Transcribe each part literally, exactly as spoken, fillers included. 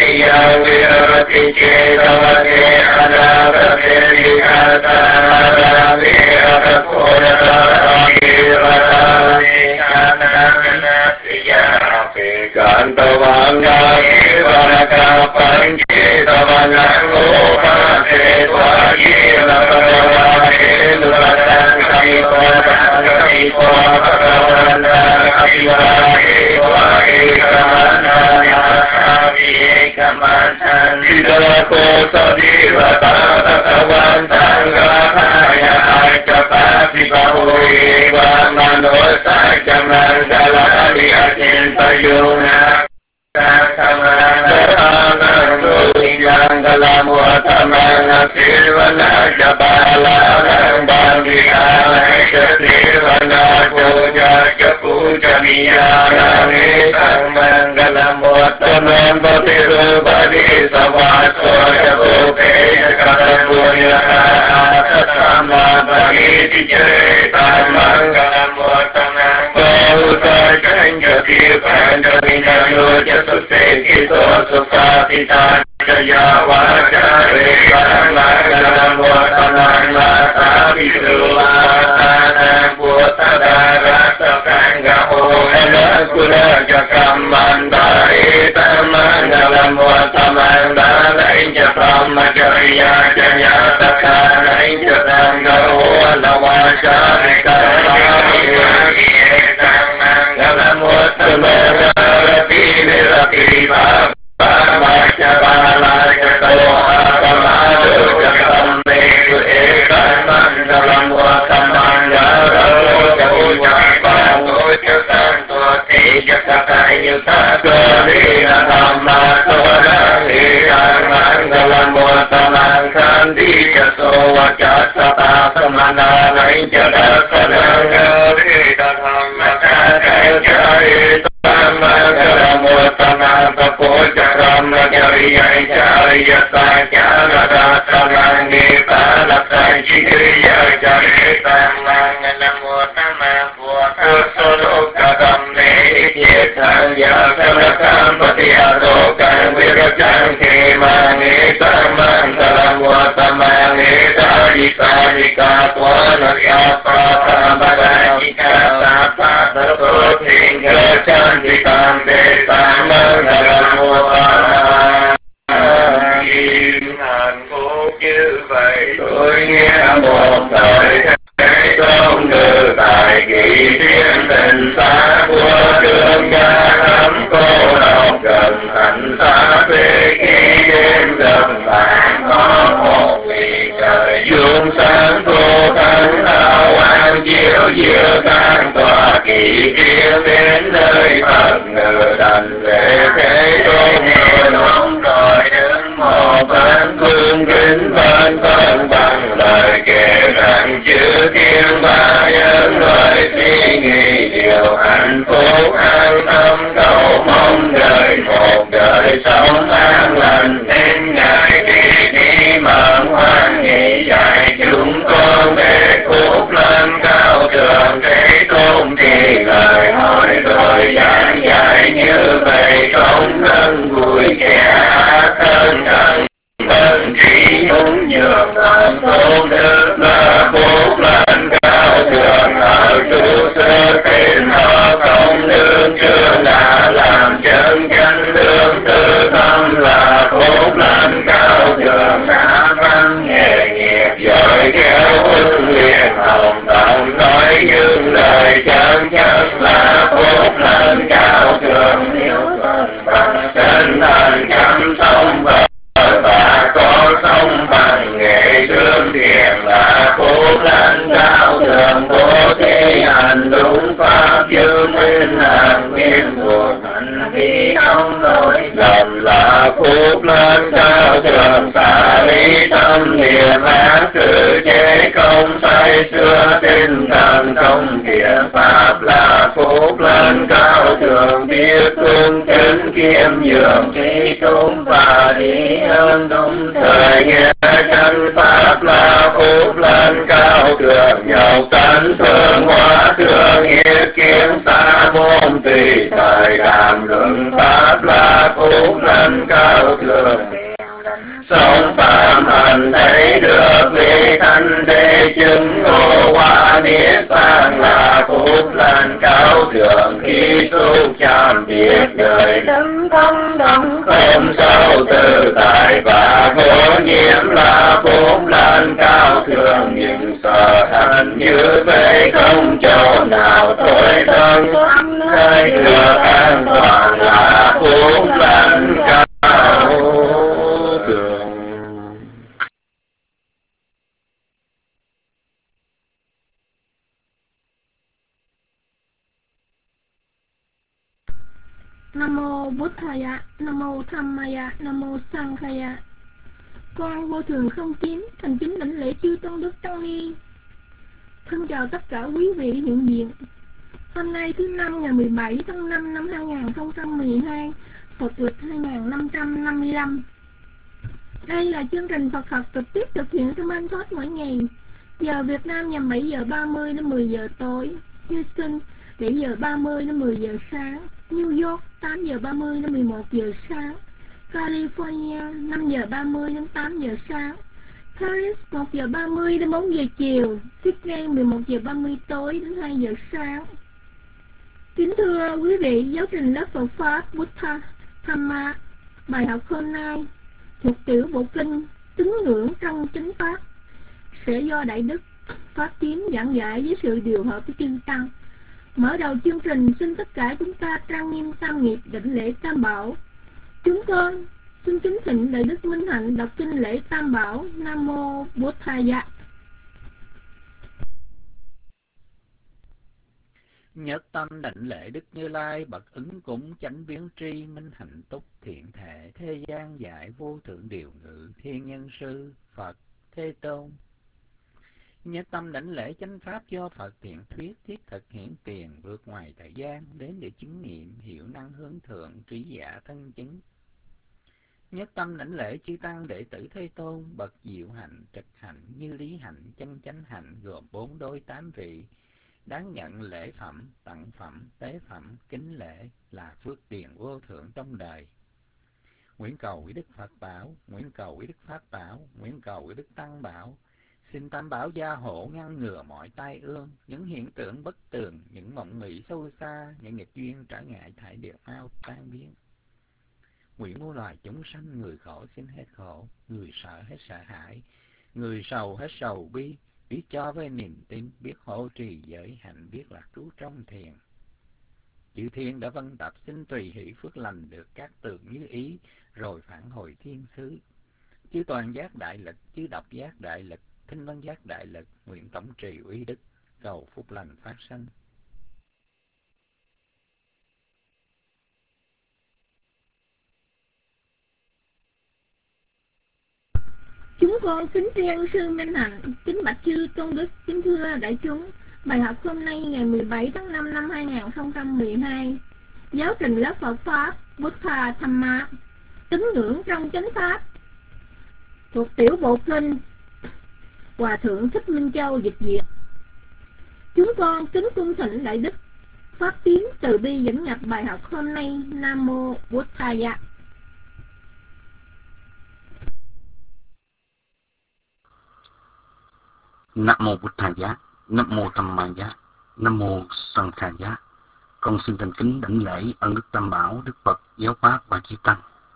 Can tơ văn ga ye va ca pan che tơ văn lang ô pa se toa ye la pa la he lu la tan kai ko ta kai ko pa la la kai va he toa he ka na ya sa vi ka man san di la ko sa di la ta ta ta van tan ga ha ya cha pa si pa ho ye va man no sa cha man da la di a chen pa yo na yang dalam watamana sirvana jabala bangika sirvana puja puja miyane samanggalam wataman batiru badi savaso jabuke katapunya sama bagi dicerita manggalam wataman bauta janjati pandamina yoja suseki Sosatita Jaya Wajare Manggalam Wataman Mata Visulatana Puttadara Sapanga Hoena Kura Jakam Mandarita Manggalam Wataman Dalainja Brahma Jaya Jaya Takanainja Tangga Hoena Wajare Manggalam Wataman Rapini Rapini Macha Bala Jatoha Ramadu Jakam Meku Ekan Mandalam Watamanga Ramoja Ujapa Oja Santo Teja Kakayuta Kalina Dhamma Soda Ekan Mandalam Watamang Kandija Soa Jasata Samana Naija Dasananga Rita Dhamma Kakayuta Mandalam Watamang Kapoja Rama Jariya Jariya Sajana Dasanangi Palaksan Chikriya Jarita Mangalam Watamang Puata Solokadam Neikyetan Yasanakam Patiadokan Virajan Kemangi Mangalam Watamang Edari Sarika Tuana Yapa Tambadajika Tapa Terputing Kecantikan Desa Mangalam Watamang Kim hạnh phúc như vậy tôi nghe một thời thế công ngự tại kỳ thiên tình xa của đường nhà lắm cô độc gần thành xa về khi đêm gần bạn có một vì trời dương sáng cô thánh đạo an chiếu diệu tan tòa kỳ thiên đến nơi Phật ngự đành lễ thế tôn người nóng còi đứng một bên phương kính bên bên bằng lời kể rằng chữ thiên ba nhân loại suy nghĩ điều hạnh phúc an tâm cầu mong đời một đời sống an lành đến ngày đi đi mộng hoan nghỉ dạy chúng con về phúc lên cao thượng thế tôn thì lời hỏi rồi giảng dạy như vậy không thân vui kẻ thân cần Tân trí đúng nhường thần tôn đức là phúc lên cao thượng ở trụ sơ tên họ không nương chưa đã làm chân chân lương tư tâm là phúc lên cao thượng đã văn nghề nghiệp giỏi khéo huấn luyện hồng tổng nói những lời chân chất là phúc lên cao thượng nếu phần bằng chân thần chăm sông và và có sống bằng nghệ thương thiền là phúc lên cao thượng bố thí hành đúng pháp dương nguyên hàng nguyên buồn hành vi không lỗi lầm là phúc lên cao thượng xả lý tâm niệm ác sự chế công say xưa tinh thần không thiện pháp là phúc lên cao thượng biết cung kính kiêm nhường trí tôn và đi hơn đúng thời nghe chân pháp là phúc lên cao thượng nhọc tánh thương hóa thương nghĩa kiến xa môn không tùy thời đàm luận pháp là phúc lành cao thượng. Sống phạm hành thấy được vị thanh đế chứng ngộ quả niết bàn là phúc lành cao thượng. Khi xúc chạm biết đời đấng thông đồng không sâu tự tại và vô nhiễm là phúc lành cao thượng. Nhưng sở hành như vậy không chỗ nào tối thân nơi được an toàn là phúc lành cao thượng. Nam mô Buddhaya, Nam mô Dhammaya, Nam mô Sanghaya. Con vô thường không chín, thành kính đảnh lễ chư tôn đức tăng ni. Thân chào tất cả quý vị hiện diện. Hôm nay thứ năm ngày mười bảy tháng năm năm hai nghìn không trăm mười hai, Phật lịch hai nghìn năm trăm năm mươi lăm. Đây là chương trình Phật học trực tiếp thực hiện trong ban thoát mỗi ngày. Giờ Việt Nam nhằm bảy giờ ba mươi đến mười giờ tối, Houston bảy giờ ba mươi đến mười giờ sáng, New York tám giờ ba mươi đến mười một giờ sáng, California năm giờ ba mươi đến tám giờ sáng, Paris một giờ ba mươi đến bốn giờ chiều, Sydney mười một giờ ba mươi tối đến hai giờ sáng. Kính thưa quý vị, giáo trình lớp Phật Pháp Buddha Dhamma, bài học hôm nay thuộc tiểu bộ kinh tín ngưỡng trong chánh pháp sẽ do Đại Đức Pháp Tiến giảng giải với sự điều hợp với chư tăng. Mở đầu chương trình, xin tất cả chúng ta trang nghiêm tam nghiệp đảnh lễ Tam Bảo. Chúng con xin kính thỉnh Đại Đức Minh Hạnh đọc kinh lễ Tam Bảo. Nam mô Buddhaya. Nhất tâm đảnh lễ Đức Như Lai bậc ứng cúng chánh biến tri minh hạnh túc thiện thể thế gian giải vô thượng điều ngự thiên nhân sư Phật Thế Tôn. Nhất tâm đảnh lễ chánh pháp do Phật thiện thuyết thiết thực hiển tiền vượt ngoài thời gian đến để chứng nghiệm hiểu năng hướng thượng trí giả thân chứng. Nhất tâm đảnh lễ chư tăng đệ tử Thế Tôn bậc diệu hạnh trực hạnh như lý hạnh chân chánh hạnh gồm bốn đôi tám vị, đáng nhận lễ phẩm tặng phẩm tế phẩm kính lễ là phước tiền vô thượng trong đời. Nguyện cầu quý Đức Phật bảo, nguyện cầu quý Đức Pháp bảo, nguyện cầu quý Đức Tăng bảo, xin Tam Bảo gia hộ ngăn ngừa mọi tai ương, những hiện tượng bất tường, những mộng mị sâu xa, những nghịch duyên trở ngại thải đều mau tan biến. Nguyện muôn loài chúng sanh, người khổ xin hết khổ, người sợ hết sợ hãi, người sầu hết sầu bi, biết cho với niềm tin, biết hộ trì giới hạnh, biết lạc trú trong thiền. Chư thiên đã vân tập xin tùy hỷ phước lành được các tường như ý, rồi phản hồi thiên xứ. Chư toàn giác đại lực, chư độc giác đại lực, thinh văn giác đại lực, nguyện tổng trì uy đức, cầu phúc lành phát sanh. Chúng con kính tri ân sư Minh Hạnh, kính bạch chư tôn đức, kính thưa đại chúng. Bài học hôm nay ngày mười bảy tháng năm năm hai nghìn không trăm mười hai, giáo trình lớp Phật Pháp Buddha Dhamma, tín ngưỡng trong chánh pháp, thuộc tiểu bộ kinh Hòa thượng Thích Minh Châu dịch việt. Chúng con kính cung thỉnh Đại Đức Pháp Tiến từ bi dẫn nhập bài học hôm nay. Nam mô Buddhaya. Nam mô Buddhaya, Nam mô Dhammaya, Nam mô Sanghaya. Con xin thành kính đảnh lễ ân đức Tam Bảo, Đức Phật, Giáo Pháp và chư tăng.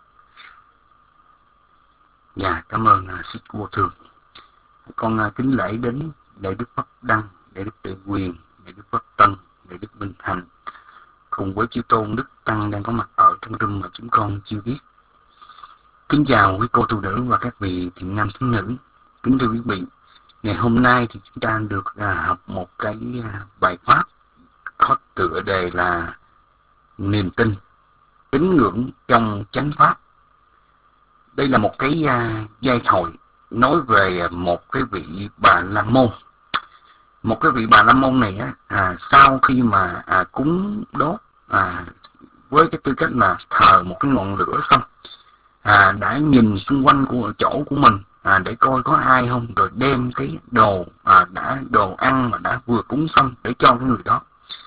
Dạ, cảm ơn uh, Sư Vô Thường. Con uh, kính lễ đến Đại Đức Pháp Đăng, Đại Đức Đại Quyền, Đại Đức Pháp Tân, Đại Đức Minh Hạnh, cùng với chư tôn Đức Tăng đang có mặt ở trong room mà chúng con chưa biết. Kính chào quý cô tu nữ và các vị thiện nam thiện nữ. Kính thưa quý vị, ngày hôm nay thì chúng ta được uh, học một cái uh, bài pháp có tựa đề là niềm tin, tín ngưỡng trong chánh pháp. Đây là một cái uh, giai thoại nói về uh, một cái vị Bà La Môn. Một cái vị Bà La Môn này á, à, sau khi mà à, cúng đốt à, với cái tư cách là thờ một cái ngọn lửa xong, à, đã nhìn xung quanh của chỗ của mình à, để coi có ai không, rồi đem cái đồ à, đã đồ ăn mà đã vừa cúng xong để cho cái người đó.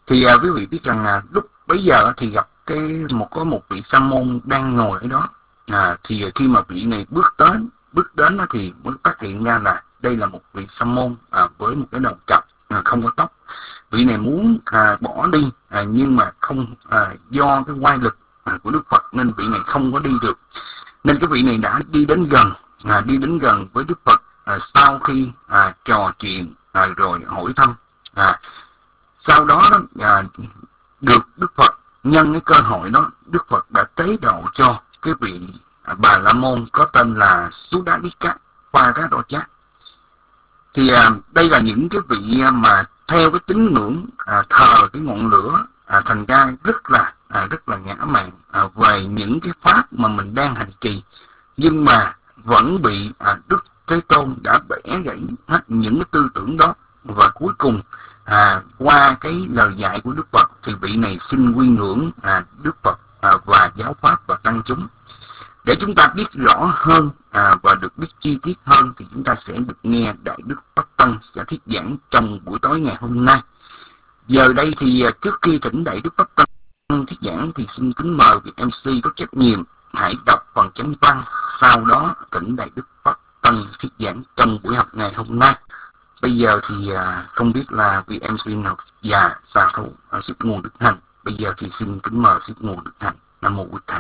Thì à, quý vị biết rằng là lúc bấy giờ thì gặp cái một có một vị sa môn đang ngồi ở đó. À, thì khi mà vị này bước đến bước đến thì mới phát hiện ra là đây là một vị sa môn à, với một cái đầu trọc, à, không có tóc. Vị này muốn à, bỏ đi, à, nhưng mà không à, do cái oai lực à, của Đức Phật nên vị này không có đi được. Nên cái vị này đã đi đến gần, à, đi đến gần với Đức Phật. À, sau khi à, trò chuyện à, rồi hỏi thăm, à, sau đó à, được Đức Phật nhân cái cơ hội đó, Đức Phật đã tế độ cho cái vị à, Bà La Môn có tên là Suddalika Pharadocha. Thì à, đây là những cái vị mà theo cái tín ngưỡng à, thờ cái ngọn lửa, à, thành ra rất là à, rất là ngã mạn à, về những cái pháp mà mình đang hành trì, nhưng mà vẫn bị à, Đức Thế Tôn đã bẻ gãy hết những cái tư tưởng đó. Và cuối cùng à, qua cái lời dạy của Đức Phật thì vị này xin quy ngưỡng à, Đức Phật à, và giáo pháp và tăng chúng. Để chúng ta biết rõ hơn à, và được biết chi tiết hơn thì chúng ta sẽ được nghe Đại Đức Pháp Tân sẽ thuyết giảng trong buổi tối ngày hôm nay. Giờ đây thì trước khi thỉnh Đại Đức Pháp Tân thuyết giảng thì xin kính mời vị em xê có trách nhiệm hãy đọc phần chánh văn, sau đó thỉnh Đại Đức Pháp Tân thuyết giảng trong buổi học ngày hôm nay. Bây giờ thì à, không biết là vị em xê nào già xa thấu à, sức nguồn đức hạnh. Bây giờ thì xin kính mời sức nguồn đức hạnh. Nam mô Bụt Thầy.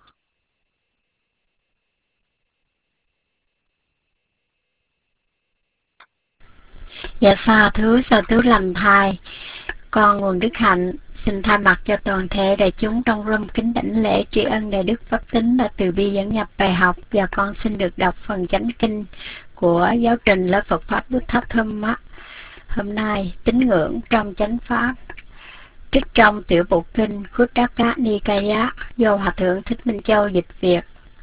Dạ xa thứ sa thứ lành thai. Con nguồn đức hạnh xin thay mặt cho toàn thể đại chúng trong room kính đảnh lễ tri ân Đại Đức Pháp Tính đã từ bi dẫn nhập bài học, và con xin được đọc phần chánh kinh của giáo trình lớp Phật pháp Buddha Dhamma. Hôm nay tín ngưỡng trong chánh pháp, trích trong tiểu bộ kinh Khuddaka Nikaya do Hòa thượng Thích Minh Châu dịch Việt.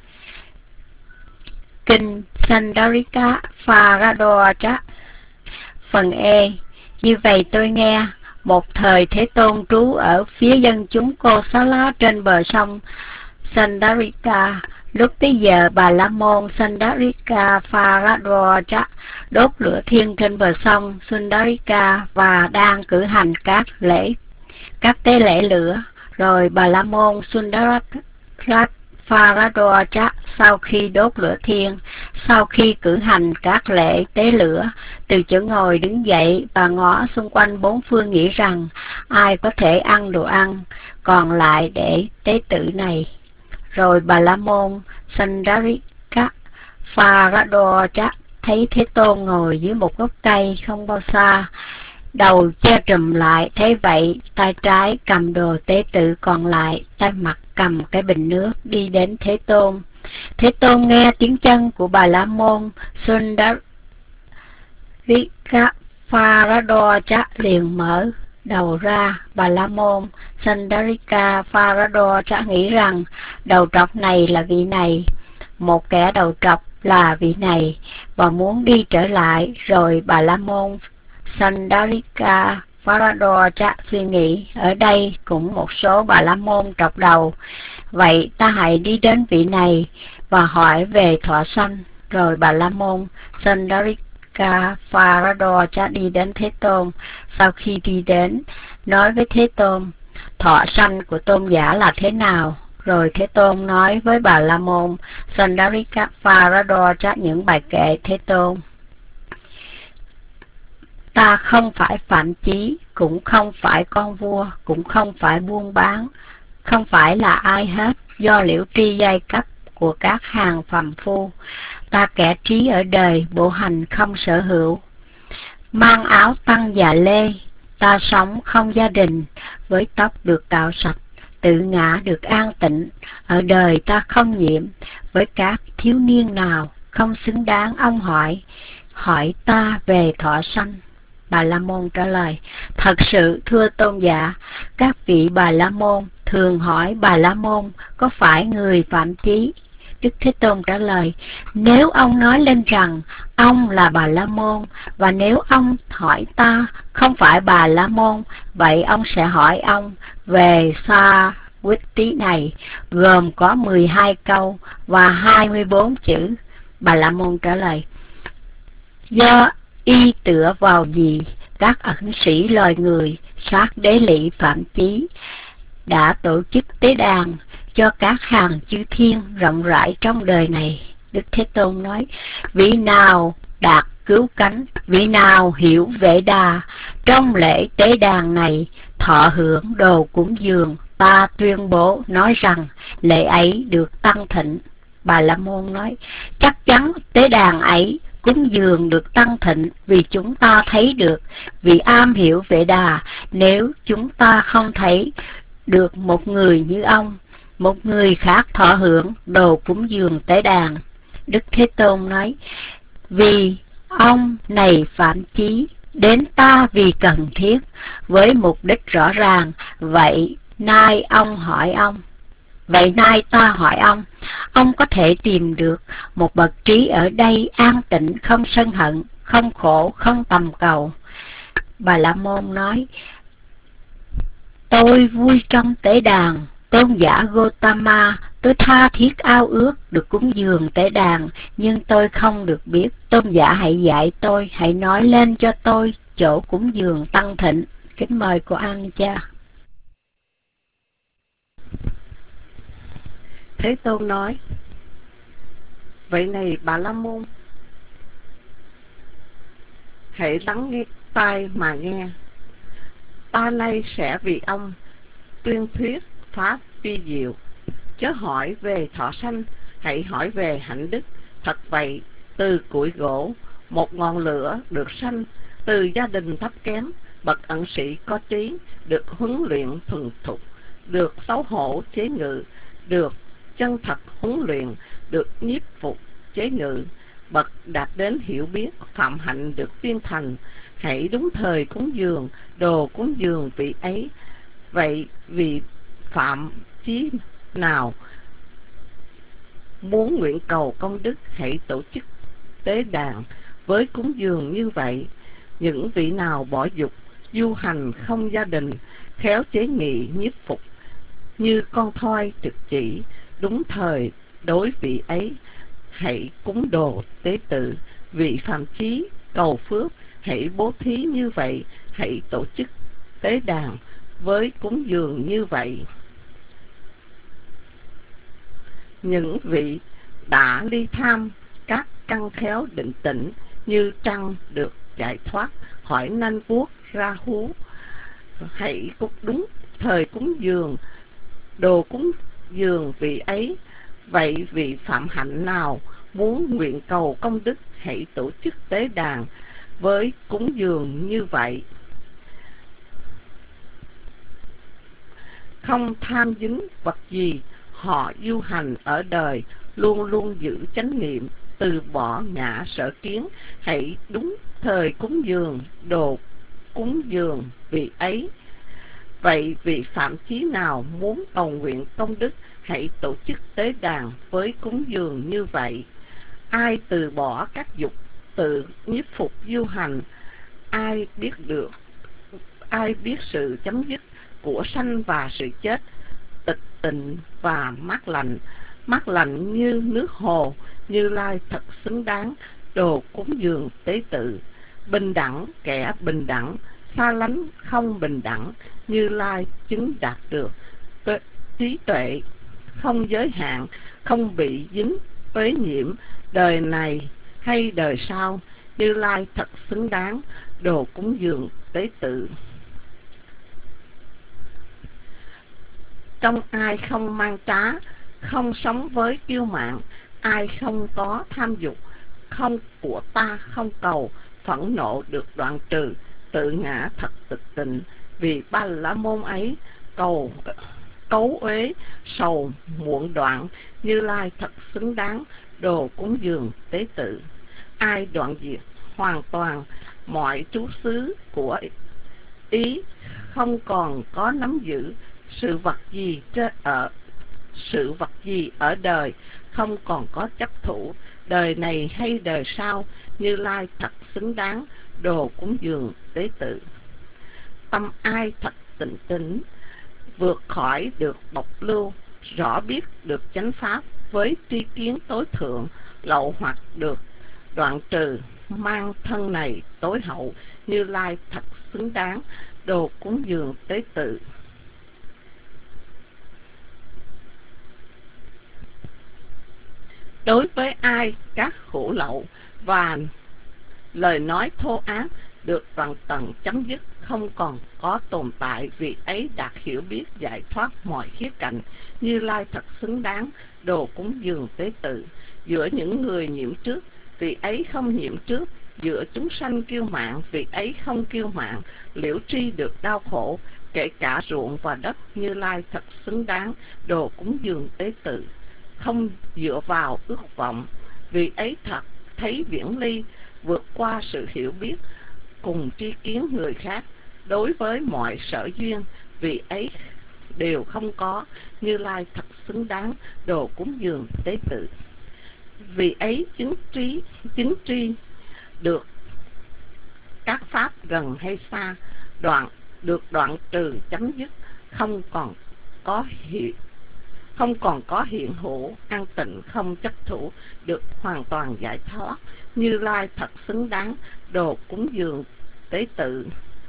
Kinh Sandarika Pharadocha. Phần E. Như vậy tôi nghe, một thời Thế Tôn trú ở phía dân chúng Cô Xá Lá trên bờ sông Sandarika. Lúc bấy giờ Bà La Môn Sandarika Pharadocha đốt lửa thiêng trên bờ sông Sandarika và đang cử hành các lễ các tế lễ lửa. Rồi Bà La Môn Sandarika Pharadocha sau khi đốt lửa thiêng, sau khi cử hành các lễ tế lửa, từ chỗ ngồi đứng dậy và ngó xung quanh bốn phương nghĩ rằng ai có thể ăn đồ ăn còn lại để tế tự này. Rồi Bà La Môn Sandarika Pharadocha thấy Thế Tôn ngồi dưới một gốc cây không bao xa, đầu che trùm lại. Thế vậy, tay trái cầm đồ tế tự còn lại, tay mặt cầm cái bình nước đi đến Thế Tôn. Thế Tôn nghe tiếng chân của Bà La Môn Sandarika Pharadocha liền mở đầu ra. Bà La Môn Sandarika Pharadocha nghĩ rằng đầu trọc này là vị này, một kẻ đầu trọc là vị này, và muốn đi trở lại. Rồi Bà La Môn Sandarika Pharadocha suy nghĩ, ở đây cũng một số Bà La Môn trọc đầu, vậy ta hãy đi đến vị này và hỏi về thọ sanh. Rồi Bà La Môn Sandarika Pharadocha đi đến Thế Tôn. Sau khi đi đến, nói với Thế Tôn, thọ sanh của tôn giả là thế nào? Rồi Thế Tôn nói với Bà La Môn Sandarika Pharadocha những bài kệ. Thế Tôn: ta không phải phạm chí, cũng không phải con vua, cũng không phải buôn bán, không phải là ai hết, do liễu tri giai cấp của các hàng phàm phu. Ta kẻ trí ở đời, bộ hành không sở hữu, mang áo tăng và lê. Ta sống không gia đình, với tóc được cạo sạch, tự ngã được an tịnh. Ở đời ta không nhiễm với các thiếu niên nào, không xứng đáng ông hỏi, hỏi ta về thọ sanh. Bà La Môn trả lời: thật sự thưa tôn giả, các vị Bà La Môn thường hỏi Bà La Môn có phải người phạm chí. Đức Thế Tôn trả lời: nếu ông nói lên rằng ông là Bà La Môn, và nếu ông hỏi ta không phải Bà La Môn, vậy ông sẽ hỏi ông về Sa Quýt Tí này, gồm có mười hai câu và hai mươi bốn chữ. Bà La Môn trả lời: do y tựa vào gì các ẩn sĩ loài người sát đế lỵ Phạm Chí đã tổ chức tế đàn cho các hàng chư thiên rộng rãi trong đời này. Đức Thế Tôn nói, vị nào đạt cứu cánh, vị nào hiểu Vệ Đà, trong lễ tế đàn này thọ hưởng đồ cúng dường, ta tuyên bố nói rằng lễ ấy được tăng thịnh. Bà La Môn nói, chắc chắn tế đàn ấy cúng dường được tăng thịnh vì chúng ta thấy được, vì am hiểu Vệ Đà. Nếu chúng ta không thấy được một người như ông, một người khác thọ hưởng đồ cúng dường tế đàn. Đức Thế Tôn nói, vì ông này Phạm Chí đến ta vì cần thiết, với mục đích rõ ràng. Vậy nay ông hỏi ông, vậy nay ta hỏi ông, ông có thể tìm được một bậc trí ở đây an tịnh, không sân hận, không khổ, không tầm cầu? Bà La Môn nói, tôi vui trong tế đàn, tôn giả Gotama, tôi tha thiết ao ước được cúng dường tế đàn, nhưng tôi không được biết. Tôn giả hãy dạy tôi, hãy nói lên cho tôi chỗ cúng dường tăng thịnh. Kính mời cô An cha. Thế Tôn nói, vậy này Bà La Môn, hãy lắng nghe tai mà nghe. Ta nay sẽ vì ông tuyên thuyết pháp vi diệu, chớ hỏi về thọ sanh, hãy hỏi về hạnh đức. Thật vậy, từ củi gỗ một ngọn lửa được sanh, từ gia đình thấp kém bậc ẩn sĩ có trí, được huấn luyện thuần thục, được xấu hổ chế ngự, được chân thật huấn luyện, được nhiếp phục chế ngự, bậc đạt đến hiểu biết phạm hạnh được viên thành. Hãy đúng thời cúng dường đồ cúng dường vị ấy. Vậy vì phạm chí nào muốn nguyện cầu công đức, hãy tổ chức tế đàn với cúng dường như vậy. Những vị nào bỏ dục du hành không gia đình, khéo chế nghị nhiếp phục, như con thoi trực chỉ, đúng thời đối vị ấy hãy cúng đồ tế tự. Vị phạm chí cầu phước, hãy bố thí như vậy, hãy tổ chức tế đàn với cúng dường như vậy. Những vị đã ly tham các căn khéo định tĩnh, như trăng được giải thoát, hỏi nanh vuốt ra hú, hãy cúng đúng thời cúng dường đồ cúng dường vị ấy. Vậy vị phạm hạnh nào muốn nguyện cầu công đức, hãy tổ chức tế đàn với cúng dường như vậy. Không tham dính vật gì, họ du hành ở đời luôn luôn giữ chánh niệm, từ bỏ ngã sở kiến, hãy đúng thời cúng dường đồ cúng dường vị ấy. Vậy vị phạm chí nào muốn cầu nguyện công đức, hãy tổ chức tế đàn với cúng dường như vậy. Ai từ bỏ các dục, tự nhiếp phục du hành, ai biết được, ai biết sự chấm dứt của sanh và sự chết, tịch tịnh và mát lành, mát lành như nước hồ, Như Lai thật xứng đáng đồ cúng dường tế tự. Bình đẳng kẻ bình đẳng, xa lánh không bình đẳng, Như Lai chứng đạt được trí tuệ không giới hạn, không bị dính uế nhiễm, đời này hay đời sau, Như Lai thật xứng đáng đồ cúng dường tế tự. Trong ai không mang trá, không sống với kiêu mạn, ai không có tham dục, không của ta không cầu, phẫn nộ được đoạn trừ, tự ngã thật tịch tịnh. Vì Ba La Môn ấy cầu cấu uế sầu muộn đoạn, Như Lai thật xứng đáng đồ cúng dường tế tự. Ai đoạn diệt hoàn toàn mọi trú xứ của ý, không còn có nắm giữ sự vật gì trên ở sự vật gì ở đời, không còn có chấp thủ, đời này hay đời sau, Như Lai thật xứng đáng đồ cúng dường tế tự. Tâm ai thật tịnh tĩnh, vượt khỏi được bộc lưu, rõ biết được chánh pháp, với tri kiến tối thượng, lậu hoặc được đoạn trừ, mang thân này tối hậu, Như Lai thật xứng đáng đồ cúng dường tế tự. Đối với ai các khổ lậu và lời nói thô ác được đoạn tận chấm dứt, không còn có tồn tại, vì ấy đạt hiểu biết giải thoát mọi khía cạnh, Như Lai thật xứng đáng đồ cúng dường tế tự. Giữa những người nhiễm trước, vì ấy không nhiễm trước; giữa chúng sanh kiêu mạn, vì ấy không kiêu mạn. Liễu tri được đau khổ, kể cả ruộng và đất, Như Lai thật xứng đáng đồ cúng dường tế tự. Không dựa vào ước vọng, vì ấy thật thấy viễn ly, vượt qua sự hiểu biết cùng tri kiến người khác. Đối với mọi sở duyên, vì ấy đều không có, Như Lai thật xứng đáng đồ cúng dường tế tự. Vì ấy chứng trí chứng tri được các pháp gần hay xa, đoạn được đoạn trừ chấm dứt, không còn có hiện không còn có hiện hữu, an tịnh không chấp thủ, được hoàn toàn giải thoát, Như Lai thật xứng đáng đồ cúng dường tế tự.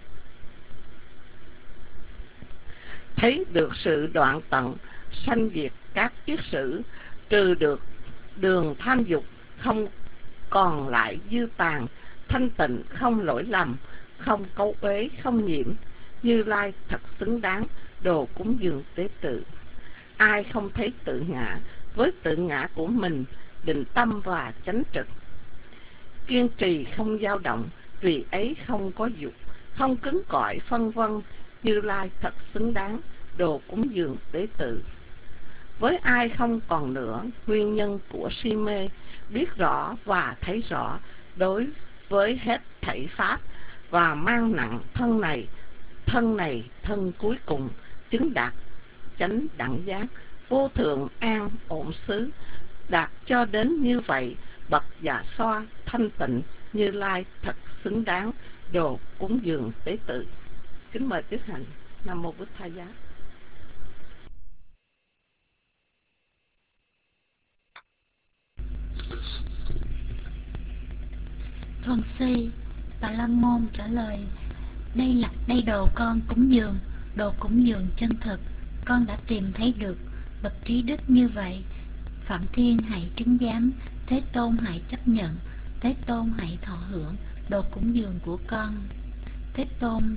Thấy được sự đoạn tận sanh diệt các kiết sử, trừ được đường tham dục, không còn lại dư tàn, thanh tịnh không lỗi lầm, không cấu uế, không nhiễm, Như Lai thật xứng đáng đồ cúng dường tế tự. Ai không thấy tự ngã, với tự ngã của mình định tâm và chánh trực, kiên trì không dao động, vì ấy không có dục, không cứng cỏi phân vân, Như Lai thật xứng đáng đồ cúng dường tế tự. Với ai không còn nữa nguyên nhân của si mê, biết rõ và thấy rõ đối với hết thảy pháp, và mang nặng thân này, thân này thân cuối cùng, chứng đạt chánh đẳng giác, vô thượng an ổn xứ, đạt cho đến như vậy, bậc dạ xoa thanh tịnh, Như Lai thật xứng đáng đồ cúng dường tế tự. Kính mời tiếp hành. Nam mô Bụt Tha Giá. Thuần Si, Bà La Môn trả lời: Đây là đây đồ con cúng dường, đồ cúng dường chân thực, con đã tìm thấy được bậc trí đức như vậy. Phạm Thiên hãy chứng giám, Thế Tôn hãy chấp nhận, Thế Tôn hãy thọ hưởng đồ cúng dường của con. Thế Tôn: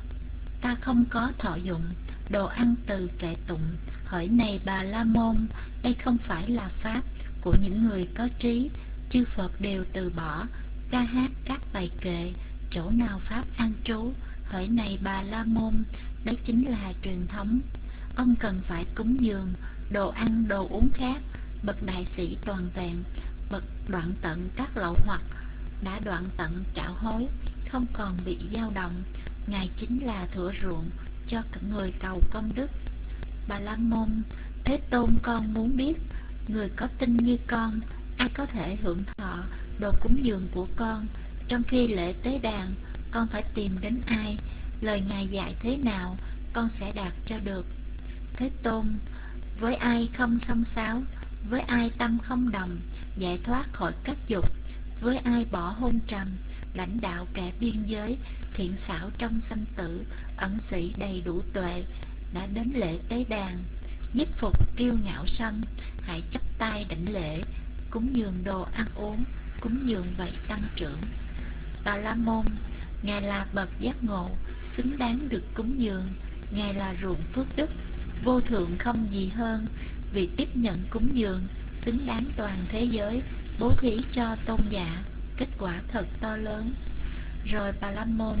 Ta không có thọ dụng đồ ăn từ kệ tụng. Hỡi này Bà La Môn, đây không phải là pháp của những người có trí. Chư Phật đều từ bỏ ca hát các bài kệ, chỗ nào pháp an trú. Hỡi này Bà La Môn, đấy chính là truyền thống. Ông cần phải cúng dường đồ ăn đồ uống khác. Bậc đại sĩ toàn vẹn, bậc đoạn tận các lậu hoặc, đã đoạn tận trạo hối, không còn bị dao động. Ngài chính là thửa ruộng cho cả người cầu công đức. Bà La Môn: Thế Tôn, con muốn biết, người có tin như con, ai có thể hưởng thọ đồ cúng dường của con? Trong khi lễ tế đàn, con phải tìm đến ai? Lời Ngài dạy thế nào, con sẽ đạt cho được. Thế Tôn: Với ai không xông xáo, với ai tâm không đồng, giải thoát khỏi các dục, với ai bỏ hôn trầm, lãnh đạo kẻ biên giới, thiện xảo trong sanh tử, ẩn sĩ đầy đủ tuệ, đã đến lễ tế đàn. Nhiếp phục kiêu ngạo sân, hãy chắp tay đảnh lễ, cúng dường đồ ăn uống, cúng dường vậy tăng trưởng. Bà La Môn: Ngài là bậc giác ngộ, xứng đáng được cúng dường. Ngài là ruộng phước đức, vô thượng không gì hơn. Vì tiếp nhận cúng dường, xứng đáng toàn thế giới, bố thí cho tôn giả, kết quả thật to lớn. Rồi Bà La Môn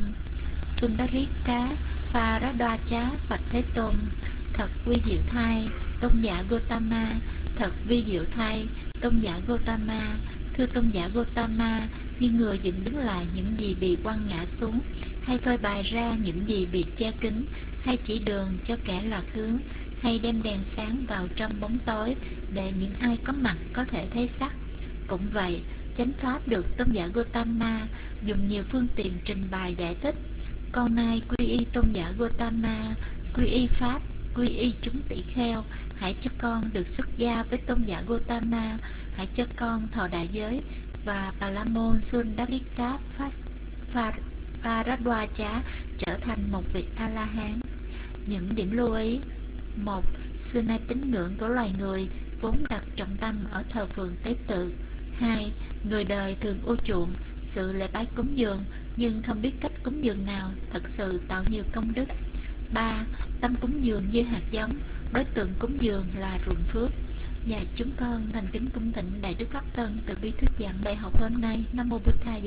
Sundarika Pharadoacha Phật Thế Tôn: Thật vi diệu thay tôn giả Gotama, thật vi diệu thay tôn giả Gotama. Thưa tôn giả Gotama, như người dựng đứng lại những gì bị quăng ngã xuống, hay phơi bày ra những gì bị che kín, hay chỉ đường cho kẻ lạc hướng, hay đem đèn sáng vào trong bóng tối để những ai có mặt có thể thấy sắc. Cũng vậy, chánh pháp được tôn giả Gotama dùng nhiều phương tiện trình bày giải thích. Con nay quy y tôn giả Gotama, quy y pháp, quy y chúng tỷ kheo. Hãy cho con được xuất gia với tôn giả Gotama, hãy cho con thọ đại giới. Và Bà La Môn Sundarika Bharadwaja trở thành một vị A-la-hán. Những điểm lưu ý: một. Xưa nay tín ngưỡng của loài người vốn đặt trọng tâm ở thờ phượng tế tự. Hai. Người đời thường ưa chuộng sự lễ bái cúng dường, nhưng không biết cách cúng dường nào thật sự tạo nhiều công đức. Ba. Tâm cúng dường như hạt giống, đối tượng cúng dường là ruộng phước. Và chúng con thành kính cung thỉnh Đại Đức Pháp Tân từ bi thuyết giảng bài học hôm nay. Nam mô Bụt Thầy.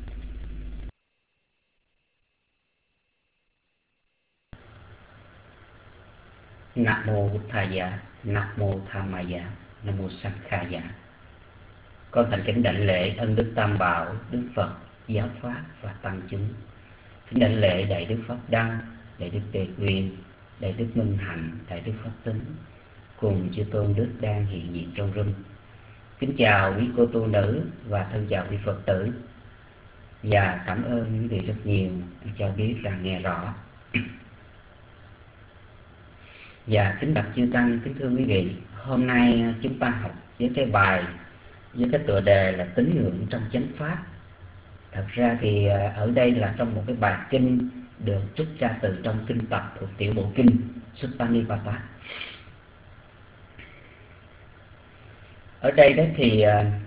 Nam mô Bụt Thầy, Nam mô Tham Maya, Nam mô Sankhaya. Con thành kính đảnh lễ ân đức Tam Bảo, Đức Phật, Giáo Pháp và Tăng chúng. Kính đảnh lễ Đại Đức Pháp Đăng, Đại Đức Tề Quyền, Đại Đức Minh Hạnh, Đại Đức Pháp Tính cùng chư tôn đức đang hiện diện trong room. Kính chào quý cô tu nữ và thân chào quý Phật tử. Và cảm ơn quý vị rất nhiều cho biết rằng nghe rõ. Và kính bạch chư tăng, kính thưa quý vị, hôm nay chúng ta học với cái bài với cái tựa đề là tín ngưỡng trong chánh pháp. Thật ra thì ở đây là trong một cái bài kinh được trích ra từ trong kinh tập thuộc tiểu bộ kinh Suppanipata. Ở đây đó thì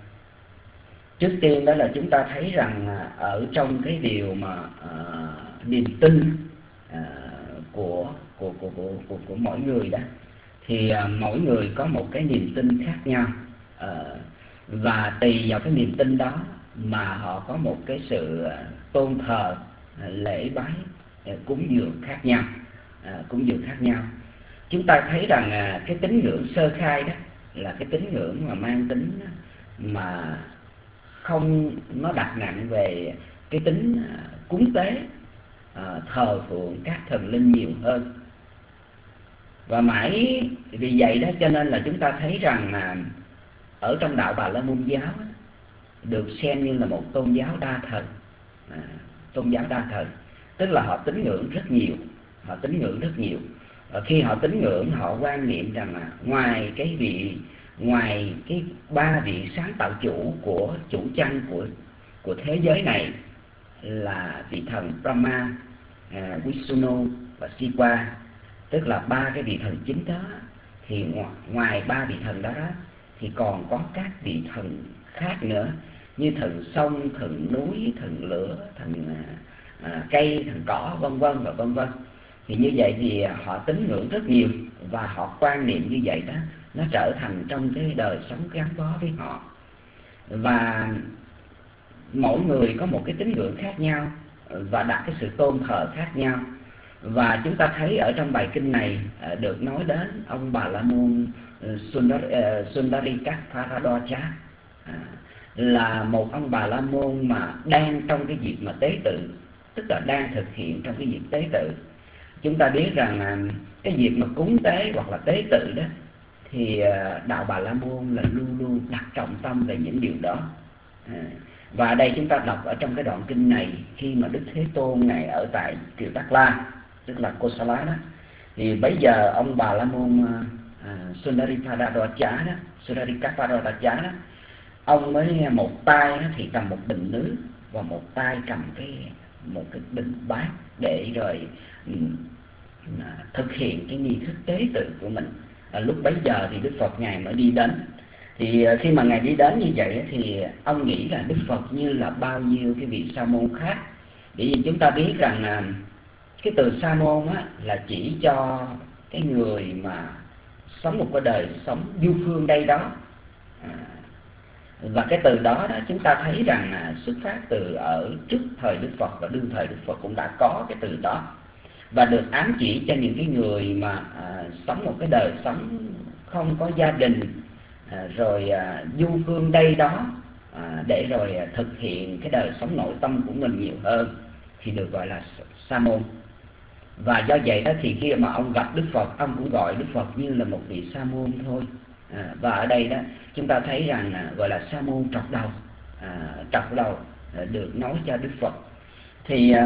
trước tiên đó là chúng ta thấy rằng ở trong cái điều mà uh, niềm tin uh, của, của, của, của, của, của mỗi người đó, thì uh, mỗi người có một cái niềm tin khác nhau, uh, và tùy vào cái niềm tin đó mà họ có một cái sự tôn thờ, lễ bái, cúng dường khác nhau, uh, cúng dường khác nhau. Chúng ta thấy rằng uh, cái tín ngưỡng sơ khai đó là cái tín ngưỡng mà mang tính mà không, nó đặt nặng về cái tính cúng tế, thờ phượng các thần linh nhiều hơn. Và mãi vì vậy đó cho nên là chúng ta thấy rằng là ở trong đạo Bà La Môn giáo được xem như là một tôn giáo đa thần, tôn giáo đa thần, tức là họ tín ngưỡng rất nhiều, họ tín ngưỡng rất nhiều. Và khi họ tín ngưỡng, họ quan niệm rằng là ngoài cái vị ngoài cái ba vị sáng tạo chủ của chủ chân của của thế giới này là vị thần Brahma, uh, Vishnu và Shiva, tức là ba cái vị thần chính đó, thì ngoài, ngoài ba vị thần đó, đó thì còn có các vị thần khác nữa, như thần sông, thần núi, thần lửa, thần uh, uh, cây, thần cỏ, vân vân và vân vân. Thì như vậy thì họ tín ngưỡng rất nhiều, và họ quan niệm như vậy đó, nó trở thành trong cái đời sống gắn bó với họ. Và mỗi người có một cái tín ngưỡng khác nhau và đặt cái sự tôn thờ khác nhau. Và chúng ta thấy ở trong bài kinh này được nói đến ông Bà La Môn Sundarikattharadocha, là một ông Bà La Môn mà đang trong cái việc mà tế tự, tức là đang thực hiện trong cái việc tế tự. Chúng ta biết rằng cái việc mà cúng tế hoặc là tế tự đó, thì đạo Bà La Môn là luôn luôn đặt trọng tâm về những điều đó. Và ở đây chúng ta đọc ở trong cái đoạn kinh này, khi mà Đức Thế Tôn Ngài ở tại Kiều Đắc La, tức là Kosala đó, thì bây giờ ông Bà La Môn uh, Sundarikattharadocha đó, Sundarikattharadocha đó, ông mới một tay thì cầm một bình nước và một tay cầm cái một cái bình bát để rồi um, thực hiện cái nghi thức tế tự của mình. À, lúc bấy giờ thì Đức Phật Ngài mới đi đến. Thì khi mà Ngài đi đến như vậy thì ông nghĩ là Đức Phật như là bao nhiêu cái vị sa môn khác. Bởi vì chúng ta biết rằng là cái từ sa môn á, là chỉ cho cái người mà sống một cái đời sống du phương đây đó. À, và cái từ đó đó chúng ta thấy rằng là xuất phát từ ở trước thời Đức Phật và đương thời Đức Phật cũng đã có cái từ đó, và được ám chỉ cho những cái người mà à, sống một cái đời sống không có gia đình, à, rồi à, du phương đây đó, à, để rồi à, thực hiện cái đời sống nội tâm của mình nhiều hơn, thì được gọi là sa môn. Và do vậy đó thì khi mà ông gặp Đức Phật, ông cũng gọi Đức Phật như là một vị sa môn thôi. À, và ở đây đó chúng ta thấy rằng à, gọi là sa môn trọc đầu, à, trọc đầu à, được nói cho Đức Phật. Thì à,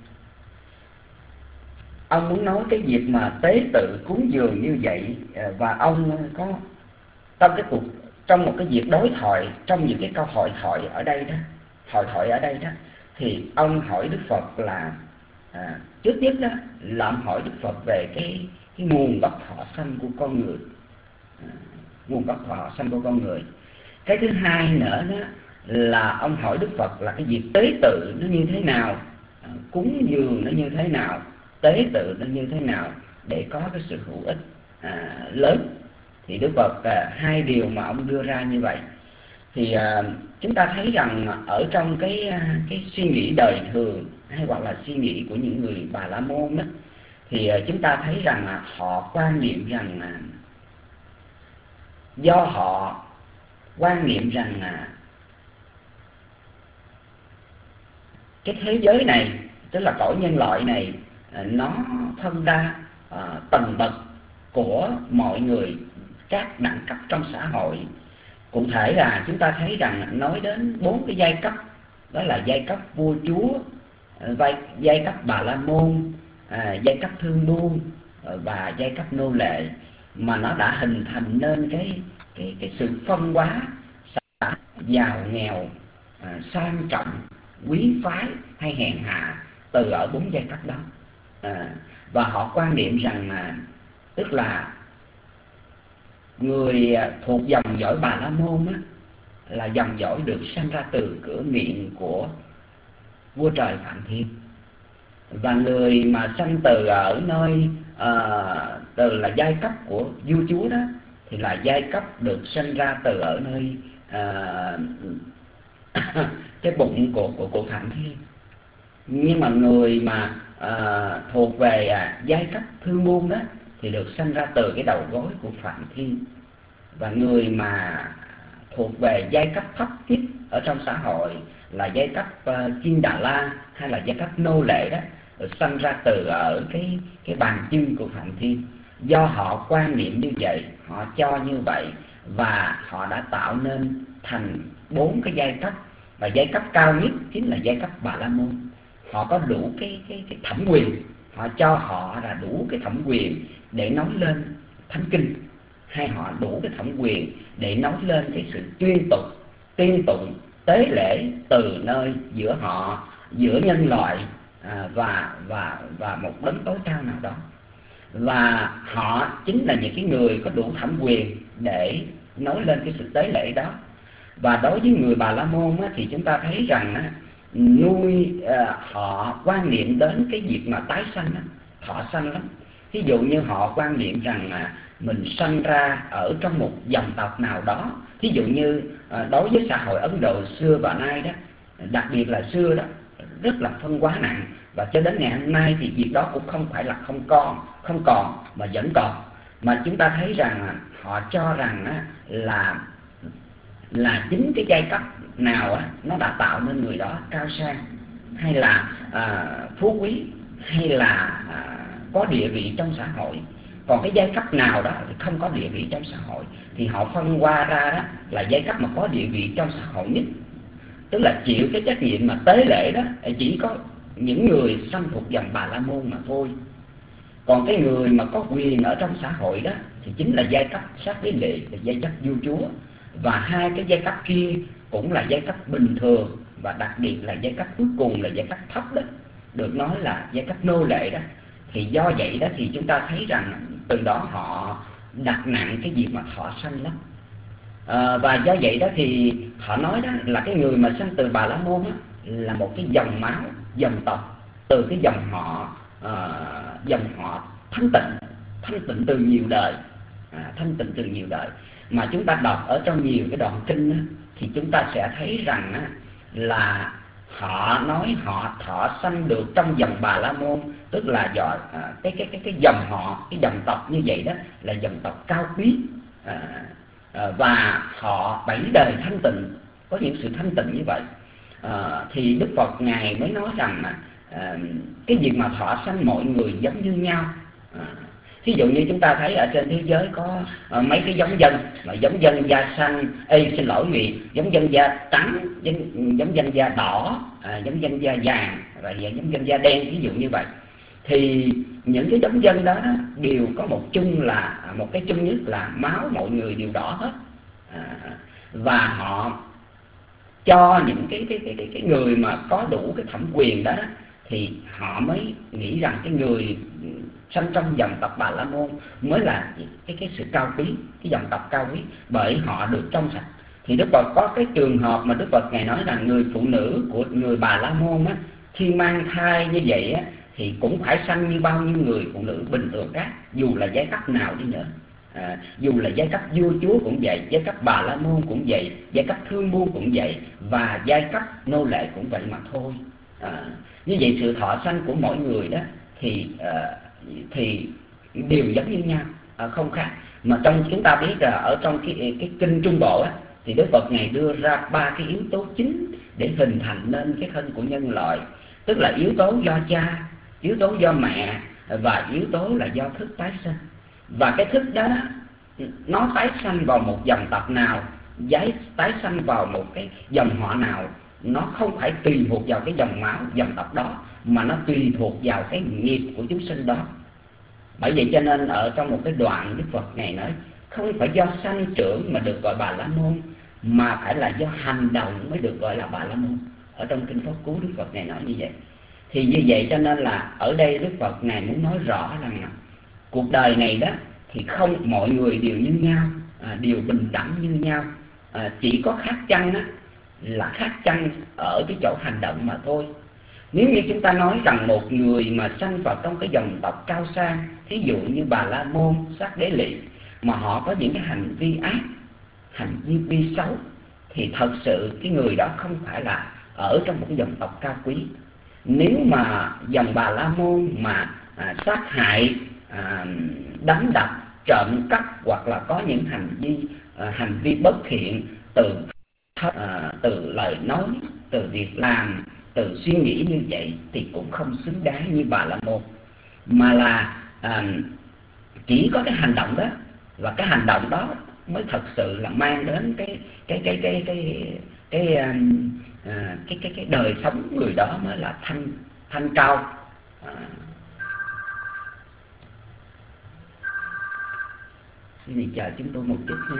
ông muốn nói cái việc mà tế tự cúng dường như vậy, và ông có trong cái cuộc trong một cái việc đối thoại, trong những cái câu hội thoại ở đây đó, hội thoại ở đây đó, thì ông hỏi Đức Phật là à, trước nhất đó là ông hỏi Đức Phật về cái, cái nguồn gốc thọ sanh của con người, à, nguồn gốc thọ sanh của con người. Cái thứ hai nữa đó là ông hỏi Đức Phật là cái việc tế tự nó như thế nào, à, cúng dường nó như thế nào, tế tự nó như thế nào để có cái sự hữu ích à, lớn. Thì Đức Phật à, hai điều mà ông đưa ra như vậy. Thì à, chúng ta thấy rằng ở trong cái cái suy nghĩ đời thường hay hoặc là suy nghĩ của những người Bà La Môn đó, thì à, chúng ta thấy rằng à, họ quan niệm rằng à, do họ quan niệm rằng à, cái thế giới này, tức là cõi nhân loại này, à, nó phân ra à, tầng bậc của mọi người, các đẳng cấp trong xã hội. Cụ thể là chúng ta thấy rằng nói đến bốn cái giai cấp, đó là giai cấp vua chúa, giai cấp Bà La Môn, giai cấp thương buôn và giai cấp nô lệ, mà nó đã hình thành nên cái cái cái sự phân hóa xã giàu nghèo, sang trọng, quý phái hay hèn hạ từ ở bốn giai cấp đó. À, và họ quan niệm rằng là tức là người thuộc dòng dõi Bà La Môn á, là dòng dõi được sanh ra từ cửa miệng của vua trời Phạm Thiên, và người mà sanh từ ở nơi uh, từ là giai cấp của vua chúa đó thì là giai cấp được sanh ra từ ở nơi uh, cái bụng của của của Phạm Thiên. Nhưng mà người mà uh, thuộc về uh, giai cấp thương buôn đó thì được sanh ra từ cái đầu gối của Phạm Thiên. Và người mà thuộc về giai cấp thấp nhất ở trong xã hội là giai cấp uh, Chiên Đà La hay là giai cấp nô lệ đó, được sanh ra từ ở cái cái bàn chân của Phạm Thiên. Do họ quan niệm như vậy, họ cho như vậy, và họ đã tạo nên thành bốn cái giai cấp. Và giai cấp cao nhất chính là giai cấp Bà La Môn. Họ có đủ cái cái cái thẩm quyền, họ cho họ là đủ cái thẩm quyền để nói lên thánh kinh, hay họ đủ cái thẩm quyền để nói lên cái sự tuyên tục, tuyên tụng, tế lễ từ nơi giữa họ, giữa nhân loại à, và và và một đấng tối cao nào đó. Và họ chính là những cái người có đủ thẩm quyền để nói lên cái sự tế lễ đó. Và đối với người Bà La Môn á, thì chúng ta thấy rằng á, nuôi à, họ quan niệm đến cái việc mà tái sanh á, thọ sanh lắm. Ví dụ như họ quan niệm rằng à, mình sanh ra ở trong một dòng tộc nào đó. Ví dụ như à, đối với xã hội Ấn Độ xưa và nay đó, đặc biệt là xưa đó, rất là phân hóa nặng. Và cho đến ngày hôm nay thì việc đó cũng không phải là không còn, không còn mà vẫn còn. Mà chúng ta thấy rằng à, họ cho rằng á, là là chính cái giai cấp nào á, nó đã tạo nên người đó cao sang, hay là à, phú quý, hay là à, có địa vị trong xã hội. Còn cái giai cấp nào đó thì không có địa vị trong xã hội, thì họ phân qua ra đó là giai cấp mà có địa vị trong xã hội nhất, tức là chịu cái trách nhiệm mà tế lễ đó chỉ có những người sanh thuộc dòng Bà La Môn mà thôi. Còn cái người mà có quyền ở trong xã hội đó thì chính là giai cấp sát đế lệ, là giai cấp vua chúa. Và hai cái giai cấp kia cũng là giai cấp bình thường, và đặc biệt là giai cấp cuối cùng là giai cấp thấp đó, được nói là giai cấp nô lệ đó. Thì do vậy đó thì chúng ta thấy rằng từ đó họ đặt nặng cái việc mà thọ sanh lắm. À, và do vậy đó thì họ nói đó là cái người mà sanh từ Bà La Môn đó, là một cái dòng máu, dòng tộc, từ cái dòng họ à, dòng họ thanh tịnh, thanh tịnh từ nhiều đời, à, thanh tịnh từ nhiều đời. Mà chúng ta đọc ở trong nhiều cái đoạn kinh đó, thì chúng ta sẽ thấy rằng á, là họ nói họ thọ sanh được trong dòng Bà La Môn, tức là do à, cái cái cái cái dòng họ, cái dòng tộc như vậy đó là dòng tộc cao quý, à, à, và họ bảy đời thanh tịnh, có những sự thanh tịnh như vậy. À, thì Đức Phật ngài mới nói rằng là à, cái việc mà thọ sanh mọi người giống như nhau. À, ví dụ như chúng ta thấy ở trên thế giới có uh, mấy cái giống dân, mà giống dân da xanh, ê xin lỗi gì, giống dân da trắng, giống, giống dân da đỏ, à, giống dân da vàng và giống dân da đen, ví dụ như vậy. Thì những cái giống dân đó đều có một chung là một cái chung nhất là máu mọi người đều đỏ hết, à, và họ cho những cái cái cái cái, cái người mà có đủ cái thẩm quyền đó, thì họ mới nghĩ rằng cái người sanh trong dòng tộc Bà La Môn mới là cái cái sự cao quý, cái dòng tộc cao quý, bởi họ được trong sạch. Thì Đức Phật có cái trường hợp mà Đức Phật Ngài nói là người phụ nữ của người Bà La Môn á, khi mang thai như vậy á, thì cũng phải sanh như bao nhiêu người phụ nữ bình thường khác, dù là giai cấp nào đi nữa. À, dù là giai cấp vua chúa cũng vậy, giai cấp Bà La Môn cũng vậy, giai cấp thương buôn cũng vậy, và giai cấp nô lệ cũng vậy mà thôi. À, như vậy sự thọ sanh của mỗi người đó thì à, thì đều giống như nhau, à, không khác. Mà trong chúng ta biết là ở trong cái cái kinh Trung Bộ á, thì Đức Phật Ngài đưa ra ba cái yếu tố chính để hình thành nên cái thân của nhân loại, tức là yếu tố do cha, yếu tố do mẹ và yếu tố là do thức tái sinh. Và cái thức đó, đó nó tái sanh vào một dòng tộc nào, giái tái sanh vào một cái dòng họ nào, nó không phải tùy thuộc vào cái dòng máu dòng tộc đó, mà nó tùy thuộc vào cái nghiệp của chúng sinh đó. Bởi vậy cho nên ở trong một cái đoạn Đức Phật Ngài nói không phải do sanh trưởng mà được gọi Bà La Môn, mà phải là do hành động mới được gọi là Bà La Môn. Ở trong kinh Pháp Cú Đức Phật Ngài nói như vậy. Thì như vậy cho nên là ở đây Đức Phật Ngài muốn nói rõ rằng là cuộc đời này đó thì không mọi người đều như nhau, à, đều bình đẳng như nhau, à, chỉ có khác chăng á, là khác chăng ở cái chỗ hành động mà thôi. Nếu như chúng ta nói rằng một người mà sanh vào trong cái dòng tộc cao sang, thí dụ như Bà La Môn, Sát Đế Lị, mà họ có những cái hành vi ác, hành vi vi xấu, thì thật sự cái người đó không phải là ở trong một cái dòng tộc cao quý. Nếu mà dòng Bà La Môn mà à, sát hại, à, đánh đập, trộm cắp hoặc là có những hành vi à, hành vi bất thiện từ à, từ lời nói, từ việc làm, từ suy nghĩ như vậy, thì cũng không xứng đáng như Bà La Môn, mà là à, chỉ có cái hành động đó, và cái hành động đó mới thật sự là mang đến cái cái cái cái cái cái cái à, cái, cái, cái đời sống người đó mới là thanh thanh cao. À, xin thì chờ chúng tôi một chút nha.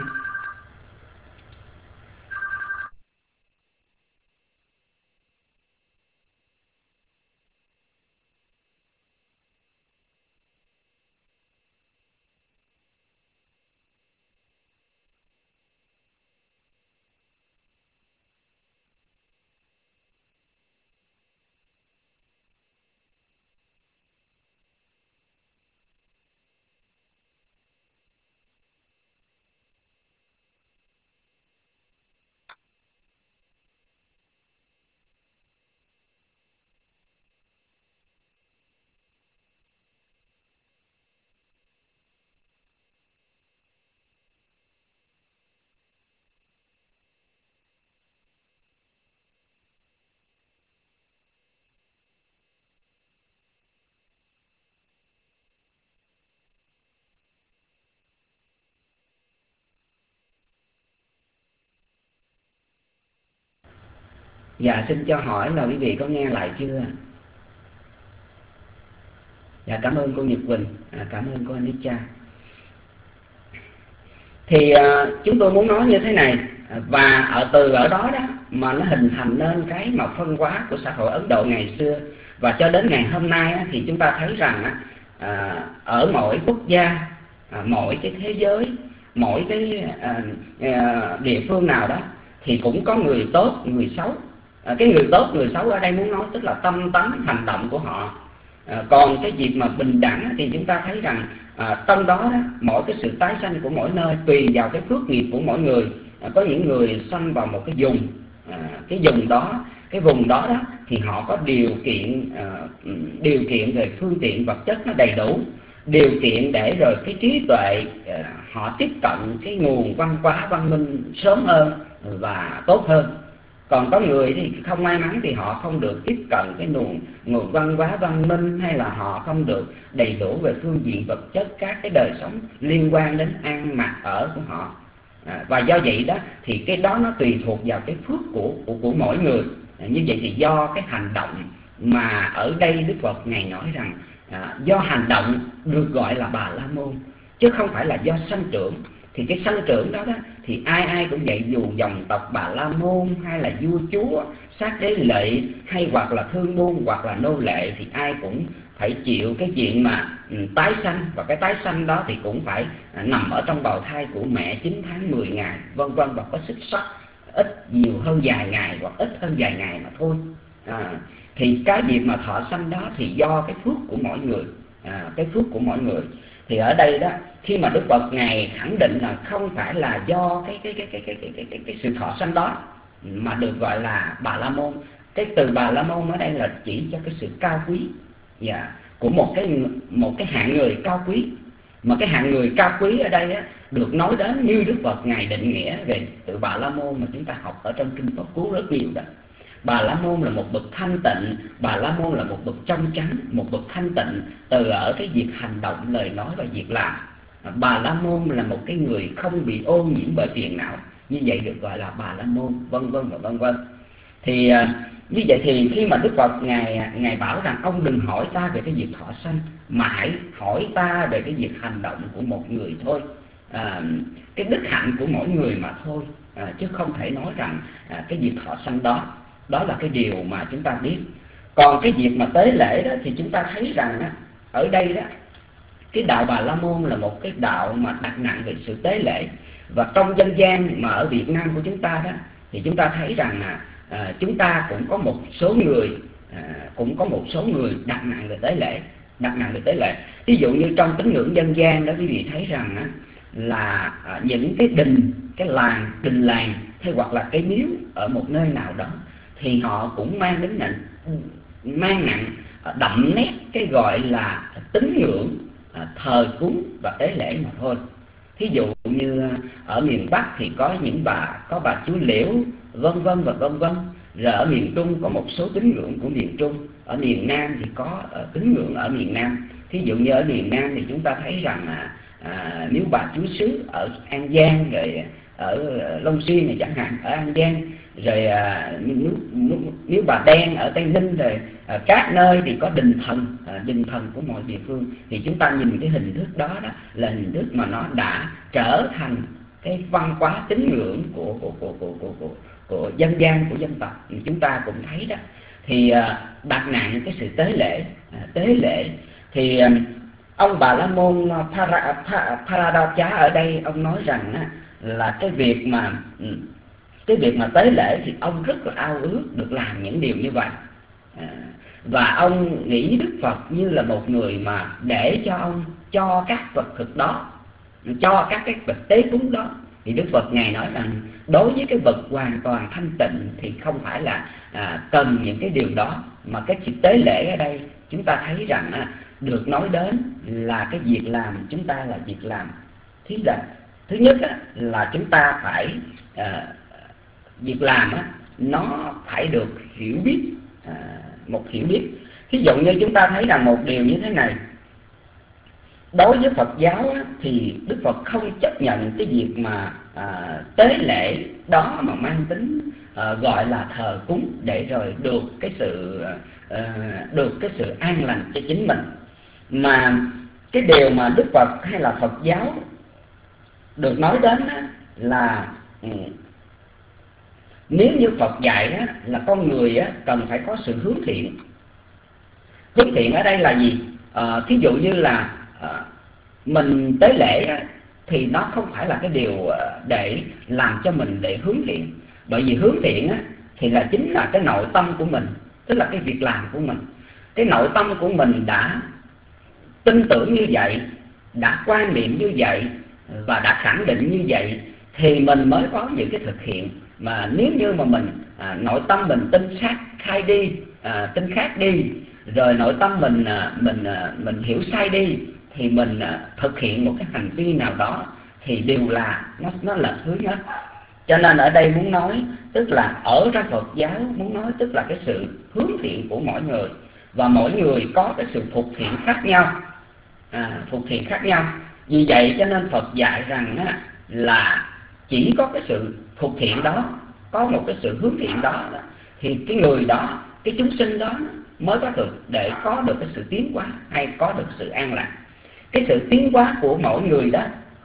Dạ xin cho hỏi là quý vị có nghe lại chưa? Dạ cảm ơn cô Nhật Quỳnh, à, cảm ơn cô Anisha. Thì à, chúng tôi muốn nói như thế này, và ở từ ở đó đó mà nó hình thành nên cái mà phân hóa của xã hội Ấn Độ ngày xưa, và cho đến ngày hôm nay á, thì chúng ta thấy rằng á, à, ở mỗi quốc gia, à, mỗi cái thế giới, mỗi cái à, à, địa phương nào đó thì cũng có người tốt, người xấu. À, cái người tốt, người xấu ở đây muốn nói tức là tâm tánh, hành động của họ. À, còn cái việc mà bình đẳng thì chúng ta thấy rằng à, trong đó, đó mỗi cái sự tái sanh của mỗi nơi tùy vào cái phước nghiệp của mỗi người. À, có những người sanh vào một cái vùng, à, cái vùng đó, cái vùng đó, đó thì họ có điều kiện à, điều kiện về phương tiện vật chất nó đầy đủ, điều kiện để rồi cái trí tuệ à, họ tiếp cận cái nguồn văn hóa văn minh sớm hơn và tốt hơn. Còn có người thì không may mắn thì họ không được tiếp cận cái nguồn nguồn văn hóa văn minh, hay là họ không được đầy đủ về phương diện vật chất, các cái đời sống liên quan đến ăn mặc ở của họ. À, và do vậy đó thì cái đó nó tùy thuộc vào cái phước của của, của mỗi người. À, như vậy thì do cái hành động mà ở đây Đức Phật Ngài nói rằng à, do hành động được gọi là Bà La Môn, chứ không phải là do sanh trưởng. thì cái sân trưởng đó đó thì ai ai cũng vậy, dù dòng tộc Bà La Môn hay là vua chúa, sát đế lệ, hay hoặc là thương buôn hoặc là nô lệ, thì ai cũng phải chịu cái chuyện mà um, tái sanh, và cái tái sanh đó thì cũng phải à, nằm ở trong bào thai của mẹ chín tháng mười ngày, vân vân, và có sức sắc ít nhiều hơn vài ngày hoặc ít hơn vài ngày mà thôi. À, thì cái việc mà thọ sanh đó thì do cái phước của mỗi người, à, cái phước của mỗi người. Thì ở đây đó, khi mà Đức Phật Ngài khẳng định là không phải là do cái cái cái cái cái cái cái, cái, cái sự thọ sanh đó mà được gọi là Bà La Môn. Cái từ Bà La Môn ở đây là chỉ cho cái sự cao quý, yeah, của một cái một cái hạng người cao quý. Mà cái hạng người cao quý ở đây á, được nói đến như Đức Phật Ngài định nghĩa về từ Bà La Môn mà chúng ta học ở trong kinh Pháp Cú rất nhiều đó. Bà La Môn là một bậc thanh tịnh, Bà La Môn là một bậc trong trắng, một bậc thanh tịnh từ ở cái việc hành động, lời nói và việc làm. Bà La Môn là một cái người không bị ô nhiễm bởi phiền não, như vậy được gọi là Bà La Môn, vân vân và vân vân. Thì như vậy thì khi mà Đức Phật ngài ngài bảo rằng ông đừng hỏi ta về cái việc thọ sanh, mà hãy hỏi ta về cái việc hành động của một người thôi, à, cái đức hạnh của mỗi người mà thôi, à, chứ không thể nói rằng à, cái việc thọ sanh đó đó là cái điều mà chúng ta biết. Còn cái việc mà tế lễ đó thì chúng ta thấy rằng á, ở đây đó, cái đạo Bà La Môn là một cái đạo mà đặt nặng về sự tế lễ. Và trong dân gian mà ở Việt Nam của chúng ta đó thì chúng ta thấy rằng là à, chúng ta cũng có một số người à, cũng có một số người đặt nặng về tế lễ, đặt nặng về tế lễ. Ví dụ như trong tín ngưỡng dân gian đó, quý vị thấy rằng á, là à, những cái đình, cái làng, đình làng hay hoặc là cái miếu ở một nơi nào đó thì họ cũng mang đến nặng, mang nặng đậm nét cái gọi là tín ngưỡng, à, thờ cúng và tế lễ mà thôi. Thí dụ như ở miền Bắc thì có những bà có bà Chúa Liễu, vân vân và vân vân. Rồi ở miền Trung có một số tín ngưỡng của miền Trung, ở miền Nam thì có uh, tín ngưỡng ở miền Nam. Thí dụ như ở miền Nam thì chúng ta thấy rằng là à, miếu bà Chúa Xứ ở An Giang, rồi ở Long Xuyên này chẳng hạn, ở An Giang, rồi à, miếu, miếu, miếu Bà Đen ở Tây Ninh, rồi à, các nơi thì có đình thần, à, đình thần của mọi địa phương. Thì chúng ta nhìn cái hình thức đó, đó là hình thức mà nó đã trở thành cái văn hóa tín ngưỡng của của của của của, của, của dân gian của dân tộc. Thì chúng ta cũng thấy đó, thì à, đặt nặng cái sự tế lễ, à, tế lễ thì à, ông Bà La Môn Para, Paradacha ở đây ông nói rằng á, là cái việc mà cái việc mà tế lễ thì ông rất là ao ước được làm những điều như vậy, à, và ông nghĩ Đức Phật như là một người mà để cho ông cho các vật thực đó, cho các cái vật tế cúng đó. Thì Đức Phật ngài nói rằng đối với cái vật hoàn toàn thanh tịnh thì không phải là à, cần những cái điều đó, mà cái sự tế lễ ở đây chúng ta thấy rằng à, được nói đến là cái việc làm chúng ta là việc làm thí rằng thứ nhất á, là chúng ta phải à, việc làm á, nó phải được hiểu biết, à, một hiểu biết. Ví dụ như chúng ta thấy rằng một điều như thế này, đối với Phật giáo á, thì Đức Phật không chấp nhận cái việc mà à, tế lễ đó mà mang tính à, gọi là thờ cúng để rồi được cái sự à, được cái sự an lành cho chính mình. Mà cái điều mà Đức Phật hay là Phật giáo được nói đến á, là ừ, nếu như Phật dạy á, là con người á, cần phải có sự hướng thiện. Hướng thiện ở đây là gì? À, thí dụ như là à, mình tế lễ á, thì nó không phải là cái điều để làm cho mình để hướng thiện. Bởi vì hướng thiện á, thì là chính là cái nội tâm của mình, tức là cái việc làm của mình. Cái nội tâm của mình đã tin tưởng như vậy, đã quan niệm như vậy và đã khẳng định như vậy thì mình mới có những cái thực hiện. Mà nếu như mà mình à, nội tâm mình tin sát khai đi, à, tin khác đi, rồi nội tâm mình à, mình à, mình hiểu sai đi, thì mình à, thực hiện một cái hành vi nào đó thì đều là nó nó lệch hướng hết. Cho nên ở đây muốn nói tức là ở trong Phật giáo muốn nói tức là cái sự hướng thiện của mỗi người, và mỗi người có cái sự phục thiện khác nhau, à, phục thiện khác nhau. Vì vậy cho nên Phật dạy rằng á, là chỉ có cái sự phục thiện đó, có một cái sự hướng thiện đó, đó thì cái người đó, cái chúng sinh đó mới có được để có được cái sự tiến hóa hay có được sự an lạc. Cái sự tiến hóa của mỗi người đó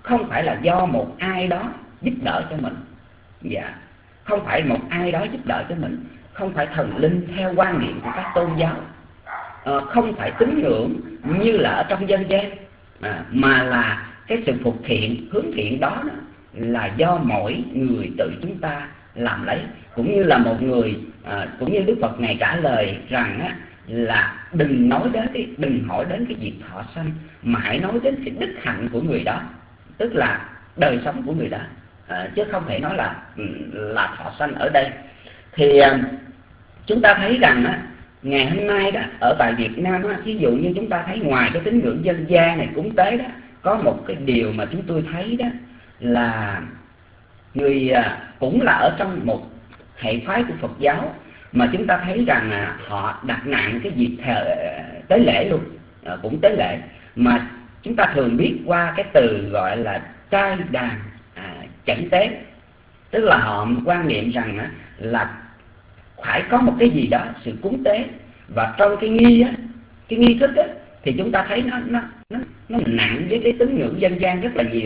không phải là do một ai đó giúp đỡ cho mình. Dạ, không phải một ai đó giúp đỡ cho mình, không phải thần linh theo quan niệm của các tôn giáo, à, không phải tín ngưỡng như là ở trong dân gian, à, mà là cái sự phục thiện, hướng thiện đó, đó là do mỗi người tự chúng ta làm lấy. Cũng như là một người, à, cũng như Đức Phật Ngài trả lời rằng á, là đừng nói đến cái, đừng hỏi đến cái việc thọ sanh, mà hãy nói đến cái đức hạnh của người đó, tức là đời sống của người đó, à, chứ không thể nói là là thọ sanh ở đây. Thì à, chúng ta thấy rằng á, ngày hôm nay đó ở tại Việt Nam á, ví dụ như chúng ta thấy ngoài cái tín ngưỡng dân gian này, cúng tế đó, có một cái điều mà chúng tôi thấy đó là người à, cũng là ở trong một hệ phái của Phật giáo, mà chúng ta thấy rằng à, họ đặt nặng cái việc tế lễ luôn, à, cũng tế lễ, mà chúng ta thường biết qua cái từ gọi là trai đàn à, chẩn tế, tức là họ quan niệm rằng á, là phải có một cái gì đó sự cúng tế, và trong cái nghi á, cái nghi thức á, thì chúng ta thấy nó nó nó nó nặng với cái tín ngưỡng dân gian rất là nhiều,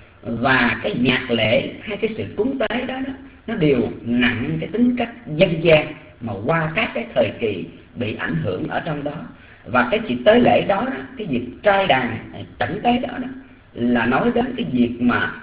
và cái nhạc lễ hay cái sự cúng tế đó, đó nó đều nặng cái tính cách dân gian mà qua các cái thời kỳ bị ảnh hưởng ở trong đó. Và cái việc tế lễ đó, đó cái việc trai đàn chẩn tế đó, đó là nói đến cái việc mà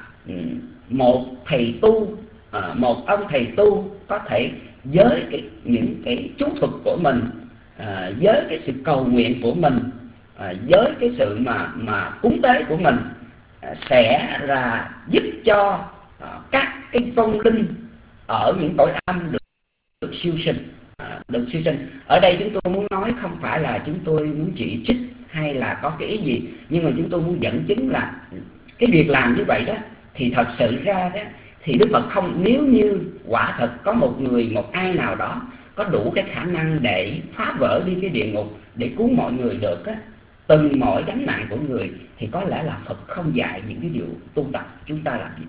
một thầy tu, một ông thầy tu có thể với cái, những cái chú thuật của mình, à, với cái sự cầu nguyện của mình, à, với cái sự mà mà cúng tế của mình, à, sẽ là giúp cho à, các cái vong linh ở những cõi âm được, được siêu sinh, à, được siêu sinh. Ở đây chúng tôi muốn nói không phải là chúng tôi muốn chỉ trích hay là có cái ý gì, nhưng mà chúng tôi muốn dẫn chứng là cái việc làm như vậy đó thì thật sự ra đó thì Đức Phật không, nếu như quả thật có một người, một ai nào đó có đủ cái khả năng để phá vỡ đi cái địa ngục, để cứu mọi người được á, từng mỗi gánh nặng của người, thì có lẽ là Phật không dạy những cái điều tu tập chúng ta làm gì,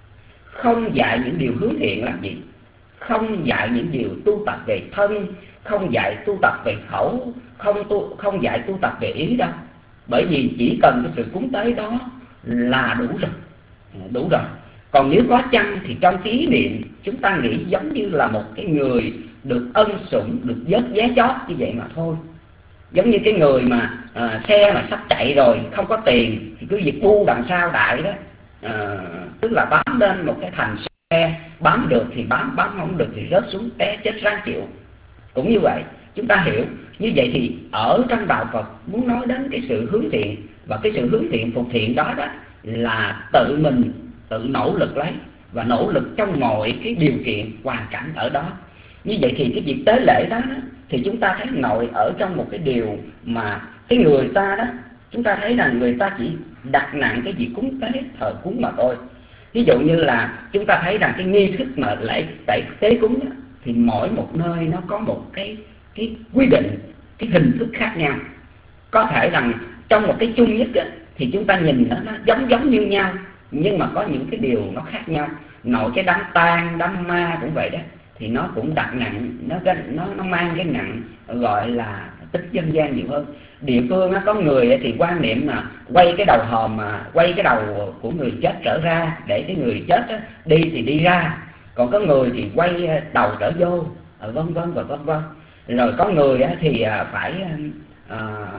không dạy những điều hướng thiện làm gì, không dạy những điều tu tập về thân, không dạy tu tập về khẩu, không tu, không dạy tu tập về ý đâu. Bởi vì chỉ cần cái sự cúng tế đó là đủ rồi, đủ rồi. Còn nếu có chăng thì trong cái ý niệm chúng ta nghĩ giống như là một cái người được ân sủng, được vớt vé chót như vậy mà thôi. Giống như cái người mà à, xe mà sắp chạy rồi không có tiền thì cứ việc bu đằng sau đại đó, à, tức là bám lên một cái thành xe, bám được thì bám, bám không được thì rớt xuống té chết ráng chịu. Cũng như vậy, chúng ta hiểu như vậy thì ở trong đạo Phật muốn nói đến cái sự hướng thiện, và cái sự hướng thiện phục thiện đó đó là tự mình tự nỗ lực lấy, và nỗ lực trong mọi cái điều kiện hoàn cảnh ở đó. Như vậy thì cái việc tế lễ đó, đó thì chúng ta thấy nội ở trong một cái điều mà cái người ta đó, chúng ta thấy rằng người ta chỉ đặt nặng cái việc cúng tế, thờ cúng mà thôi. Ví dụ như là chúng ta thấy rằng cái nghi thức mà lễ tại tế cúng đó, thì mỗi một nơi nó có một cái cái quy định, cái hình thức khác nhau. Có thể rằng trong một cái chung nhất đó, thì chúng ta nhìn nó, nó giống giống như nhau, nhưng mà có những cái điều nó khác nhau. Nội cái đám tang, đám ma cũng vậy đó, thì nó cũng đặt nặng, nó nó nó mang cái nặng gọi là tích dân gian nhiều hơn. Địa phương á, có người thì quan niệm mà quay cái đầu hòm, mà quay cái đầu của người chết trở ra để cái người chết á, đi thì đi ra, còn có người thì quay đầu trở vô, vân vân và vân vân. Rồi có người á, thì phải à,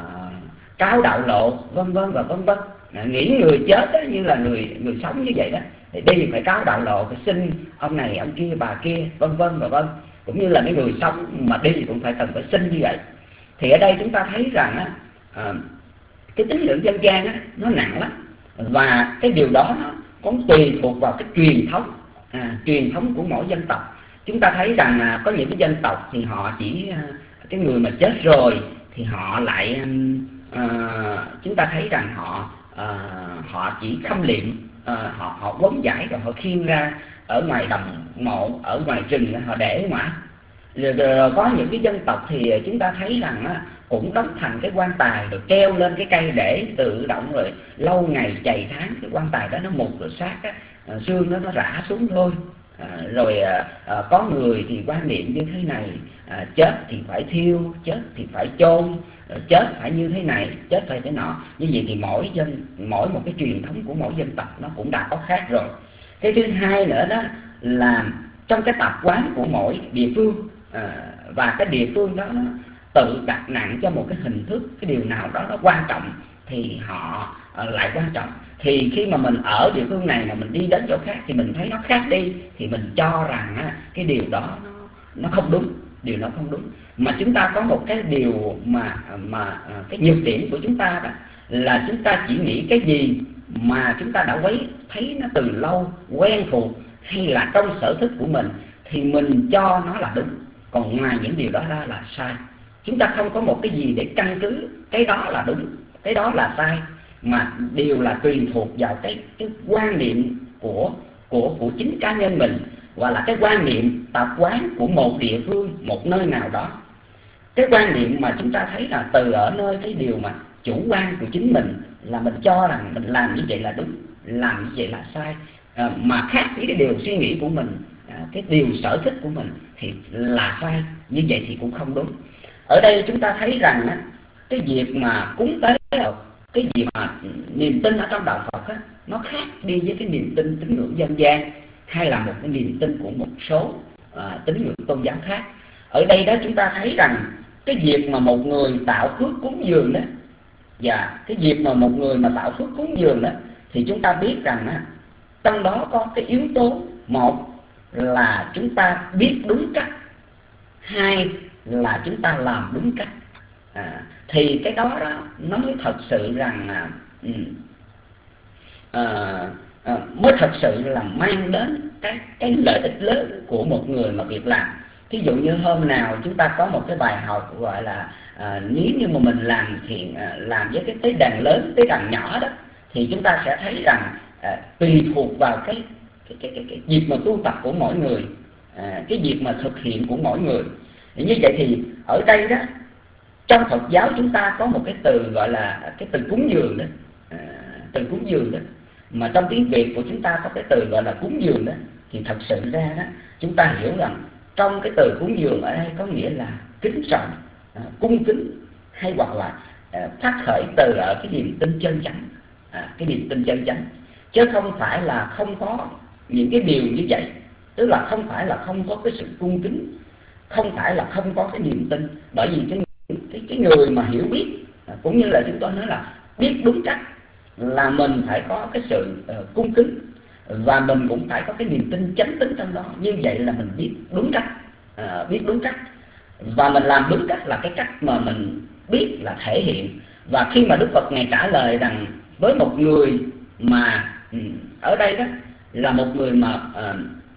cáo đạo lộ, vân vân và vân vân. Nghĩ người chết á, như là người người sống như vậy đó, thì đi phải cáo đạo lộ, phải xin ông này ông kia bà kia, vân vân và vân. Cũng như là cái người sống mà đi cũng phải cần phải xin như vậy. Thì ở đây chúng ta thấy rằng á, à, cái tín ngưỡng dân gian á, nó nặng lắm, và cái điều đó nó cũng tùy thuộc vào cái truyền thống, à, truyền thống của mỗi dân tộc. Chúng ta thấy rằng à, có những cái dân tộc thì họ chỉ à, cái người mà chết rồi thì họ lại à, chúng ta thấy rằng họ à, họ chỉ khâm liệm, à, họ họ quấn giải rồi họ khiêng ra ở ngoài đồng mộ, ở ngoài rừng họ để ngoài. Rồi, rồi, rồi có những cái dân tộc thì chúng ta thấy rằng á, cũng đóng thành cái quan tài rồi treo lên cái cây để tự động, rồi lâu ngày chày tháng cái quan tài đó nó mục rồi xác á, xương nó nó rã xuống thôi. à, rồi à, à, có người thì quan niệm như thế này, à, chết thì phải thiêu, chết thì phải chôn, chết phải như thế này, chết phải thế nọ. Như vậy thì mỗi dân, mỗi một cái truyền thống của mỗi dân tộc nó cũng đã có khác rồi. Cái thứ hai nữa đó là trong cái tập quán của mỗi địa phương, à, và cái địa phương đó nó tự đặt nặng cho một cái hình thức, cái điều nào đó nó quan trọng thì họ lại quan trọng. Thì khi mà mình ở địa phương này mà mình đi đến chỗ khác thì mình thấy nó khác đi, thì mình cho rằng á, cái điều đó nó, nó không đúng, điều đó không đúng. Mà chúng ta có một cái điều mà mà cái nhược điểm của chúng ta đó là chúng ta chỉ nghĩ cái gì mà chúng ta đã quấy thấy nó từ lâu, quen thuộc hay là trong sở thích của mình thì mình cho nó là đúng, còn ngoài những điều đó ra là sai. Chúng ta không có một cái gì để căn cứ cái đó là đúng, cái đó là sai, mà đều là tùy thuộc vào cái cái quan niệm của của của chính cá nhân mình, hoặc là cái quan niệm tập quán của một địa phương, một nơi nào đó. Cái quan niệm mà chúng ta thấy là từ ở nơi cái điều mà chủ quan của chính mình là mình cho rằng mình làm như vậy là đúng, làm như vậy là sai, à, mà khác với cái điều suy nghĩ của mình, à, cái điều sở thích của mình thì là sai. Như vậy thì cũng không đúng. Ở đây chúng ta thấy rằng á, cái việc mà cúng tế, cái việc mà niềm tin ở trong đạo Phật á, nó khác đi với cái niềm tin tín ngưỡng dân gian hay là một cái niềm tin của một số à, tín ngưỡng tôn giáo khác. Ở đây đó chúng ta thấy rằng cái việc mà một người tạo phước cúng dường đó, và cái việc mà một người mà tạo phước cúng dường đó, thì chúng ta biết rằng á, trong đó có cái yếu tố, một là chúng ta biết đúng cách, hai là chúng ta làm đúng cách. À, thì cái đó, đó nó mới thật sự rằng à, à, à, mới thật sự là mang đến cái cái lợi ích lớn của một người mà việc làm. Ví dụ như hôm nào chúng ta có một cái bài học gọi là à, nếu như mà mình làm thiện, à, làm với cái tế đàn lớn, tế đàn nhỏ đó, thì chúng ta sẽ thấy rằng à, tùy thuộc vào cái cái, cái, cái, cái việc mà tu tập của mỗi người, à, cái việc mà thực hiện của mỗi người. Thì như vậy thì ở đây đó, trong Phật giáo chúng ta có một cái từ gọi là cái từ cúng dường đó, à, từ cúng dường đó, mà trong tiếng Việt của chúng ta có cái từ gọi là cúng dường đó. Thì thật sự ra đó, chúng ta hiểu rằng trong cái từ cúng dường ở đây có nghĩa là kính trọng, à, cung kính, hay hoặc là à, phát khởi từ ở cái niềm tin chân chánh, à, cái niềm tin chân chánh, chứ không phải là không có những cái điều như vậy. Tức là không phải là không có cái sự cung kính, không phải là không có cái niềm tin, bởi vì cái cái, cái người mà hiểu biết, à, cũng như là chúng tôi nói là biết đúng cách, là mình phải có cái sự uh, cung kính, và mình cũng phải có cái niềm tin chánh tín trong đó. Như vậy là mình biết đúng cách, à, biết đúng cách, và mình làm đúng cách là cái cách mà mình biết là thể hiện. Và khi mà Đức Phật Ngài trả lời rằng với một người mà ừ, ở đây đó là một người mà uh,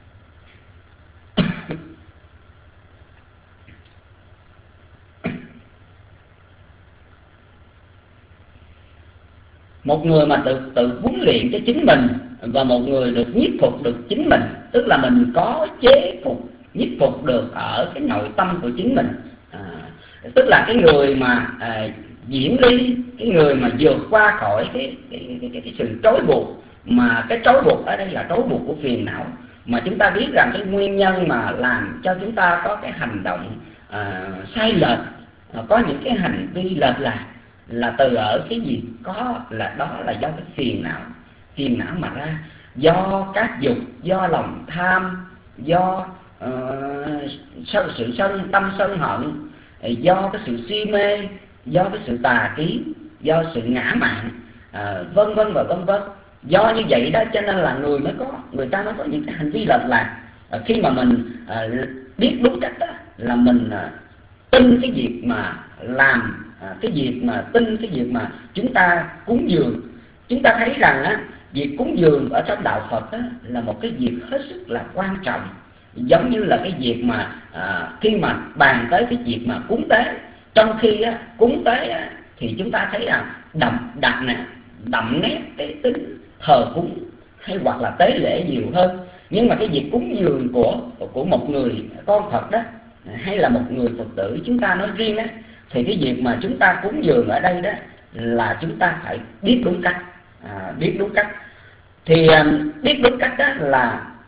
một người mà tự tự huấn luyện cho chính mình, và một người được nhiếp phục được chính mình, tức là mình có chế phục, nhiếp phục được ở cái nội tâm của chính mình, à, tức là cái người mà à, diễn ly, cái người mà vượt qua khỏi cái cái, cái, cái, cái sự trói buộc, mà cái trói buộc ở đây là trói buộc của phiền não. Mà chúng ta biết rằng cái nguyên nhân mà làm cho chúng ta có cái hành động à, sai lệch, à, có những cái hành vi lệch lạc, là từ ở cái gì có, là đó là do cái phiền não, phiền não mà ra, do các dục, do lòng tham, do uh, sự sân, tâm sân hận, do cái sự si mê, do cái sự tà kiến, do sự ngã mạn, uh, vân vân và vân vân. Do như vậy đó cho nên là người mới có, người ta mới có những cái hành vi lệch lạc. Uh, khi mà mình uh, biết đúng cách đó, là mình uh, tin cái việc mà làm, À, cái việc mà tin cái việc mà chúng ta cúng dường. Chúng ta thấy rằng á, việc cúng dường ở trong đạo Phật á, là một cái việc hết sức là quan trọng. Giống như là cái việc mà à, khi mà bàn tới cái việc mà cúng tế, trong khi á, cúng tế á, thì chúng ta thấy là đậm đặc nè, đậm nét cái tính thờ cúng hay hoặc là tế lễ nhiều hơn. Nhưng mà cái việc cúng dường của của một người con Phật đó, hay là một người Phật tử chúng ta nói riêng á, thì cái việc mà chúng ta cúng dường ở đây đó là chúng ta phải biết đúng cách, à, biết đúng cách. Thì à, biết đúng cách đó là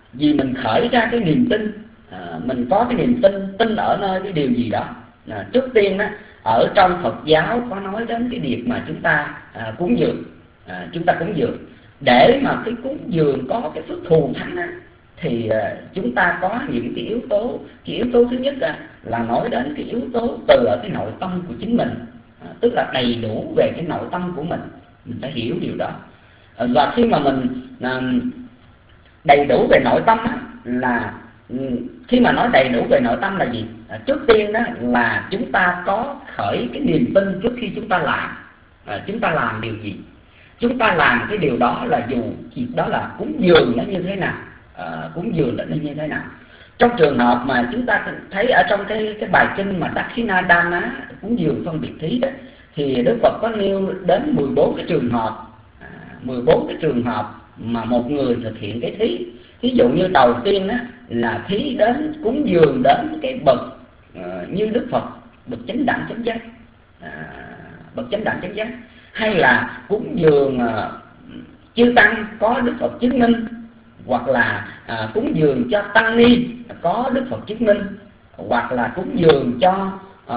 vì mình khởi ra cái niềm tin, à, mình có cái niềm tin, tin ở nơi cái điều gì đó. À, trước tiên đó, ở trong Phật giáo có nói đến cái việc mà chúng ta à, cúng dường, à, chúng ta cúng dường để mà cái cúng dường có cái phước thù thắng á, thì à, chúng ta có những cái yếu tố. Cái yếu tố thứ nhất à, là nói đến cái yếu tố từ ở cái nội tâm của chính mình, à, tức là đầy đủ về cái nội tâm của mình, mình phải hiểu điều đó. À, và khi mà mình à, đầy đủ về nội tâm á, là khi mà nói đầy đủ về nội tâm là gì? À, trước tiên đó là chúng ta có khởi cái niềm tin trước khi chúng ta làm. À, chúng ta làm điều gì? Chúng ta làm cái điều đó là dù việc đó là cúng dường nó như thế nào, à, cúng dường nó như thế nào. Trong trường hợp mà chúng ta thấy ở trong cái cái bài kinh mà Dakhinadana, cúng dường phân biệt thí đó, thì Đức Phật có nêu đến mười bốn cái trường hợp, à, mười bốn cái trường hợp mà một người thực hiện cái thí. Ví dụ như đầu tiên á, là thí đến cúng dường đến cái bậc uh, như Đức Phật, bậc chánh đẳng chánh giác, à, bậc chánh đẳng chánh giác, hay là cúng dường uh, chư tăng có Đức Phật chứng minh, hoặc là uh, cúng dường cho tăng ni có Đức Phật chứng minh, hoặc là cúng dường cho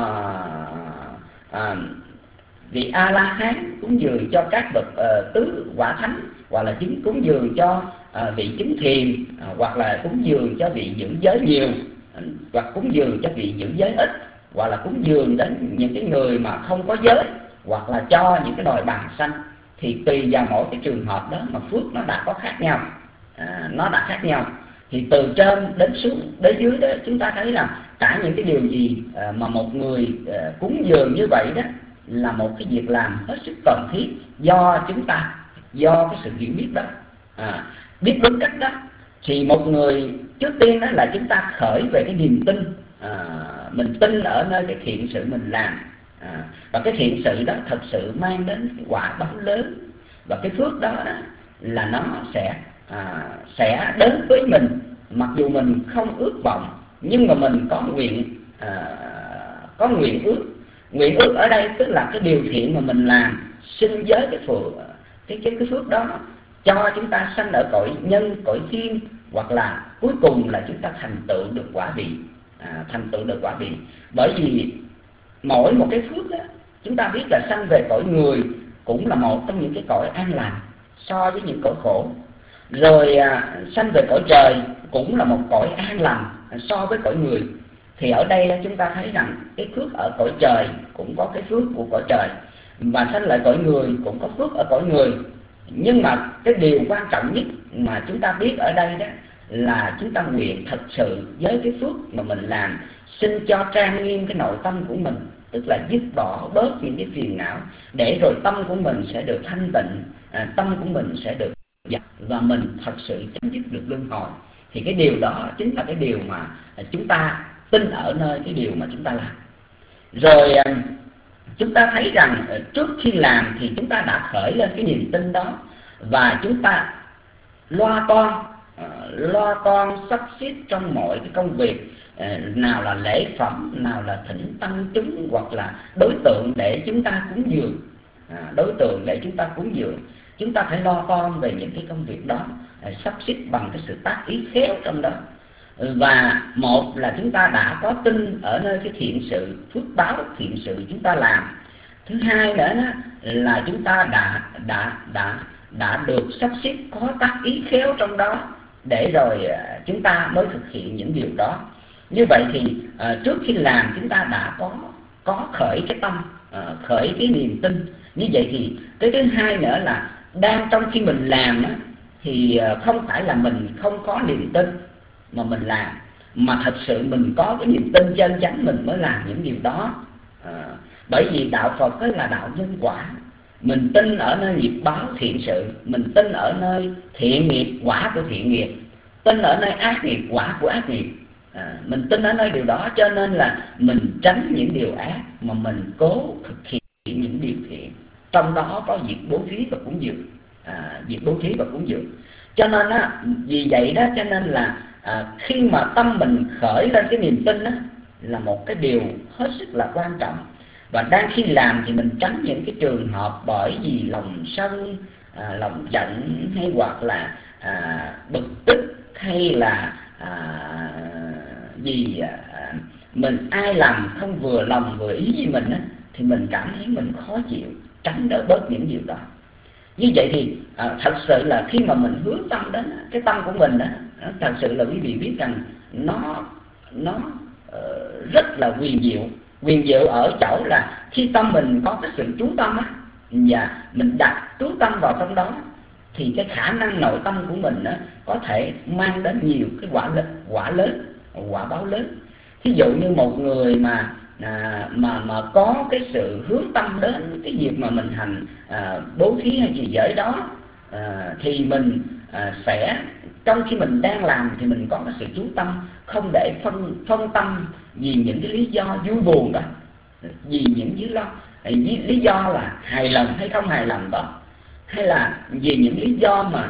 uh, uh, vị A La Hán, cúng dường cho các bậc uh, tứ quả thánh, hoặc là chứng cúng dường cho À, vị chứng thiền, à, hoặc là cúng dường cho vị giữ giới nhiều, à, hoặc cúng dường cho vị giữ giới ít, hoặc là cúng dường đến những cái người mà không có giới, hoặc là cho những cái loài bàng xanh. Thì tùy vào mỗi cái trường hợp đó mà phước nó đã có khác nhau, à, nó đã khác nhau. Thì từ trên đến xuống đến dưới đó, chúng ta thấy là cả những cái điều gì à, mà một người à, cúng dường như vậy đó là một cái việc làm hết sức cần thiết do chúng ta, do cái sự hiểu biết đó, à, biết đúng cách đó. Thì một người trước tiên đó là chúng ta khởi về cái niềm tin, à, mình tin ở nơi cái thiện sự mình làm, à, và cái thiện sự đó thật sự mang đến cái quả báo lớn, và cái phước đó, đó là nó sẽ à, sẽ đến với mình, mặc dù mình không ước vọng, nhưng mà mình có nguyện à, có nguyện ước. Nguyện ước ở đây tức là cái điều thiện mà mình làm sinh với cái phước, cái cái cái phước đó cho chúng ta sanh ở cõi nhân, cõi thiên, hoặc là cuối cùng là chúng ta thành tựu được quả vị, à, thành tựu được quả vị. Bởi vì mỗi một cái phước đó, chúng ta biết là sanh về cõi người cũng là một trong những cái cõi an lành so với những cõi khổ. Rồi à, sanh về cõi trời cũng là một cõi an lành so với cõi người. Thì ở đây chúng ta thấy rằng cái phước ở cõi trời cũng có cái phước của cõi trời, và sanh lại cõi người cũng có phước ở cõi người. Nhưng mà cái điều quan trọng nhất mà chúng ta biết ở đây đó là chúng ta nguyện thật sự với cái phước mà mình làm, xin cho trang nghiêm cái nội tâm của mình, tức là dứt bỏ bớt những cái phiền não, để rồi tâm của mình sẽ được thanh tịnh, à, tâm của mình sẽ được dập, và mình thật sự chấm dứt được luân hồi. Thì cái điều đó chính là cái điều mà chúng ta tin ở nơi cái điều mà chúng ta làm. Rồi chúng ta thấy rằng trước khi làm thì chúng ta đã khởi lên cái niềm tin đó, và chúng ta loa toan, loa toan sắp xếp trong mọi cái công việc, nào là lễ phẩm, nào là thỉnh tăng chúng, hoặc là đối tượng để chúng ta cúng dường, đối tượng để chúng ta cúng dường. Chúng ta phải lo toan về những cái công việc đó, sắp xếp bằng cái sự tác ý khéo trong đó. Và một là chúng ta đã có tin ở nơi cái thiện sự, phước báo thiện sự chúng ta làm. Thứ hai nữa đó, là chúng ta đã đã đã đã được sắp xếp có tác ý khéo trong đó, để rồi chúng ta mới thực hiện những điều đó. Như vậy thì à, trước khi làm chúng ta đã có có khởi cái tâm, à, khởi cái niềm tin. Như vậy thì cái thứ hai nữa là đang trong khi mình làm á, thì không phải là mình không có niềm tin mà mình làm, mà thật sự mình có cái niềm tin chân chánh mình mới làm những điều đó. À, bởi vì đạo Phật đó là đạo nhân quả. Mình tin ở nơi nghiệp báo thiện sự, mình tin ở nơi thiện nghiệp quả của thiện nghiệp, tin ở nơi ác nghiệp quả của ác nghiệp. À, mình tin ở nơi điều đó, cho nên là mình tránh những điều ác mà mình cố thực hiện những điều thiện. Trong đó có việc bố thí và cúng dường, à, việc bố thí và cúng dường. Cho nên á, vì vậy đó, cho nên là à, khi mà tâm mình khởi lên cái niềm tin á, là một cái điều hết sức là quan trọng. Và đang khi làm thì mình tránh những cái trường hợp bởi vì lòng sân, à, lòng giận, hay hoặc là à, bực tức, hay là à, gì à, mình ai làm không vừa lòng vừa ý với mình á, thì mình cảm thấy mình khó chịu, tránh đỡ bớt những điều đó. Như vậy thì à, thật sự là khi mà mình hướng tâm đến cái tâm của mình á, thật sự là quý vị biết rằng nó nó uh, rất là quyền diệu. Quyền diệu ở chỗ là khi tâm mình có cái sự chú tâm á, và mình đặt chú tâm vào trong đó, thì cái khả năng nội tâm của mình á, có thể mang đến nhiều cái quả lớn, quả lớn, quả báo lớn. Thí dụ như một người mà à, mà mà có cái sự hướng tâm đến cái việc mà mình hành à, bố thí hay gì giới đó, à, thì mình à, sẽ trong khi mình đang làm thì mình có cái sự chú tâm, không để phân phân tâm vì những cái lý do vui buồn đó, vì những lý do lý do là hài lòng hay không hài lòng đó, hay là vì những lý do mà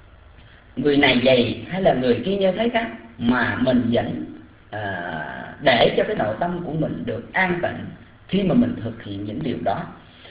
người này vậy hay là người kia như thế khác, mà mình vẫn à, để cho cái nội tâm của mình được an tịnh khi mà mình thực hiện những điều đó.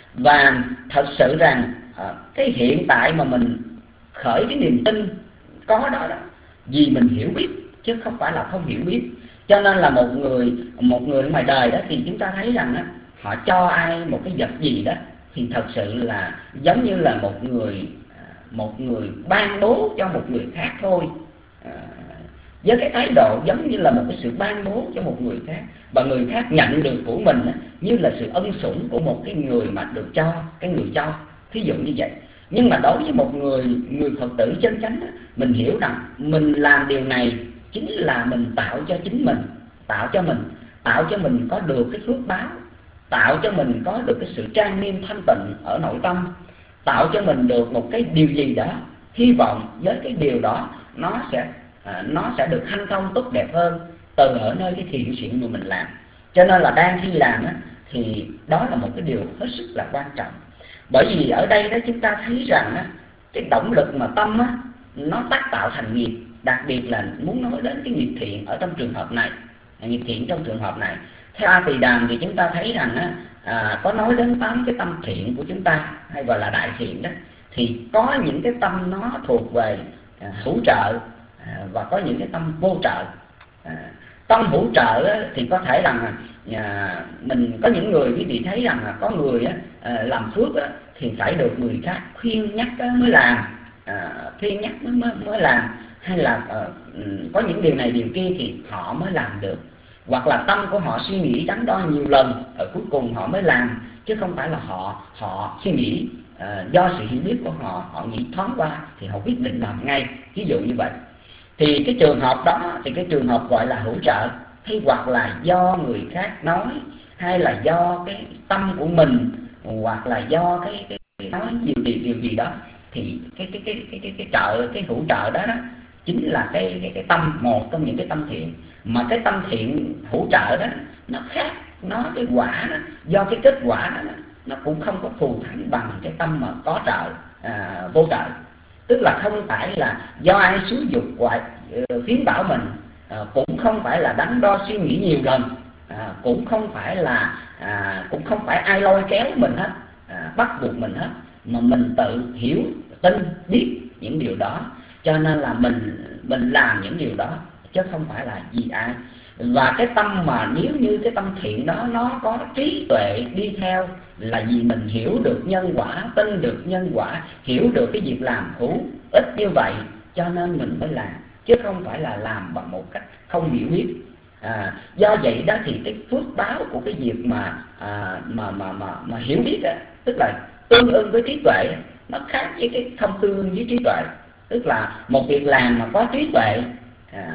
Và thật sự rằng à, cái hiện tại mà mình khởi cái niềm tin có đó đó, vì mình hiểu biết chứ không phải là không hiểu biết. Cho nên là một người một người ngoài đời đó thì chúng ta thấy rằng á, họ cho ai một cái vật gì đó thì thật sự là giống như là một người một người ban bố cho một người khác thôi, à, với cái thái độ giống như là một cái sự ban bố cho một người khác, và người khác nhận được của mình á, như là sự ân sủng của một cái người mà được cho, cái người cho, thí dụ như vậy. Nhưng mà đối với một người người Phật tử chân chánh á, mình hiểu rằng mình làm điều này chính là mình tạo cho chính mình, tạo cho mình tạo cho mình có được cái phước báo, tạo cho mình có được cái sự trang nghiêm thanh tịnh ở nội tâm, tạo cho mình được một cái điều gì đó, hy vọng với cái điều đó nó sẽ à, nó sẽ được hanh thông tốt đẹp hơn từ ở nơi cái thiện chuyện mà mình làm. Cho nên là đang khi làm á, thì đó là một cái điều hết sức là quan trọng. Bởi vì ở đây đó chúng ta thấy rằng á, cái động lực mà tâm á, nó tác tạo thành nghiệp, đặc biệt là muốn nói đến cái nghiệp thiện ở trong trường hợp này, nghiệp thiện trong trường hợp này. Theo A Tỳ Đàm thì chúng ta thấy rằng á, à, có nói đến tám cái tâm thiện của chúng ta, hay gọi là đại thiện đó, thì có những cái tâm nó thuộc về à, hữu trợ, à, và có những cái tâm vô trợ. À, tâm hữu trợ á, thì có thể rằng à, mình có những người quý vị thấy rằng là có người á, à, làm phước á, thì phải được người khác khuyên nhắc mới làm, à, khuyên nhắc mới, mới, mới làm, hay là à, có những điều này điều kia thì họ mới làm được, hoặc là tâm của họ suy nghĩ đắn đo nhiều lần, ở cuối cùng họ mới làm, chứ không phải là họ họ suy nghĩ à, do sự hiểu biết của họ, họ nghĩ thoáng qua thì họ quyết định làm ngay, ví dụ như vậy. Thì cái trường hợp đó thì cái trường hợp gọi là hữu trợ, hay hoặc là do người khác nói, hay là do cái tâm của mình, hoặc là do cái, cái, cái nói điều gì điều gì đó, thì cái cái cái cái cái, cái trợ cái hữu trợ đó, đó chính là cái cái cái tâm, một trong những cái tâm thiện. Mà cái tâm thiện hữu trợ đó nó khác, nó cái quả đó, do cái kết quả đó nó cũng không có thù thắng bằng cái tâm mà có trợ, à, vô trợ. Tức là không phải là do ai xúi dục hoặc uh, khuyến bảo mình, uh, cũng không phải là đắn đo suy nghĩ nhiều lần, uh, cũng không phải là uh, cũng không phải ai lôi kéo mình hết, uh, bắt buộc mình hết, mà mình tự hiểu, tin, biết những điều đó, cho nên là mình mình làm những điều đó chứ không phải là vì ai. Và cái tâm mà nếu như cái tâm thiện đó nó có trí tuệ đi theo, là vì mình hiểu được nhân quả, tin được nhân quả, hiểu được cái việc làm hữu ích như vậy, cho nên mình mới làm, chứ không phải là làm bằng một cách không hiểu biết. À, do vậy đó thì cái phước báo của cái việc mà à, mà mà mà mà hiểu biết đó, tức là tương ưng với trí tuệ, nó khác với cái không tương ưng với trí tuệ. Tức là một việc làm mà có trí tuệ à,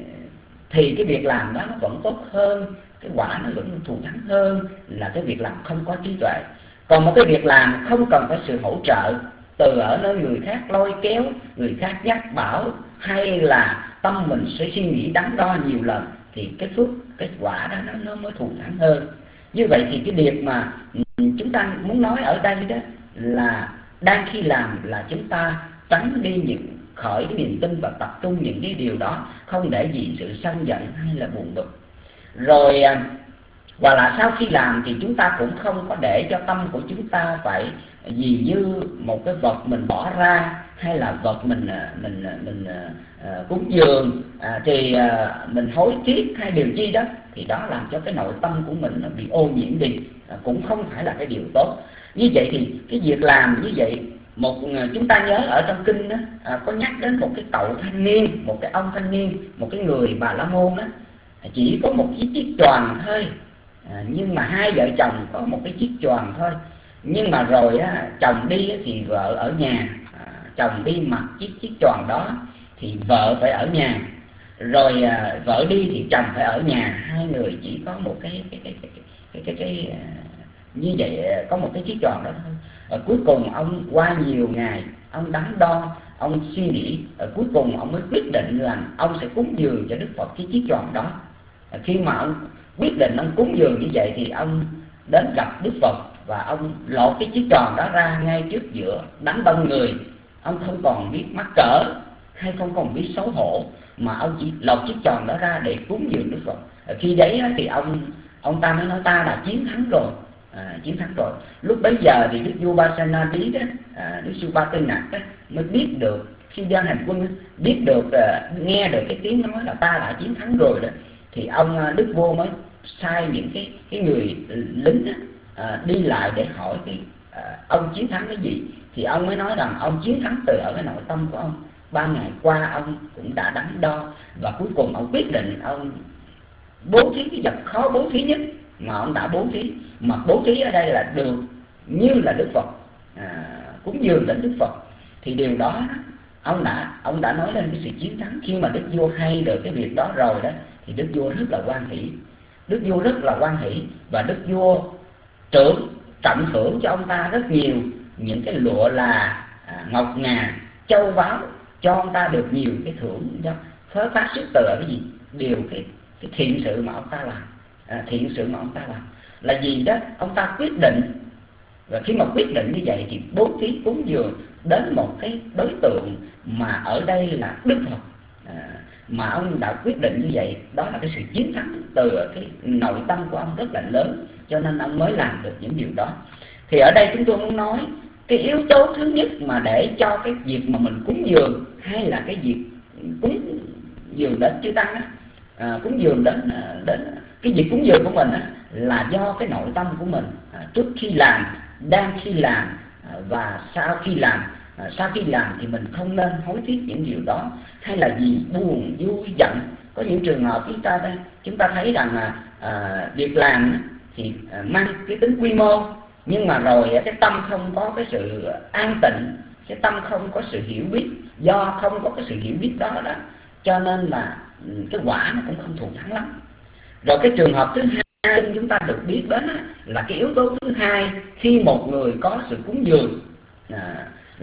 thì cái việc làm đó nó vẫn tốt hơn, cái quả nó vẫn thù thắng hơn là cái việc làm không có trí tuệ. Còn một cái việc làm không cần phải sự hỗ trợ từ ở nơi người khác lôi kéo, người khác nhắc bảo, hay là tâm mình sẽ suy nghĩ đắn đo nhiều lần, thì cái phước, cái quả đó nó, nó mới thù thắng hơn. Như vậy thì cái việc mà chúng ta muốn nói ở đây đó là đang khi làm là chúng ta tránh đi những khởi cái niềm tin và tập trung những cái điều đó, không để gì sự sân giận hay là buồn bực. Rồi Và là sau khi làm thì chúng ta cũng không có để cho tâm của chúng ta phải vì như một cái vật mình bỏ ra, hay là vật mình mình mình uh, cúng dường à, thì uh, mình hối tiếc hay điều chi đó, thì đó làm cho cái nội tâm của mình nó bị ô nhiễm đi, à, cũng không phải là cái điều tốt. Như vậy thì cái việc làm như vậy, một chúng ta nhớ ở trong kinh đó, à, có nhắc đến một cái cậu thanh niên, một cái ông thanh niên, một cái người Bà La Môn đó, chỉ có một cái chiếc choàng thôi, à, nhưng mà hai vợ chồng có một cái chiếc choàng thôi. Nhưng mà rồi á, chồng đi thì vợ ở nhà, à, chồng đi mặc chiếc chiếc choàng đó thì vợ phải ở nhà, rồi à, vợ đi thì chồng phải ở nhà, hai người chỉ có một cái cái cái cái cái cái, cái, cái như vậy, có một cái chiếc choàng đó thôi. Ở cuối cùng ông qua nhiều ngày ông đắn đo, ông suy nghĩ, ở cuối cùng ông mới quyết định là ông sẽ cúng dường cho Đức Phật cái chiếc choàng đó. À, khi mà ông quyết định ông cúng dường như vậy thì ông đến gặp Đức Phật và ông lột cái chiếc tròn đó ra ngay trước giữa đám đông người. Ông không còn biết mắc cỡ hay không còn biết xấu hổ, mà ông chỉ lột chiếc tròn đó ra để cúng dường Đức Phật. Khi đấy thì ông ông ta mới nói ta đã chiến thắng rồi, à, chiến thắng rồi. Lúc bấy giờ thì Đức vua Pasenadi đó, à, Đức sư Ba Tư Nặc đó mới biết được, khi đang hành quân biết được, uh, nghe được cái tiếng nói là ta đã chiến thắng rồi đó, thì ông Đức vua mới sai những cái cái người lính đó, à, đi lại để hỏi cái à, ông chiến thắng cái gì. Thì ông mới nói rằng ông chiến thắng từ ở cái nội tâm của ông. Ba ngày qua ông cũng đã đắn đo và cuối cùng ông quyết định ông bố thí cái vật khó bố thí nhất mà ông đã bố thí. Mà bố thí ở đây là được như là Đức Phật, à, cúng dường đến Đức Phật. Thì điều đó ông đã ông đã nói lên cái sự chiến thắng. Khi mà Đức vua hay được cái việc đó rồi đó thì Đức vua rất là hoan hỷ. Đức vua rất là hoan hỷ và Đức vua trưởng trọng thưởng cho ông ta rất nhiều những cái lụa là, à, ngọc ngà, châu báu, cho ông ta được nhiều cái thưởng cho phớ phát sức từ ở cái gì điều cái cái thiện sự mà ông ta làm, à, thiện sự mà ông ta làm là gì đó ông ta quyết định. Và khi mà quyết định như vậy thì bố thí cúng dường đến một cái đối tượng mà ở đây là Đức Phật, à, mà ông đã quyết định như vậy, đó là cái sự chiến thắng từ cái nội tâm của ông rất là lớn, cho nên ông mới làm được những điều đó. Thì ở đây chúng tôi muốn nói cái yếu tố thứ nhất mà để cho cái việc mà mình cúng dường hay là cái việc cúng dường đến chư tăng á, à, cúng dường đến đến cái việc cúng dường của mình á, là do cái nội tâm của mình, à, trước khi làm, đang khi làm, à, và sau khi làm. À, sau khi làm thì mình không nên hối tiếc những điều đó, hay là gì buồn vui giận. Có những trường hợp chúng ta chúng ta thấy rằng là à, việc làm thì à, mang cái tính quy mô, nhưng mà rồi cái tâm không có cái sự an tịnh, cái tâm không có sự hiểu biết. Do không có cái sự hiểu biết đó đó cho nên là cái quả nó cũng không thuận thắng lắm. Rồi cái trường hợp thứ hai chúng ta được biết đến là cái yếu tố thứ hai khi một người có sự cúng dường, à,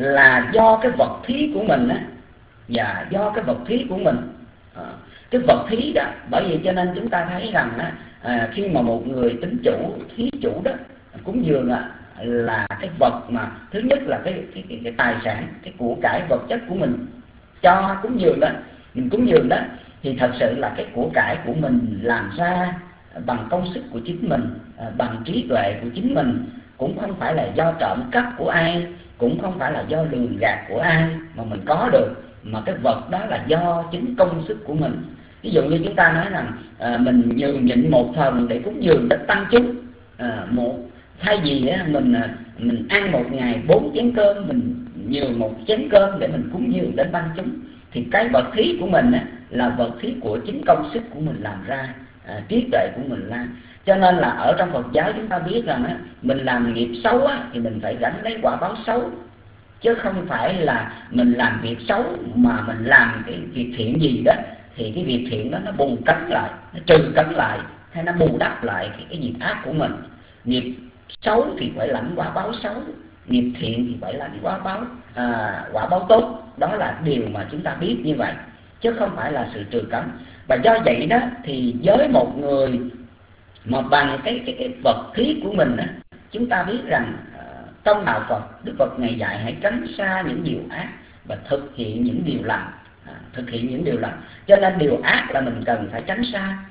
là do cái vật thí của mình á, và do cái vật thí của mình, à, cái vật thí đó. Bởi vì cho nên chúng ta thấy rằng á, à, khi mà một người tín chủ, thí chủ đó cúng dường á, là cái vật mà thứ nhất là cái cái, cái cái tài sản, cái của cải vật chất của mình cho cúng dường đó, mình cúng dường đó thì thật sự là cái của cải của mình làm ra bằng công sức của chính mình, à, bằng trí tuệ của chính mình, cũng không phải là do trộm cắp của ai, cũng không phải là do lường gạt của ai mà mình có được, mà cái vật đó là do chính công sức của mình. Ví dụ như chúng ta nói rằng à, mình nhường nhịn một phần để cúng dường đến tăng chúng, à, một thay vì á, mình mình ăn một ngày bốn chén cơm, mình nhường một chén cơm để mình cúng dường đến tăng chúng, thì cái vật thí của mình á, là vật thí của chính công sức của mình làm ra, à, trí tuệ của mình làm. Cho nên là ở trong Phật giáo chúng ta biết rằng á, mình làm nghiệp xấu á, thì mình phải gánh lấy quả báo xấu, chứ không phải là mình làm việc xấu mà mình làm cái việc thiện gì đó thì cái việc thiện đó nó bù cánh lại, nó trừ cánh lại, hay nó bù đắp lại cái, cái việc ác của mình. Nghiệp xấu thì phải lãnh quả báo xấu, nghiệp thiện thì phải lãnh quả báo à, quả báo tốt. Đó là điều mà chúng ta biết như vậy, chứ không phải là sự trừ cánh. Và do vậy đó thì với một người mà bằng cái cái cái vật thí của mình đó, chúng ta biết rằng uh, trong đạo Phật, Đức Phật ngày dạy hãy tránh xa những điều ác và thực hiện những điều lành, à, thực hiện những điều lành. Cho nên điều ác là mình cần phải tránh xa,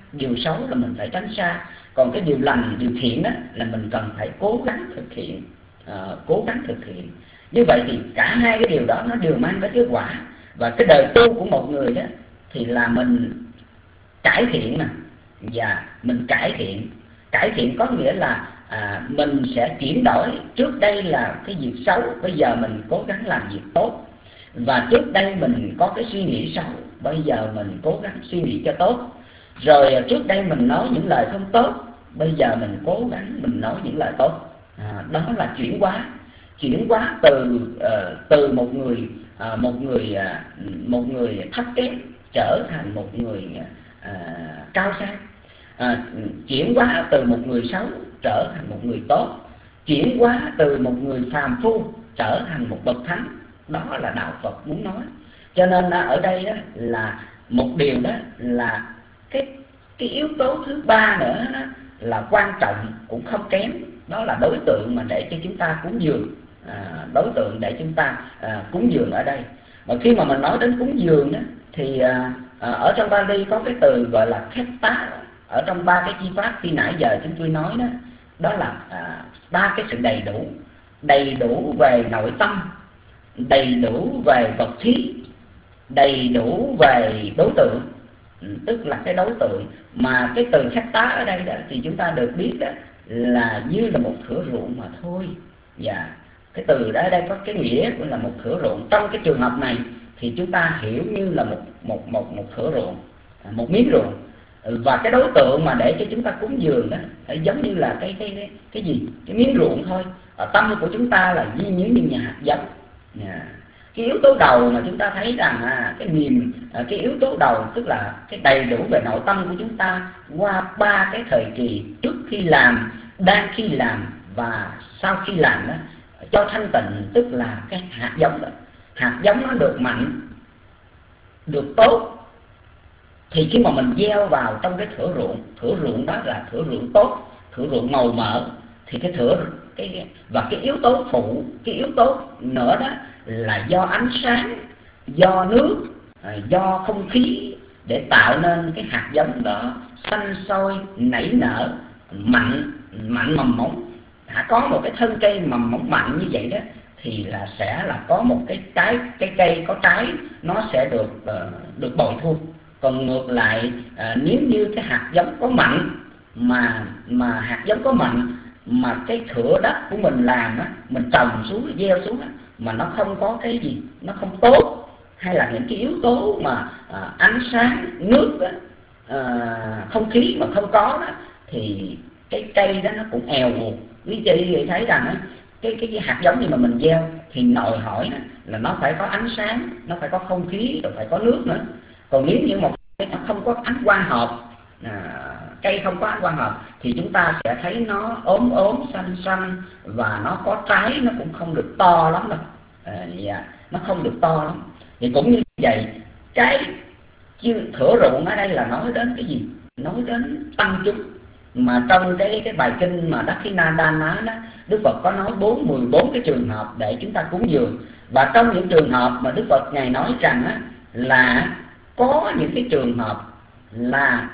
điều xấu là mình phải tránh xa, còn cái điều lành, điều thiện đó là mình cần phải cố gắng thực hiện, uh, cố gắng thực hiện. Như vậy thì cả hai cái điều đó nó đều mang đến kết quả. Và cái đời tu của một người đó thì là mình cải thiện nè, và mình cải thiện. Cải thiện có nghĩa là à, mình sẽ chuyển đổi. Trước đây là cái việc xấu, bây giờ mình cố gắng làm việc tốt. Và trước đây mình có cái suy nghĩ xấu, bây giờ mình cố gắng suy nghĩ cho tốt. Rồi trước đây mình nói những lời không tốt, bây giờ mình cố gắng mình nói những lời tốt. À, đó là chuyển hóa. Chuyển hóa từ uh, từ một người uh, một người uh, một người thấp kém trở thành một người uh, cao sang. À, chuyển hóa từ một người xấu trở thành một người tốt, chuyển hóa từ một người phàm phu trở thành một bậc thánh. Đó là đạo Phật muốn nói. Cho nên ở đây đó là một điều đó là cái cái yếu tố thứ ba nữa đó là quan trọng cũng không kém, đó là đối tượng mà để cho chúng ta cúng dường. À, đối tượng để chúng ta à, cúng dường ở đây. Mà khi mà mình nói đến cúng dường đó thì à, à, ở trong Bali có cái từ gọi là khét tá. Ở trong ba cái chi pháp khi nãy giờ chúng tôi nói đó, đó là à, ba cái sự đầy đủ. Đầy đủ về nội tâm, đầy đủ về vật thí, đầy đủ về đối tượng. Tức là cái đối tượng mà cái từ khét tá ở đây đó thì chúng ta được biết đó là như là một thửa ruộng mà thôi. Và cái từ đó ở đây có cái nghĩa của là một thửa ruộng. Trong cái trường hợp này thì chúng ta hiểu như là một một một một thửa ruộng, một miếng ruộng. Và cái đối tượng mà để cho chúng ta cúng dường đó giống như là cái cái cái cái gì, cái miếng ruộng thôi. Ở tâm của chúng ta là như như như nhà hạt giống. Cái yếu tố đầu mà chúng ta thấy rằng à, cái niềm cái yếu tố đầu tức là cái đầy đủ về nội tâm của chúng ta qua ba cái thời kỳ trước khi làm, đang khi làm và sau khi làm đó, cho thanh tịnh, tức là cái hạt giống đó. Hạt giống nó được mạnh, được tốt, thì khi mà mình gieo vào trong cái thửa ruộng, thửa ruộng đó là thửa ruộng tốt, thửa ruộng màu mỡ, thì cái thửa cái và cái yếu tố phụ, cái yếu tố nữa đó là do ánh sáng, do nước, do không khí để tạo nên cái hạt giống đó xanh sôi nảy nở mạnh mạnh mầm móng. Đã có một cái thân cây mầm móng mạnh như vậy đó thì là sẽ là có một cái trái cái cây có trái nó sẽ được uh, được bội thu. Còn ngược lại à, nếu như cái hạt giống có mạnh mà mà hạt giống có mạnh mà cái thửa đất của mình làm á, mình trồng xuống, gieo xuống á, mà nó không có cái gì, nó không tốt, hay là những cái yếu tố mà à, ánh sáng, nước á, à, không khí mà không có đó, thì cái cây đó nó cũng èo uột. Quý chị thấy rằng á, cái, cái cái hạt giống gì mà mình gieo thì đòi hỏi đó, là nó phải có ánh sáng, nó phải có không khí, rồi phải có nước nữa. Còn nếu như một cây nó không có ánh quang hợp, à, cây không có ánh quang hợp thì chúng ta sẽ thấy nó ốm ốm xanh xanh và nó có trái nó cũng không được to lắm đâu. À, dạ, nó không được to lắm. Thì cũng như vậy, cái thửa ruộng ở đây là nói đến cái gì? Nói đến tăng chúng. Mà trong cái cái bài kinh mà Dakhinadana đó, Đức Phật có nói bốn mười bốn cái trường hợp để chúng ta cúng dường. Và trong những trường hợp mà Đức Phật ngài nói rằng á, là có những cái trường hợp là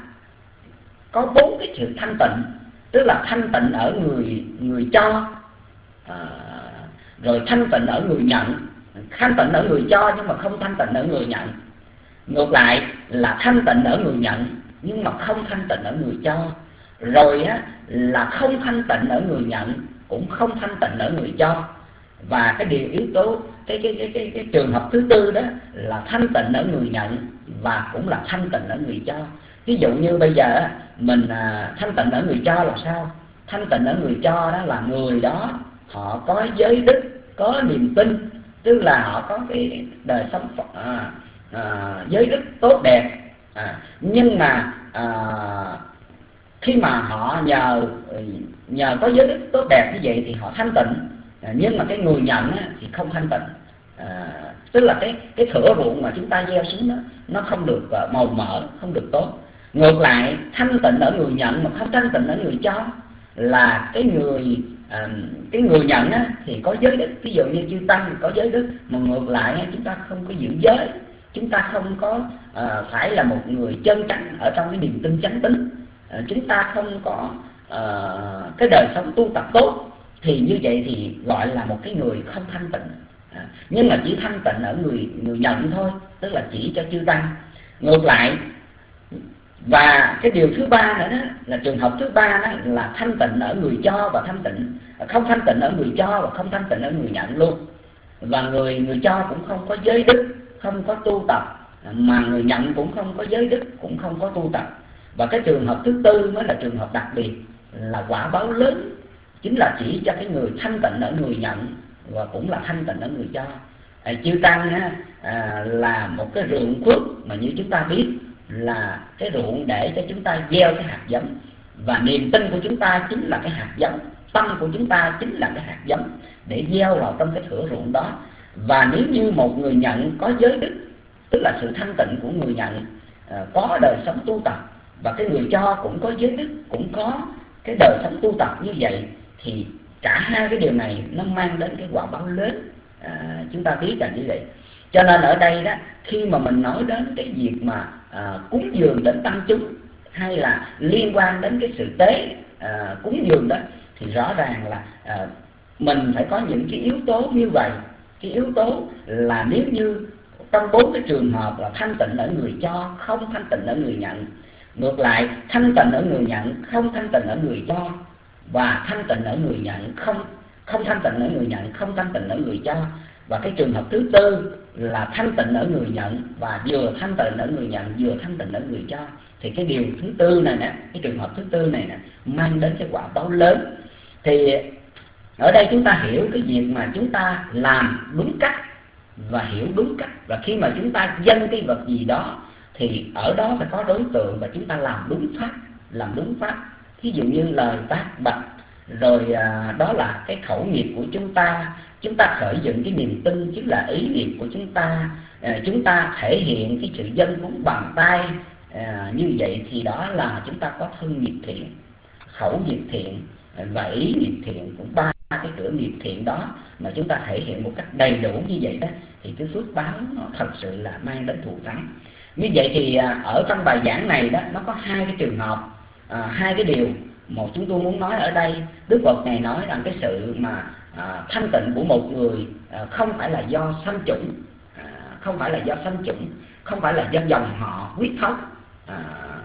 có bốn cái sự thanh tịnh, tức là thanh tịnh ở người người cho, à, rồi thanh tịnh ở người nhận, thanh tịnh ở người cho nhưng mà không thanh tịnh ở người nhận. Ngược lại là thanh tịnh ở người nhận nhưng mà không thanh tịnh ở người cho. Rồi á là không thanh tịnh ở người nhận cũng không thanh tịnh ở người cho. Và cái điều yếu tố cái cái cái cái, cái trường hợp thứ tư đó là thanh tịnh ở người nhận và cũng là thanh tịnh ở người cho. Ví dụ như bây giờ mình à, thanh tịnh ở người cho là sao? Thanh tịnh ở người cho đó là người đó họ có giới đức, có niềm tin, tức là họ có cái đời sống à, à, giới đức tốt đẹp, à, nhưng mà à, khi mà họ nhờ nhờ có giới đức tốt đẹp như vậy thì họ thanh tịnh, à, nhưng mà cái người nhận á, thì không thanh tịnh. À, tức là cái cái thửa ruộng mà chúng ta gieo xuống đó nó không được uh, màu mỡ, không được tốt. Ngược lại thanh tịnh ở người nhận mà không thanh tịnh ở người cho là cái người uh, cái người nhận á, thì có giới đức, ví dụ như chư tăng có giới đức, mà ngược lại chúng ta không có giữ giới, chúng ta không có à, phải là một người chân chánh ở trong cái niềm tin chánh tín, à, chúng ta không có à, cái đời sống tu tập tốt, thì như vậy thì gọi là một cái người không thanh tịnh. À, nhưng mà chỉ thanh tịnh ở người người nhận thôi, tức là chỉ cho chư tăng. Ngược lại, và cái điều thứ ba nữa đó là trường hợp thứ ba đó là thanh tịnh ở người cho và thanh tịnh không thanh tịnh ở người cho và không thanh tịnh ở người nhận luôn. Và người người cho cũng không có giới đức, không có tu tập, mà người nhận cũng không có giới đức, cũng không có tu tập. Và cái trường hợp thứ tư mới là trường hợp đặc biệt, là quả báo lớn, chính là chỉ cho cái người thanh tịnh ở người nhận và cũng là thanh tịnh ở người cho. À, chư tăng á, à, là một cái ruộng phước mà như chúng ta biết là cái ruộng để cho chúng ta gieo cái hạt giống, và niềm tin của chúng ta chính là cái hạt giống, tâm của chúng ta chính là cái hạt giống để gieo vào trong cái thửa ruộng đó. Và nếu như một người nhận có giới đức, tức là sự thanh tịnh của người nhận, à, có đời sống tu tập, và cái người cho cũng có giới đức, cũng có cái đời sống tu tập như vậy, thì cả hai cái điều này nó mang đến cái quả báo lớn. À, chúng ta biết là như vậy. Cho nên ở đây đó, khi mà mình nói đến cái việc mà à, cúng dường đến tăng chúng, hay là liên quan đến cái sự tế à, cúng dường đó, thì rõ ràng là à, mình phải có những cái yếu tố như vậy. Cái yếu tố là nếu như trong bốn cái trường hợp là thanh tịnh ở người cho, không thanh tịnh ở người nhận, ngược lại thanh tịnh ở người nhận, không thanh tịnh ở người cho, và thanh tịnh ở người nhận, không không thanh tịnh ở người nhận, không thanh tịnh ở người cho. Và cái trường hợp thứ tư là thanh tịnh ở người nhận và vừa thanh tịnh ở người nhận, vừa thanh tịnh ở người cho. Thì cái điều thứ tư này nè, cái trường hợp thứ tư này nè, mang đến cái quả báo lớn. Thì ở đây chúng ta hiểu cái việc mà chúng ta làm đúng cách và hiểu đúng cách, và khi mà chúng ta dâng cái vật gì đó thì ở đó phải có đối tượng, và chúng ta làm đúng pháp, làm đúng pháp. Ví dụ như lời tác bạch, rồi à, đó là cái khẩu nghiệp của chúng ta, chúng ta khởi dựng cái niềm tin chính là ý nghiệp của chúng ta, à, chúng ta thể hiện cái sự dâng cúng bằng tay, à, như vậy thì đó là chúng ta có thân nghiệp thiện, khẩu nghiệp thiện và ý nghiệp thiện, cũng ba cái cửa nghiệp thiện đó mà chúng ta thể hiện một cách đầy đủ như vậy đó, thì cái phước báo nó thật sự là mang đến thù thắng. Như vậy thì à, ở trong bài giảng này đó, nó có hai cái trường hợp, à, hai cái điều. Một, chúng tôi muốn nói ở đây, Đức Phật này nói rằng cái sự mà à, thanh tịnh của một người à, không phải là do sanh chủng, à, không phải là do sanh chủng, không phải là do dòng họ huyết thống, à,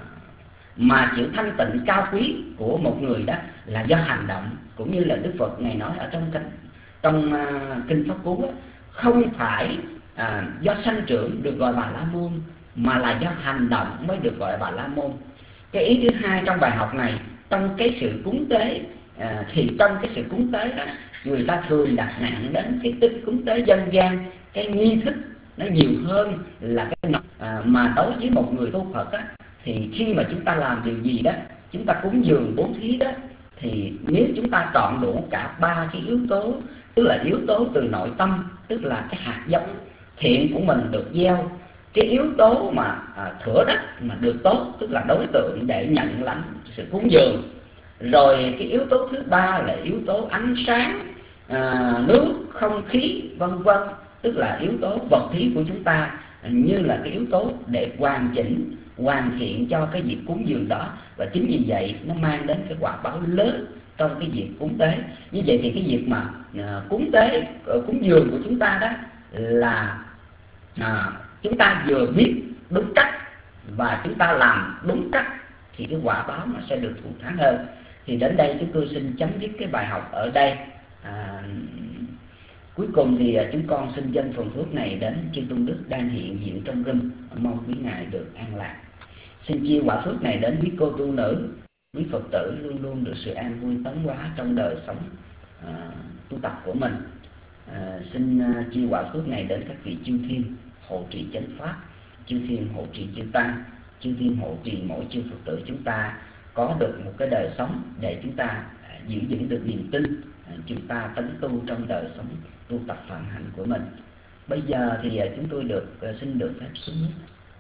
mà sự thanh tịnh cao quý của một người đó là do hành động. Cũng như là Đức Phật này nói ở trong kinh trong uh, kinh Pháp Cú đó, không phải à, do sanh trưởng được gọi là La Môn, mà là do hành động mới được gọi là Bà La Môn. Cái ý thứ hai trong bài học này, trong cái sự cúng tế, à, thì trong cái sự cúng tế đó, người ta thường đặt nặng đến cái tính cúng tế dân gian, cái nghi thức nó nhiều hơn là cái à, mà đối với một người tu Phật á, thì khi mà chúng ta làm điều gì đó, chúng ta cúng dường bố thí đó, thì nếu chúng ta trọn đủ cả ba cái yếu tố, tức là yếu tố từ nội tâm, tức là cái hạt giống thiện của mình được gieo, cái yếu tố mà à, thửa đất mà được tốt, tức là đối tượng để nhận lãnh sự cúng dường, rồi cái yếu tố thứ ba là yếu tố ánh sáng, à, nước, không khí, vân vân, tức là yếu tố vật thí của chúng ta, như là cái yếu tố để hoàn chỉnh, hoàn thiện cho cái việc cúng dường đó. Và chính vì vậy nó mang đến cái quả báo lớn trong cái việc cúng tế. Như vậy thì cái việc mà à, cúng tế, cúng dường của chúng ta đó là à, chúng ta vừa biết đúng cách và chúng ta làm đúng cách, thì cái quả báo nó sẽ được thù thắng hơn. Thì đến đây chúng tôi xin chấm dứt cái bài học ở đây. À, cuối cùng thì chúng con xin dâng phần phước này đến chư tôn đức đang hiện diện trong rừng, mong quý ngài được an lạc. Xin chia quả phước này đến quý cô tu nữ, quý Phật tử luôn luôn được sự an vui tấn hóa trong đời sống à, tu tập của mình. À, xin uh, chia quả phước này đến các vị chư thiên hộ trì chánh pháp, chư thiên hộ trì chư tăng, chư thiên hộ trì mỗi chư Phật tử chúng ta có được một cái đời sống để chúng ta à, giữ vững được niềm tin, à, chúng ta tấn tu trong đời sống tu tập phạm hạnh của mình. Bây giờ thì à, chúng tôi được à, xin được phép xuống nước.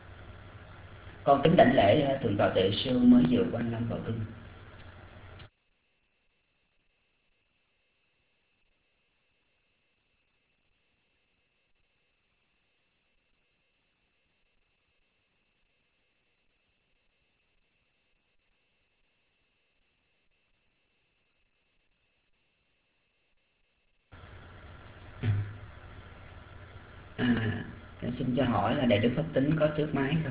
Con kính đảnh lễ à, thượng tọa Tệ Sư mới vừa quan lâm vào rung. À, xin cho hỏi là Đại Đức Pháp Tính có trước máy không?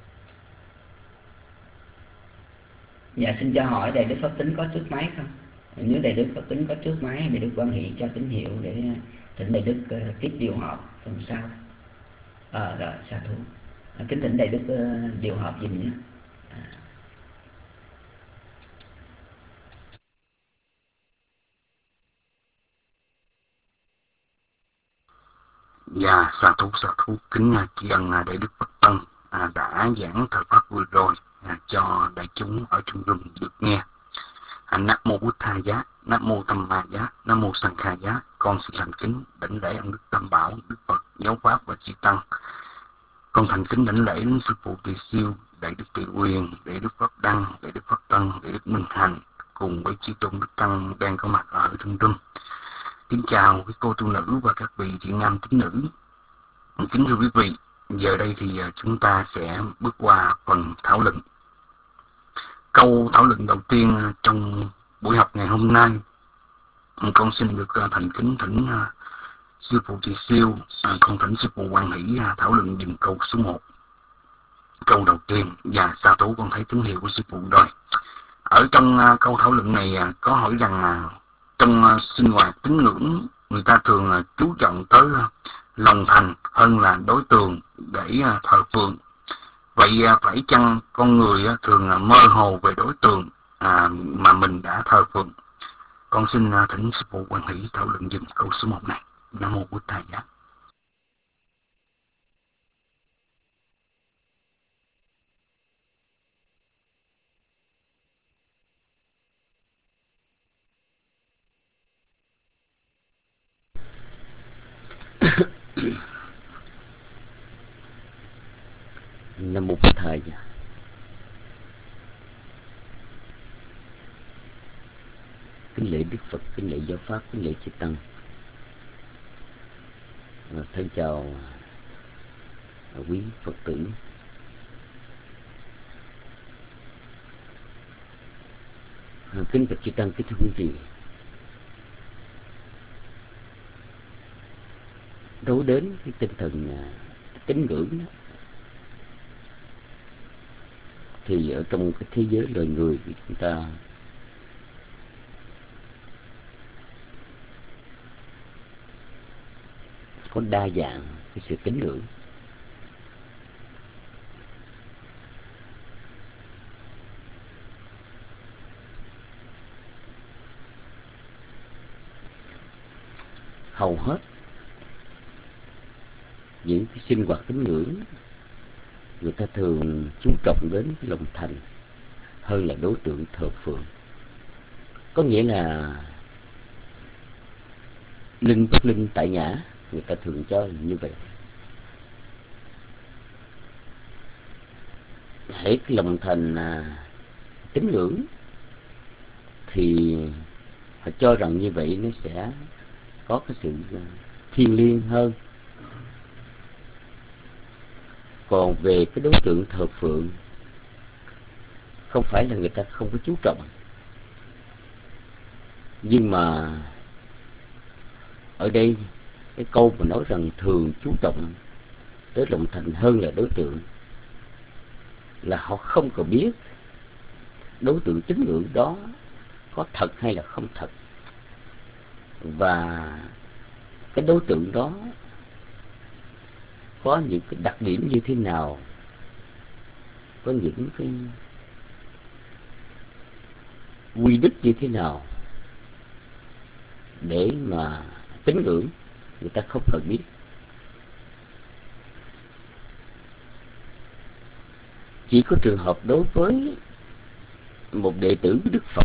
Dạ, xin cho hỏi Đại Đức Pháp Tính có trước máy không? Nếu Đại Đức Pháp Tính có trước máy, Đại Đức Quan Hỷ cho tín hiệu để thỉnh Đại Đức uh, tiếp điều họp phần sau. À, rồi, sa thú. À, kính thỉnh Đại Đức uh, điều họp dùm nhé. À. Dạ, sa thú sa thú kính tri ân Đại Đức Phật Tân à, đã giảng thời pháp vừa rồi à, cho đại chúng ở trong rừng được nghe. À, Nam mô Bụt Thà Giá, Nam mô Tham Ma Giá, Nam mô Sanh Kha Giá. Con xin thành kính đảnh lễ ông Đức Tam Bảo, Đức Phật, Giáo Pháp và Chư Tăng. Con thành kính đảnh lễ đến sư phụ Tỳ Siêu, Đại Đức Tỳ Quyền, Đại Đức Pháp Đăng, Đại Đức Pháp Tân, Đại Đức Minh Hành cùng với chư tôn Đức Tăng đang có mặt ở trong rừng. Kính chào quý cô tu nữ và các vị thiện nam tín nữ. Kính thưa quý vị, giờ đây thì chúng ta sẽ bước qua phần thảo luận. Câu thảo luận đầu tiên trong buổi học ngày hôm nay, con xin được thành kính thỉnh sư phụ Tỳ Siêu, con thỉnh sư phụ Quan Hỷ thảo luận dùm câu số một. Câu đầu tiên, và sa thú con thấy tín hiệu của sư phụ rồi. Ở trong câu thảo luận này có hỏi rằng trong sinh hoạt tín ngưỡng, người ta thường chú trọng tới lòng thành hơn là đối tượng để thờ phượng. Vậy phải chăng con người thường mơ hồ về đối tượng mà mình đã thờ phượng? Con xin thỉnh sư phụ Quan Hỷ thảo luận dùm câu số một này. Nam mô Bụt Thầy Giá. Nam mô Bụt Thầy Giá. Kính lễ Đức Phật, kính lễ Giáo Pháp, kính lễ Chư Tăng. Thân chào quý Phật tử. Kính bạch Chư Tăng, kính thưa quý vị. Đối đến cái tinh thần tín ngưỡng đó, thì ở trong cái thế giới loài người thì chúng ta có đa dạng cái sự tín ngưỡng. Hầu hết những cái sinh hoạt tín ngưỡng, người ta thường chú trọng đến cái lòng thành hơn là đối tượng thờ phượng. Có nghĩa là linh bất linh tại nhã, người ta thường cho như vậy. Hễ cái lòng thành à, tín ngưỡng thì họ cho rằng như vậy nó sẽ có cái sự thiêng liêng hơn. Còn về cái đối tượng thờ phượng, không phải là người ta không có chú trọng, nhưng mà ở đây cái câu mà nói rằng thường chú trọng tới lòng thành hơn là đối tượng là họ không còn biết đối tượng tín ngưỡng đó có thật hay là không thật, và cái đối tượng đó có những cái đặc điểm như thế nào, có những cái quy đức như thế nào để mà tín ngưỡng, người ta không cần biết. Chỉ có trường hợp đối với một đệ tử Đức Phật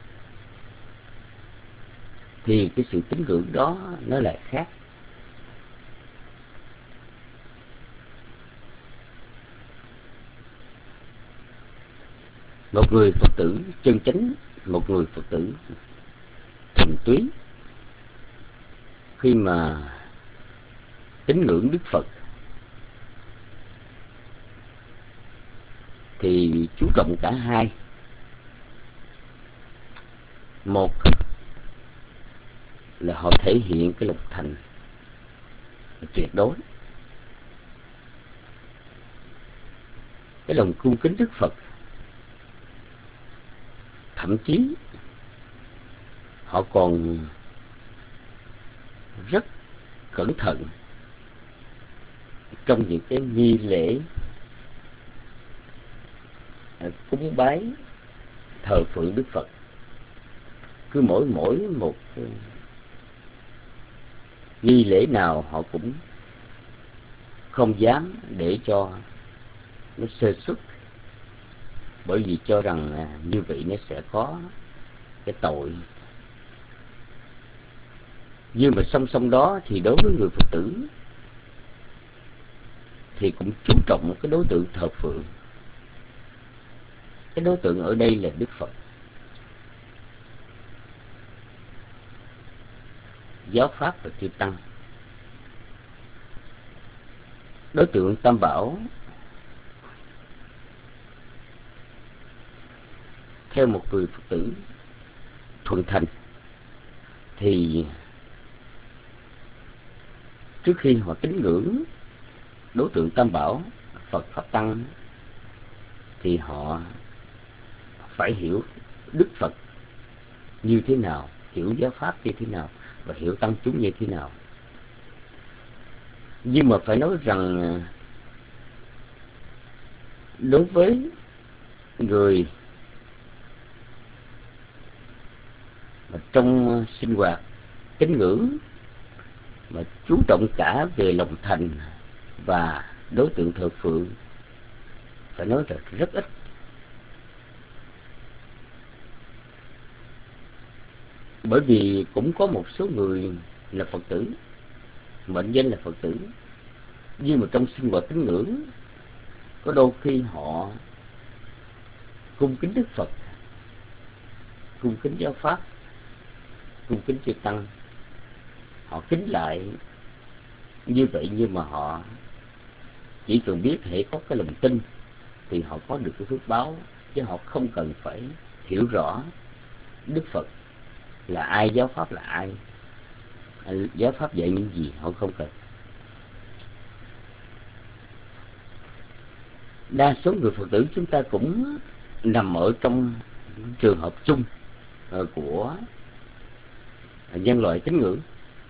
thì cái sự tín ngưỡng đó nó lại khác. Một người Phật tử chân chánh, một người Phật tử thuần túy, khi mà tín ngưỡng Đức Phật thì chú trọng cả hai. Một là họ thể hiện cái lòng thành tuyệt đối, cái lòng cung kính Đức Phật. Thậm chí họ còn rất cẩn thận trong những cái nghi lễ cúng bái thờ phượng Đức Phật. Cứ mỗi mỗi một nghi lễ nào họ cũng không dám để cho nó sơ xuất, bởi vì cho rằng như vậy nó sẽ có cái tội. Nhưng mà song song đó thì đối với người Phật tử thì cũng chú trọng cái đối tượng thờ phượng. Cái đối tượng ở đây là Đức Phật. Giáo Pháp và Chư Tăng. Đối tượng Tam Bảo theo một người Phật tử thuần thành thì trước khi họ tín ngưỡng đối tượng Tam Bảo, Phật, Pháp, Tăng, thì họ phải hiểu Đức Phật như thế nào, hiểu giáo Pháp như thế nào và hiểu tăng chúng như thế nào. Nhưng mà phải nói rằng đối với người mà trong sinh hoạt tín ngưỡng mà chú trọng cả về lòng thành và đối tượng thờ phượng, phải nói là rất ít. Bởi vì cũng có một số người là Phật tử, mệnh danh là Phật tử, nhưng mà trong sinh hoạt tín ngưỡng có đôi khi họ cung kính Đức Phật, cung kính giáo Pháp, cung kính Chư Tăng, họ kính lại như vậy, nhưng mà họ chỉ cần biết hễ có cái lòng tin thì họ có được cái phước báo, chứ họ không cần phải hiểu rõ Đức Phật là ai, giáo Pháp là ai, giáo Pháp dạy những gì, họ không cần. Đa số người Phật tử chúng ta cũng nằm ở trong trường hợp chung của nhân loại tín ngưỡng.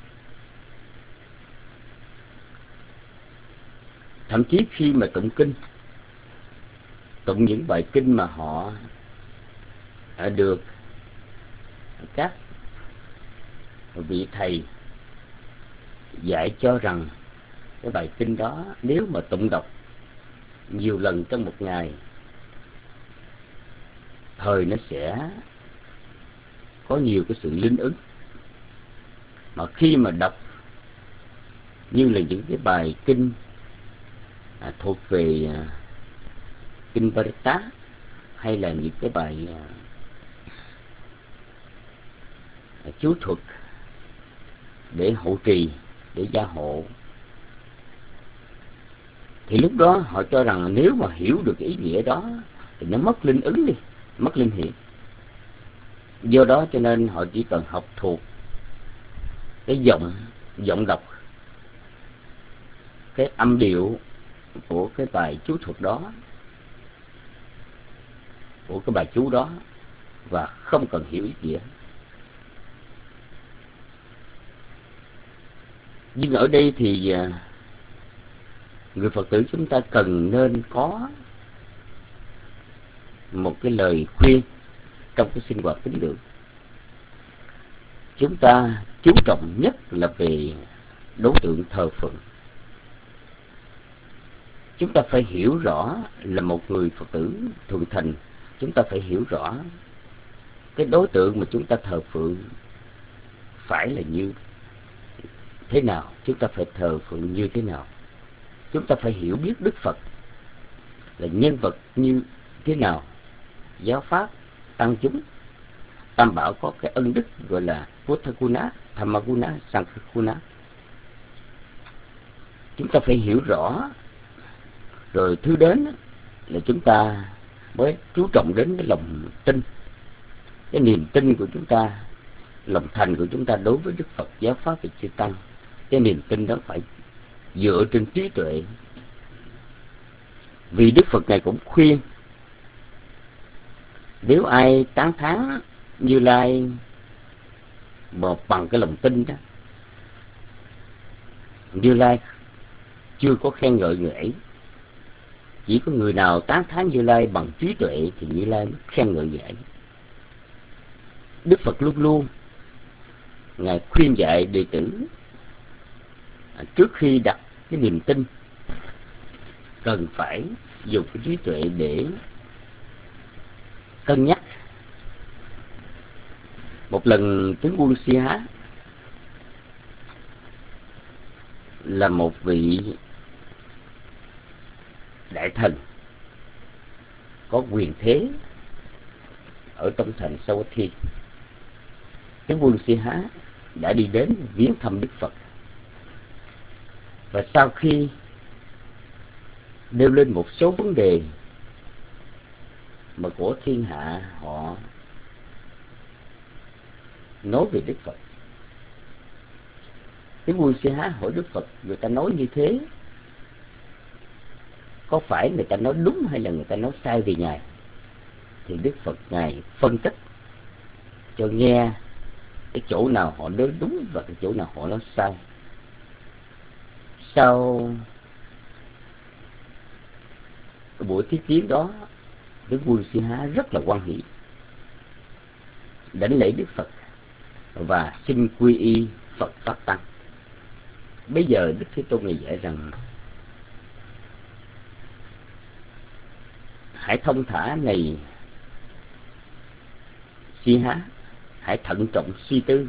Thậm chí khi mà tụng kinh, tụng những bài kinh mà họ được các vị thầy dạy cho rằng cái bài kinh đó nếu mà tụng đọc nhiều lần trong một ngày, thời nó sẽ có nhiều cái sự linh ứng. Mà khi mà đọc như là những cái bài kinh à, thuộc về à, kinh Parita, hay là những cái bài à, chú thuật để hộ trì, để gia hộ, thì lúc đó họ cho rằng nếu mà hiểu được cái ý nghĩa đó thì nó mất linh ứng đi, mất linh hiện. Do đó cho nên họ chỉ cần học thuộc cái giọng giọng đọc, cái âm điệu của cái bài chú thuật đó, của cái bài chú đó, và không cần hiểu ý nghĩa. Nhưng ở đây thì người Phật tử chúng ta cần nên có một cái lời khuyên trong cái sinh hoạt tín ngưỡng. Chúng ta chú trọng nhất là về đối tượng thờ phượng. Chúng ta phải hiểu rõ là một người Phật tử thuần thành, chúng ta phải hiểu rõ cái đối tượng mà chúng ta thờ phượng phải là như thế nào, chúng ta phải thờ phượng như thế nào. Chúng ta phải hiểu biết Đức Phật là nhân vật như thế nào, giáo Pháp, tăng chúng, Tam Bảo có cái ân đức gọi là Buddha-guna, Dhamma-guna, Sangha-guna. Chúng ta phải hiểu rõ, rồi thứ đến là chúng ta mới chú trọng đến cái lòng tin, cái niềm tin của chúng ta, lòng thành của chúng ta đối với Đức Phật, giáo Pháp và Chư Tăng. Cái niềm tin đó phải dựa trên trí tuệ, Vì Đức Phật này cũng khuyên nếu ai tán thán Như Lai mà bằng cái lòng tin đó, Như Lai chưa có khen ngợi người ấy. Chỉ có người nào tán thán Như Lai bằng trí tuệ thì Như Lai mới khen ngợi người ấy. Đức Phật luôn luôn Ngài khuyên dạy đệ tử trước khi đặt cái niềm tin cần phải dùng cái trí tuệ để cân nhắc. Một lần tướng quân Si Há là một vị đại thần có quyền thế ở trong thành Savatthi. Tướng quân Si Há đã đi đến viếng thăm Đức Phật, và sau khi nêu lên một số vấn đề mà của thiên hạ họ nói về Đức Phật, tướng quân Si Há hỏi Đức Phật, người ta nói như thế có phải người ta nói đúng hay là người ta nói sai về Ngài? Thì Đức Phật Ngài phân tích cho nghe cái chỗ nào họ nói đúng và cái chỗ nào họ nói sai. Sau buổi tiếp kiến đó, tướng quân Si Há rất là hoan hỷ, đảnh lễ Đức Phật và xin quy y Phật Pháp Tăng. Bây giờ Đức Thế Tôn này dạy rằng hãy thông thả này Si Há, hãy thận trọng suy tư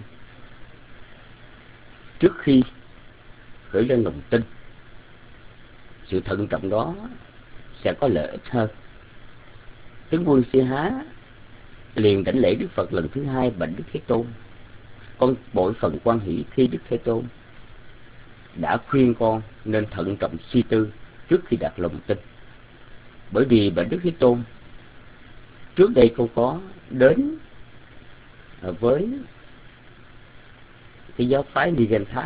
trước khi khởi lên lòng tin. Sự thận trọng đó sẽ có lợi ích hơn. Tướng quân Si Há liền đảnh lễ Đức Phật lần thứ hai, bạch Đức Thế Tôn, con bội phần hoan hỷ khi Đức Thế Tôn đã khuyên con nên thận trọng suy tư trước khi đặt lòng tin. Bởi vì bạch Đức Thế Tôn, trước đây con có đến với cái giáo phái Nigantha.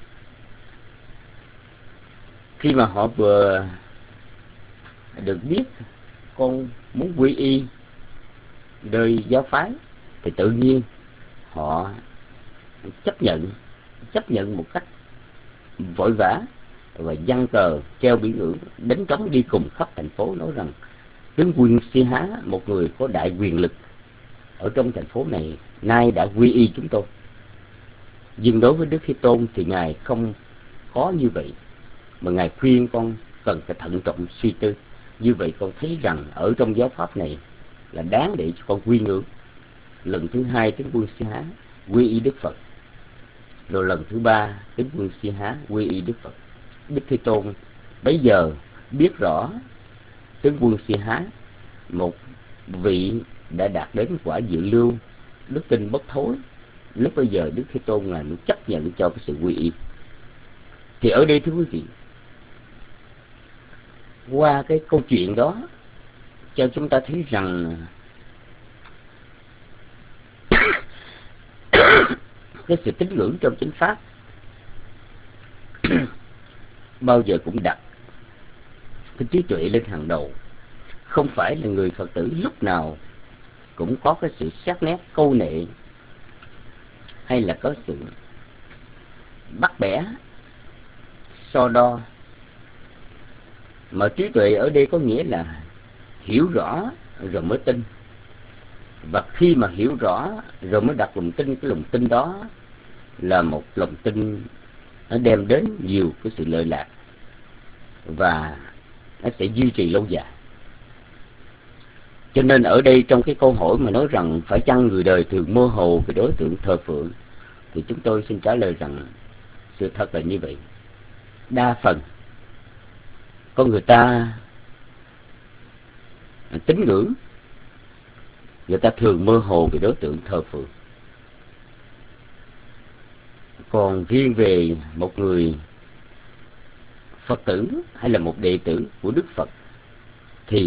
Khi mà họ vừa được biết con muốn quy y đời giáo phái thì tự nhiên họ chấp nhận chấp nhận một cách vội vã và giăng cờ treo biển ngữ đánh trống đi cùng khắp thành phố, nói rằng tướng quân Si Há, một người có đại quyền lực ở trong thành phố này, nay đã quy y chúng tôi. Nhưng đối với Đức Thế Tôn thì Ngài không có như vậy, mà Ngài khuyên con cần phải thận trọng suy tư. Như vậy con thấy rằng ở trong giáo pháp này là đáng để cho con quy ngưỡng. Lần thứ hai tướng quân Si Há quy y Đức Phật, rồi lần thứ ba tướng quân Si Há quy y Đức Phật. Đức Thế Tôn bấy giờ biết rõ tướng quân Si Há, một vị đã đạt đến quả dự lưu, đức tin bất thối. Lúc bây giờ Đức Thế Tôn là nó chấp nhận cho cái sự quy y. Thì ở đây thưa quý vị, qua cái câu chuyện đó cho chúng ta thấy rằng cái sự tín ngưỡng trong chánh pháp bao giờ cũng đặt cái trí tuệ lên hàng đầu. Không phải là người Phật tử lúc nào cũng có cái sự sắc nét câu nệ hay là có sự bắt bẻ so đo, mà trí tuệ ở đây có nghĩa là hiểu rõ rồi mới tin. Và khi mà hiểu rõ rồi mới đặt lòng tin, cái lòng tin đó là một lòng tin nó đem đến nhiều cái sự lợi lạc và nó sẽ duy trì lâu dài. Cho nên ở đây trong cái câu hỏi mà nói rằng phải chăng người đời thường mơ hồ về đối tượng thờ phượng, thì chúng tôi xin trả lời rằng sự thật là như vậy. Đa phần con người ta tín ngưỡng, người ta thường mơ hồ về đối tượng thờ phượng. Còn riêng về một người Phật tử hay là một đệ tử của Đức Phật thì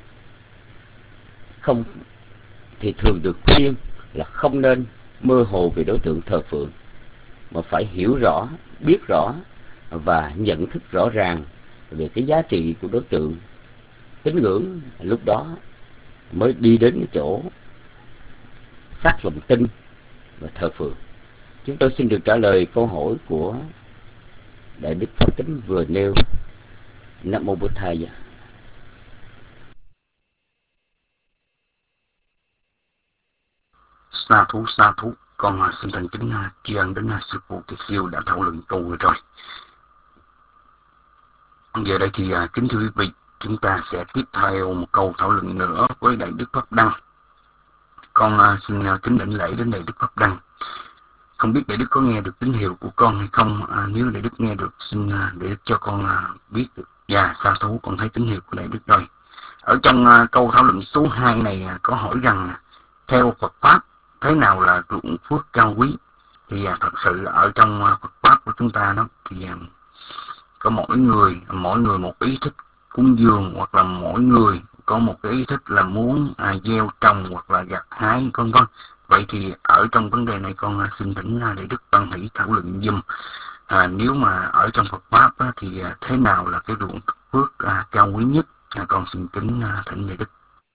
không thì thường được khuyên là không nên mơ hồ về đối tượng thờ phượng, mà phải hiểu rõ, biết rõ và nhận thức rõ ràng về cái giá trị của đối tượng tín ngưỡng lúc đó mới đi đến cái chỗ phát lòng tin và thờ phượng. Chúng tôi xin được trả lời câu hỏi của Đại Đức Pháp Tính vừa nêu. Nam mô Bổn Thầy. Sa thú sa thú, con xin thành kính tri ân đến sư phụ Kiệt Siêu đã thảo luận câu vừa rồi. Giờ đây thì kính thưa quý vị, chúng ta sẽ tiếp theo một câu thảo luận nữa với Đại Đức Pháp Đăng. Con xin kính đảnh lễ đến Đại Đức Pháp Đăng. Không biết Đại Đức có nghe được tín hiệu của con hay không? À, nếu Đại Đức nghe được, xin Đại Đức cho con biết được. Dạ, sa thú, con thấy tín hiệu của Đại Đức rồi. Ở trong câu thảo luận số hai này có hỏi rằng theo Phật Pháp, thế nào là ruộng phước cao quý? Thì à, thật sự ở trong Phật Pháp của chúng ta đó thì à, có mỗi người mỗi người một ý thích cúng dường, hoặc là mỗi người có một cái ý thích là muốn à, gieo trồng hoặc là gặt hái con con. Vậy thì ở trong vấn đề này con à, xin thỉnh à, Đại Đức Văn Hỷ thảo luận giùm. À, nếu mà ở trong Phật Pháp á, thì à, thế nào là cái ruộng phước à, cao quý nhất? À, con xin kính à, thỉnh Đại Đức.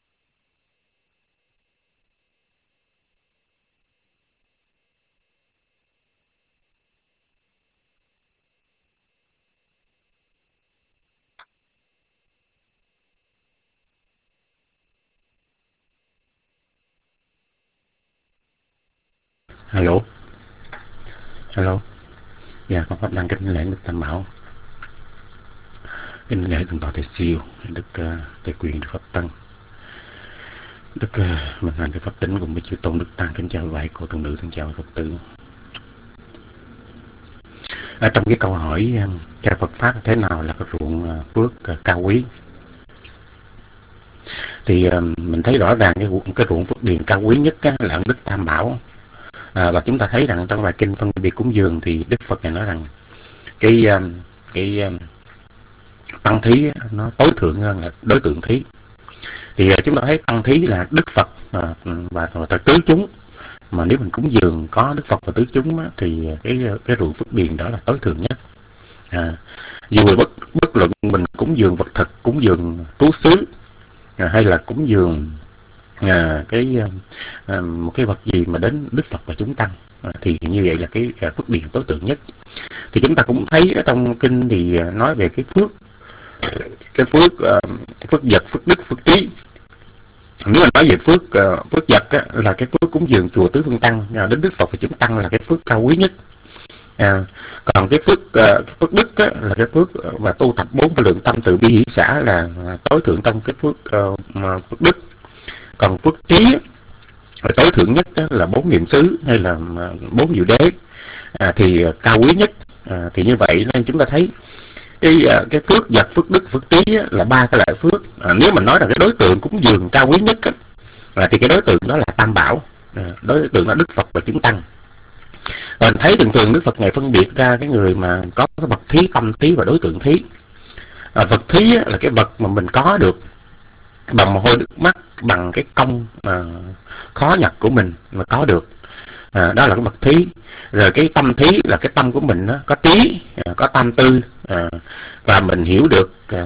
Alo. Alo. Dạ, con Pháp Đăng kính lễ Đức Tam Bảo, kính lễ Thượng tọa Thầy Siêu, Đức uh, Tề Quyền, Đức Pháp Tăng, Đức uh, Minh Hạnh, Đức Pháp Tính cùng với chư tôn Đức Tăng. Kính chào vậy cô tôn nữ, kính chào Phật tử. Ở trong cái câu hỏi theo Phật Pháp thế nào là cái ruộng uh, phước uh, cao quý, thì uh, mình thấy rõ ràng cái, cái ruộng phước điền cao quý nhất á, là Đức Tam Bảo. À, và chúng ta thấy rằng trong bài kinh phân biệt cúng dường thì Đức Phật này nói rằng cái cái tăng thí nó tối thượng hơn là đối tượng thí. Thì chúng ta thấy tăng thí là Đức Phật và, và, và tứ chúng, mà nếu mình cúng dường có Đức Phật và tứ chúng á, thì cái cái ruộng phước điền đó là tối thượng nhất. À, dù bất bất luận mình cúng dường vật thực, cúng dường tú xứ, à, hay là cúng dường À, cái à, một cái vật gì mà đến Đức Phật và chúng tăng, à, thì như vậy là cái à, phước điền tối thượng nhất. Thì chúng ta cũng thấy ở trong kinh thì à, nói về cái phước cái phước à, phước vật, phước đức, phước trí. Nếu mà nói về phước à, phước vật á, là cái phước cúng dường chùa tứ phương tăng à, đến Đức Phật và chúng tăng là cái phước cao quý nhất. À, còn cái phước à, phước đức á, là cái phước và tu tập bốn cái lượng tâm từ bi hỷ xã là à, tối thượng trong cái phước à, phước đức. Còn phước trí tối thượng nhất là bốn niệm xứ hay là bốn diệu đế, à, thì cao quý nhất. À, thì như vậy nên chúng ta thấy cái cái phước vật, phước đức, phước trí là ba cái loại phước. À, nếu mà nói là cái đối tượng cúng dường cao quý nhất á, à, thì cái đối tượng đó là Tam Bảo, à, đối tượng là Đức Phật và chúng tăng. Mình thấy thường thường Đức Phật ngày phân biệt ra cái người mà có cái vật thí, tâm thí và đối tượng thí. À, vật thí là cái vật mà mình có được bằng mồ hôi nước mắt, bằng cái công à, khó nhọc của mình mà có được, à, đó là cái vật thí. Rồi cái tâm thí là cái tâm của mình đó, có trí, à, có tâm tư, à, và mình hiểu được à,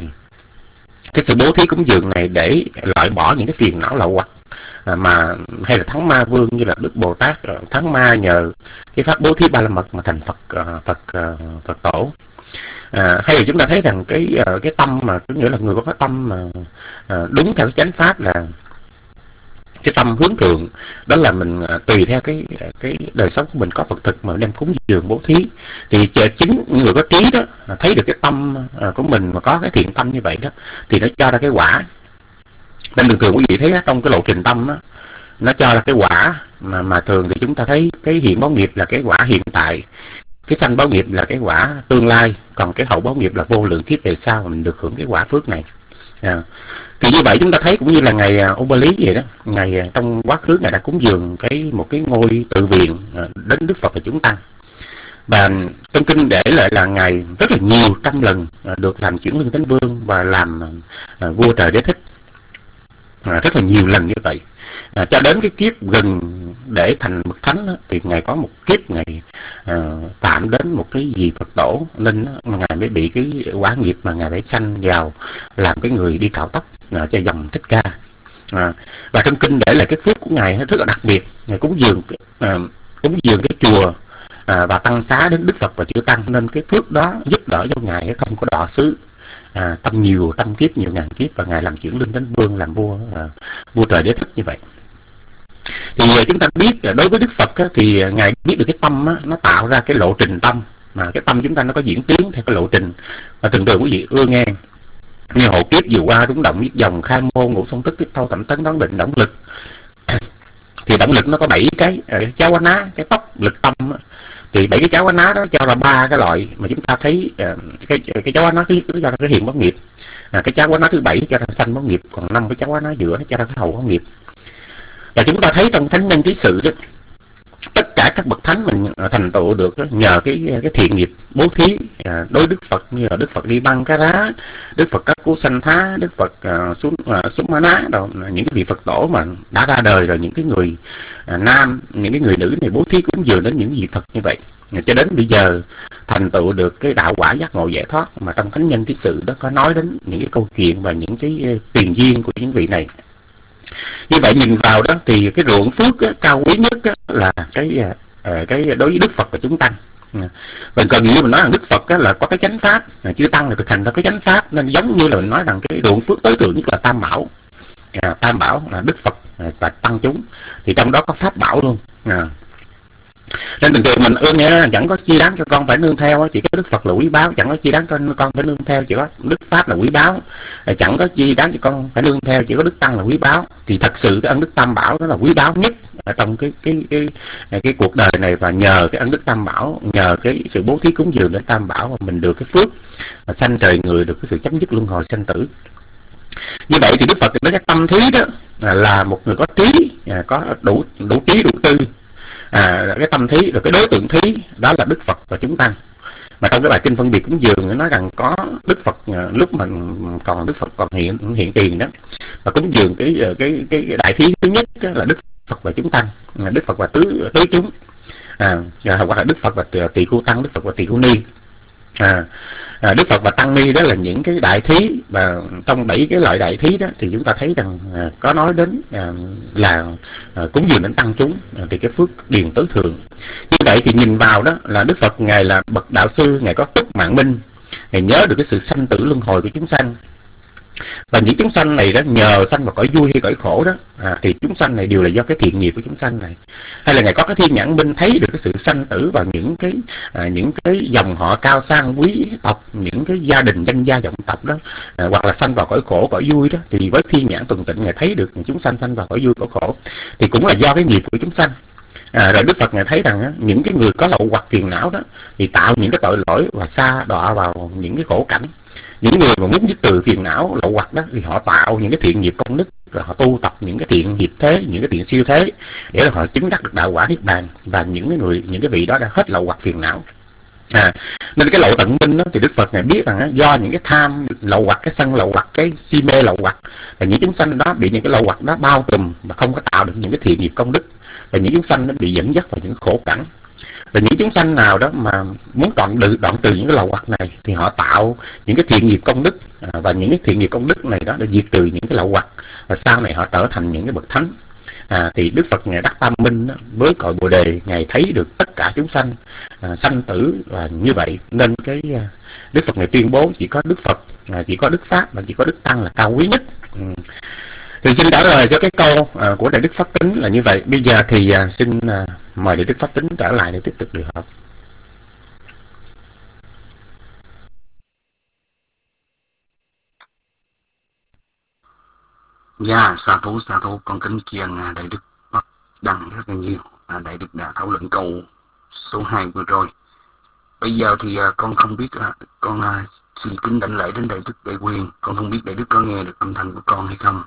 cái sự bố thí cúng dường này để loại bỏ những cái phiền não lậu hoặc, à, mà hay là thắng ma vương như là Đức Bồ Tát thắng ma nhờ cái pháp bố thí ba la mật mà thành Phật à, Phật à, Phật tổ. À, hay là chúng ta thấy rằng cái cái tâm mà có nghĩa là người có cái tâm mà à, đúng theo cái chánh pháp là cái tâm hướng thượng, đó là mình à, tùy theo cái cái đời sống của mình có vật thực mà đem cúng dường bố thí, thì chính người có trí đó thấy được cái tâm à, của mình mà có cái thiện tâm như vậy đó thì nó cho ra cái quả. Nên thường thường quý vị thấy trong cái lộ trình tâm đó, nó cho ra cái quả mà mà thường thì chúng ta thấy cái hiện báo nghiệp là cái quả hiện tại, cái sanh báo nghiệp là cái quả tương lai, còn cái hậu báo nghiệp là vô lượng kiếp về sau mà mình được hưởng cái quả phước này. À, thì như vậy chúng ta thấy cũng như là ngày Ô Ba Lý vậy đó, ngày trong quá khứ ngài đã cúng dường cái một cái ngôi tự viện đến Đức Phật và chúng tăng, và trong kinh để lại là ngài rất là nhiều trăm lần được làm chuyển lương thánh vương và làm à, vua trời đế thích, à, rất là nhiều lần như vậy. À, cho đến cái kiếp gần để thành bậc thánh á, thì ngài có một kiếp ngài uh, tạm đến một cái gì Phật tổ, nên mà ngài mới bị cái quả nghiệp mà ngài phải sanh vào làm cái người đi cạo tóc uh, cho dòng Thích Ca. À, và trong kinh để lại cái phước của ngài rất là đặc biệt. Ngài cúng dường uh, cúng dường cái chùa à, và tăng xá đến Đức Phật và chư Tăng, nên cái phước đó giúp đỡ cho ngài không có đọa xứ à, tâm nhiều tâm kiếp, nhiều ngàn kiếp, và ngài làm chuyển linh đến vương, làm vua à, vua trời đế thích như vậy. Thì chúng ta biết đối với Đức Phật á, thì ngài biết được cái tâm á, nó tạo ra cái lộ trình tâm, mà cái tâm chúng ta nó có diễn tiến theo cái lộ trình, và thường thường quý vị ưa nghe như hộ kiếp vừa qua, rung động, nhất dòng, khai môn, ngũ song tức, tiếp thâu, thẩm tấn, đón định, động lực. Thì động lực nó có bảy cái, cái cháo quá ná, cái tóc lực tâm á. Thì bảy cái cháo quá ná đó cho ra ba cái loại mà chúng ta thấy cái cái cháo quá ná thứ nhất cho ra cái hiện báo nghiệp, à, cái cháo quá ná thứ bảy cho ra sanh báo nghiệp, còn năm cái cháo quá ná giữa nó cho ra cái hậu báo nghiệp. Và chúng ta thấy trong thánh nhân ký sự đó, tất cả các bậc thánh mình thành tựu được đó, nhờ cái cái thiện nghiệp bố thí à, đối Đức Phật, như là Đức Phật đi băng cá rá, Đức Phật các cú sanh thá, Đức Phật uh, xuống uh, xuống má ná đâu, những cái vị Phật tổ mà đã ra đời rồi, những cái người uh, nam, những cái người nữ này bố thí cúng dường đến những vị Phật như vậy, cho đến bây giờ thành tựu được cái đạo quả giác ngộ giải thoát. Mà trong thánh nhân ký sự đó có nói đến những cái câu chuyện và những cái tiền duyên của những vị này. Như vậy nhìn vào đó thì cái ruộng phước á, cao quý nhất á, là cái uh, cái đối với Đức Phật và chúng tăng. Và gần như mình nói rằng Đức Phật á, là có cái chánh pháp, chư tăng là thực hành ra cái chánh pháp, nên giống như là mình nói rằng cái ruộng phước tối thượng nhất là Tam Bảo. À, Tam Bảo là Đức Phật và tăng chúng, thì trong đó có pháp bảo luôn. À. Nên thường thường mình ưa nghe chẳng có chi đáng cho con phải nương theo, chỉ có Đức Phật là quý báu, chẳng có chi đáng cho con phải nương theo, chỉ có Đức Pháp là quý báu, chẳng có chi đáng cho con phải nương theo, chỉ có Đức Tăng là quý báu. Thì thật sự cái ân Đức Tam Bảo đó là quý báu nhất ở trong cái cái cái cái, cái cuộc đời này, và nhờ cái ân Đức Tam Bảo, nhờ cái sự bố thí cúng dường đến Tam Bảo mà mình được cái phước mà sanh trời người, được cái sự chấm dứt luân hồi sanh tử. Như vậy thì Đức Phật nói cái tâm thí đó là một người có trí, có đủ đủ trí đủ tư. À, cái tâm thí, rồi cái đối tượng thí đó là Đức Phật và chúng tăng. Mà trong cái bài kinh phân biệt cúng dường nói rằng có Đức Phật lúc mà còn Đức Phật còn hiện hiện tiền đó, và cúng dường cái cái cái, cái đại thí thứ nhất là Đức Phật và chúng tăng, Đức Phật và tứ tứ chúng, à, hoặc là Đức Phật và tỳ khưu tăng, Đức Phật và tỳ khưu ni. À, à, Đức Phật và tăng ni đó là những cái đại thí, và trong bảy cái loại đại thí đó thì chúng ta thấy rằng à, có nói đến à, là à, cúng dường đến tăng chúng, à, thì cái phước điền tối thượng. Như vậy thì nhìn vào đó là Đức Phật ngài là bậc đạo sư, ngài có túc mạng minh, ngài nhớ được cái sự sanh tử luân hồi của chúng sanh. Và những chúng sanh này đó nhờ sanh vào cõi vui hay cõi khổ đó, à, thì chúng sanh này đều là do cái thiện nghiệp của chúng sanh này, hay là ngài có cái thiên nhãn minh thấy được cái sự sanh tử và những cái à, những cái dòng họ cao sang quý tộc, những cái gia đình danh gia vọng tộc đó, à, hoặc là sanh vào cõi khổ cõi vui đó, thì với thiên nhãn tuần tịnh ngài thấy được những chúng sanh sanh vào cõi vui cõi khổ, thì cũng là do cái nghiệp của chúng sanh. À, rồi Đức Phật ngài thấy rằng á, những cái người có lậu hoặc phiền não đó thì tạo những cái tội lỗi và sa đọa vào những cái khổ cảnh. Những người mà muốn dứt từ phiền não lậu hoặc đó thì họ tạo những cái thiện nghiệp công đức, rồi họ tu tập những cái thiện nghiệp thế, những cái thiện siêu thế, để họ chứng đắc được đạo quả niết bàn. Và những cái người những cái vị đó đã hết lậu hoặc phiền não. À, nên cái lộ tận minh đó thì Đức Phật ngài biết rằng á, do những cái tham lậu hoặc, cái sân lậu hoặc, cái si mê lậu hoặc, và những chúng sanh đó bị những cái lậu hoặc đó bao trùm và không có tạo được những cái thiện nghiệp công đức, và những chúng sanh nó bị dẫn dắt vào những khổ cảnh. Và những chúng sanh nào đó mà muốn đoạn từ đoạn từ những cái lậu hoặc này thì họ tạo những cái thiện nghiệp công đức, à, và những cái thiện nghiệp công đức này đó để diệt trừ những cái lậu hoặc, và sau này họ trở thành những cái bậc thánh. À, thì Đức Phật ngài đắc tam minh đó, với cội bồ đề ngài thấy được tất cả chúng sanh à, sanh tử, và như vậy nên cái à, Đức Phật ngài tuyên bố chỉ có Đức Phật, à, chỉ có Đức Pháp và chỉ có Đức Tăng là cao quý nhất. Ừ. Thì xin trả lời cho cái câu à, của Đại Đức Pháp Tính là như vậy. Bây giờ thì à, xin à, mời Đại Đức Pháp Tính trở lại để tiếp tục điều học. Dạ, sa thú sa thú con kính chiên Đại Đức Pháp Đăng rất là nhiều. À, Đại Đức đã thảo luận câu số hai vừa rồi. Bây giờ thì à, con không biết à, con à, xin kính đảnh lễ đến Đại Đức Đại Quyền. Con không biết Đại Đức có nghe được âm thanh của con hay không.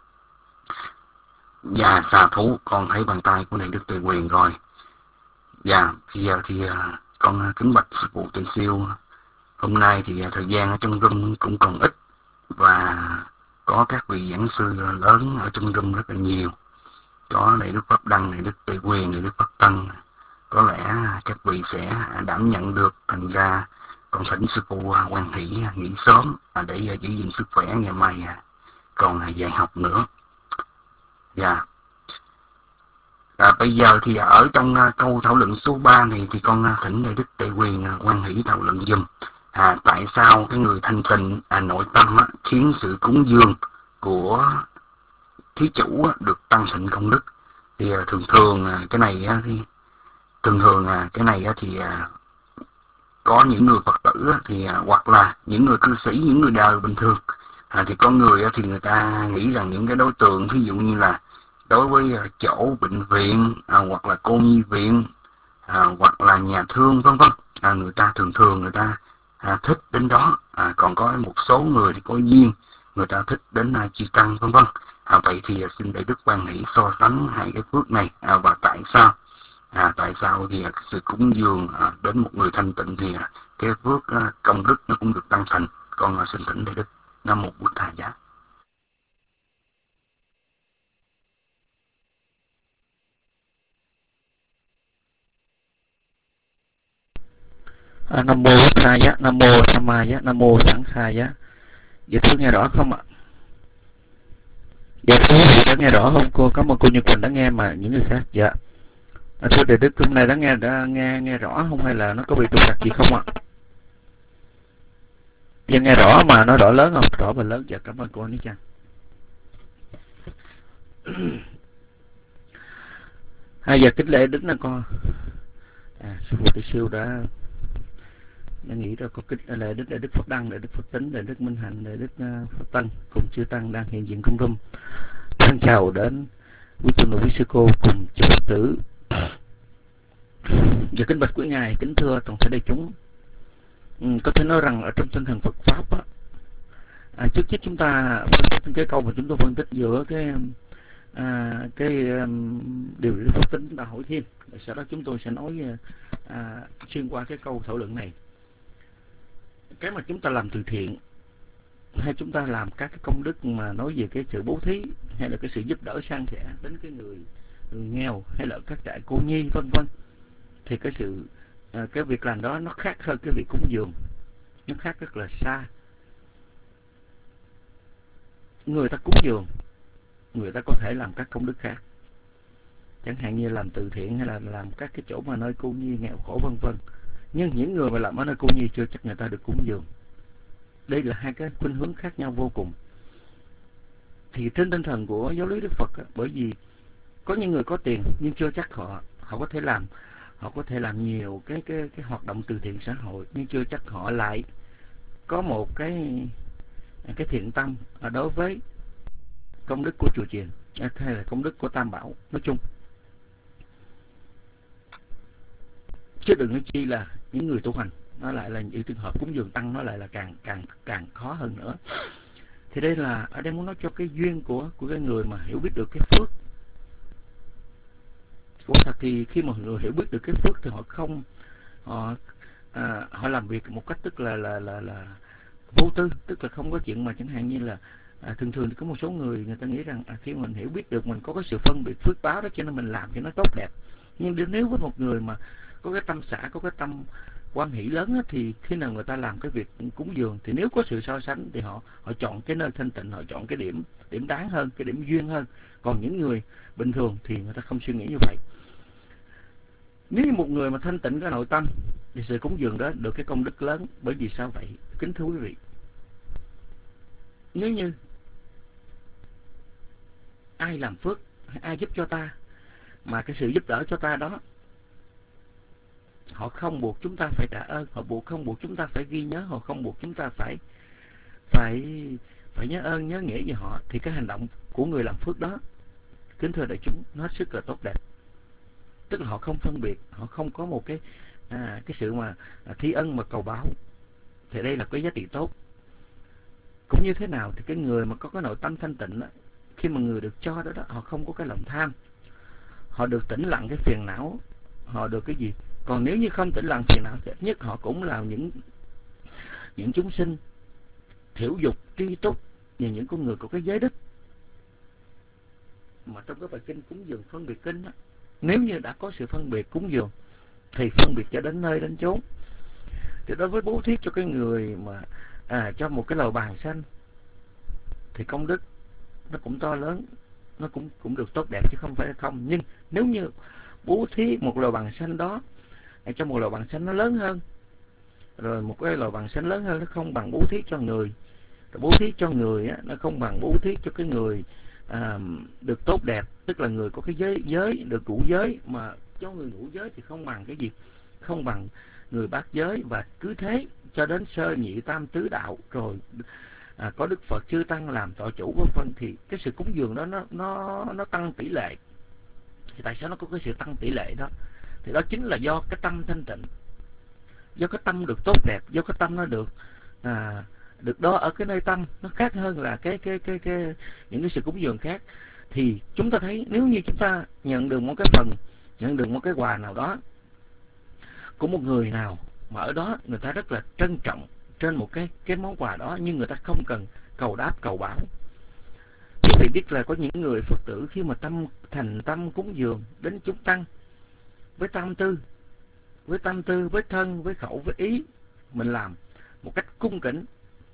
Dạ, sa thú con thấy bàn tay của Đại Đức Đại Quyền rồi. Dạ, bây giờ thì à, con kính bạch sư phụ Tề Siêu. Hôm nay thì à, thời gian ở trong room cũng còn ít, và có các vị giảng sư lớn ở trong room rất là nhiều. có Đại Đức Pháp Đăng, Đại Đức Tây Quyền, Đại Đức Pháp Tân, có lẽ các vị sẽ đảm nhận được. Thành ra con thỉnh sư phụ Quan Hỷ nghỉ sớm để giữ gìn sức khỏe, ngày mai còn dạy học nữa. Dạ. À, bây giờ thì ở trong câu thảo luận số ba này thì con thỉnh Đại Đức Tây Quyền Quan Hỷ thảo luận dùm. À, tại sao cái người thanh tịnh à, nội tâm á, khiến sự cúng dường của thí chủ á, được tăng thịnh công đức? Thì à, thường thường à, cái này á, thì thường thường à, cái này á, thì à, có những người Phật tử á, thì à, hoặc là những người cư sĩ, những người đời bình thường à, thì có người á, thì người ta nghĩ rằng những cái đối tượng ví dụ như là đối với à, chỗ bệnh viện à, hoặc là cô nhi viện à, hoặc là nhà thương vân vân à, người ta thường thường người ta À, thích đến đó. À, còn có một số người thì có duyên người ta thích đến à, chư tăng vân vân. À, vậy thì à, xin Đại Đức Quan Hỷ so sánh hai cái phước này à, và tại sao à, tại sao thì à, sự cúng dường à, đến một người thanh tịnh thì à, cái phước à, công đức nó cũng được tăng thành. Con à, xin thỉnh Đại Đức. Nam Mô Bụt Thầy Giá. À, Nam Mô Bụt Thầy Giá, Nam Mô Tham Ma Giá, Nam Mô Sẵn Khai Giá. Dạ thưa nghe rõ không ạ? Dạ thưa quý vị đã nghe rõ không cô? Cảm ơn cô Như Quỳnh đã nghe mà những người khác. Dạ. À, thưa Đại Đức, hôm nay đã nghe đã nghe nghe rõ không hay là nó có bị trục trặc gì không ạ? Dạ nghe rõ mà nó rõ lớn không? Rõ và lớn. Dạ cảm ơn cô Ní Trang. Hai giờ kính lễ đứng nè con. À, sư phụ Tử Siêu đã đã nghĩ ra có kích là Đức Đại Đức Phật Đăng, Đại Đức Phật Tính, Đại Đức Minh Hạnh, Đại Đức uh, Phật Tân cùng chư tăng đang hiện diện cung room. Thân chào đến quý tôn và quý sư cô cùng chư Phật tử. Và kính bạch quý ngài, kính thưa toàn thể đại chúng. Ừ, có thể nói rằng ở trong tinh thần Phật pháp á, à, trước nhất chúng ta phân tích cái câu mà chúng tôi phân tích giữa cái à, cái um, điều Đức Phật Tính chúng ta hỏi thêm. Sau đó chúng tôi sẽ nói à, xuyên qua cái câu thảo luận này. Cái mà chúng ta làm từ thiện hay chúng ta làm các cái công đức mà nói về cái sự bố thí hay là cái sự giúp đỡ san sẻ đến cái người, người nghèo hay là các trại cô nhi vân vân, thì cái sự à, cái việc làm đó nó khác hơn cái việc cúng dường, nó khác rất là xa. Người ta cúng dường, người ta có thể làm các công đức khác, chẳng hạn như làm từ thiện hay là làm các cái chỗ mà nơi cô nhi nghèo khổ vân vân. Nhưng những người mà làm ở nơi cô nhi chưa chắc người ta được cúng dường. Đây là hai cái khuynh hướng khác nhau vô cùng. Thì trên tinh thần của giáo lý Đức Phật á, bởi vì có những người có tiền nhưng chưa chắc họ họ có thể làm họ có thể làm nhiều cái cái cái hoạt động từ thiện xã hội, nhưng chưa chắc họ lại có một cái cái thiện tâm đối với công đức của chùa chiền hay là công đức của Tam Bảo nói chung. Chứ đừng nói chi là những người tu hành, nó lại là những trường hợp cúng dường tăng, nó lại là càng càng càng khó hơn nữa. Thì đây là ở đây muốn nói cho cái duyên của của cái người mà hiểu biết được cái phước. Quả thật thì khi mà người hiểu biết được cái phước thì họ không họ à, họ làm việc một cách tức là là là là vô tư, tức là không có chuyện mà chẳng hạn như là à, thường thường thì có một số người người ta nghĩ rằng à, khi mình hiểu biết được mình có cái sự phân biệt phước báo đó cho nên mình làm cho nó tốt đẹp. Nhưng nếu với một người mà có cái tâm xả, có cái tâm quan hỷ lớn á, thì khi nào người ta làm cái việc cúng dường thì nếu có sự so sánh thì họ họ chọn cái nơi thanh tịnh, họ chọn cái điểm điểm đáng hơn, cái điểm duyên hơn. Còn những người bình thường thì người ta không suy nghĩ như vậy. Nếu như một người mà thanh tịnh cái nội tâm thì sự cúng dường đó được cái công đức lớn. Bởi vì sao vậy? Kính thưa quý vị, nếu như ai làm phước, ai giúp cho ta mà cái sự giúp đỡ cho ta đó họ không buộc chúng ta phải trả ơn, họ buộc không buộc chúng ta phải ghi nhớ, họ không buộc chúng ta phải phải phải nhớ ơn nhớ nghĩa về họ, thì cái hành động của người làm phước đó, kính thưa đại chúng, nó hết sức là tốt đẹp. Tức là họ không phân biệt, họ không có một cái à, cái sự mà à, thi ân mà cầu báo. Thì đây là cái giá trị tốt. Cũng như thế nào thì cái người mà có cái nội tâm thanh tịnh đó, khi mà người được cho đó, đó họ không có cái lòng tham, họ được tĩnh lặng cái phiền não, họ được cái gì. Còn nếu như không tĩnh lặng phiền não thì ít nhất họ cũng là những những chúng sinh thiểu dục tri túc, như những con người có cái giới đức. mà trong cái bài kinh cúng dường phân biệt kinh á, nếu như đã có sự phân biệt cúng dường thì phân biệt cho đến nơi đến chốn. Thì đối với bố thí cho cái người mà à, cho một cái lầu bàn xanh thì công đức nó cũng to lớn, nó cũng cũng được tốt đẹp chứ không phải là không. Nhưng nếu như bố thí một lầu bàn xanh đó à, cho một lầu bàn xanh nó lớn hơn, rồi một cái lầu bàn xanh lớn hơn nó không bằng bố thí cho người, rồi bố thí cho người á, nó không bằng bố thí cho cái người à, được tốt đẹp, tức là người có cái giới giới được ngũ giới, mà cho người ngũ giới thì không bằng cái gì, không bằng người bát giới. Và cứ thế cho đến sơ nhị tam tứ đạo, rồi à, có Đức Phật chư tăng làm tọa chủ vân vân, thì cái sự cúng dường đó nó nó nó tăng tỷ lệ. Thì tại sao nó có cái sự tăng tỷ lệ đó? Thì đó chính là do cái tâm thanh tịnh, do cái tâm được tốt đẹp, do cái tâm nó được à, được đo ở cái nơi tâm, nó khác hơn là cái cái cái cái những cái sự cúng dường khác. Thì chúng ta thấy nếu như chúng ta nhận được một cái phần, nhận được một cái quà nào đó của một người nào mà ở đó người ta rất là trân trọng trên một cái cái món quà đó, nhưng người ta không cần cầu đáp cầu bảo. Quý vị biết là có những người Phật tử khi mà tâm thành tâm cúng dường đến chúng tăng với tâm tư, với tâm tư, với thân, với khẩu, với ý, mình làm một cách cung kính,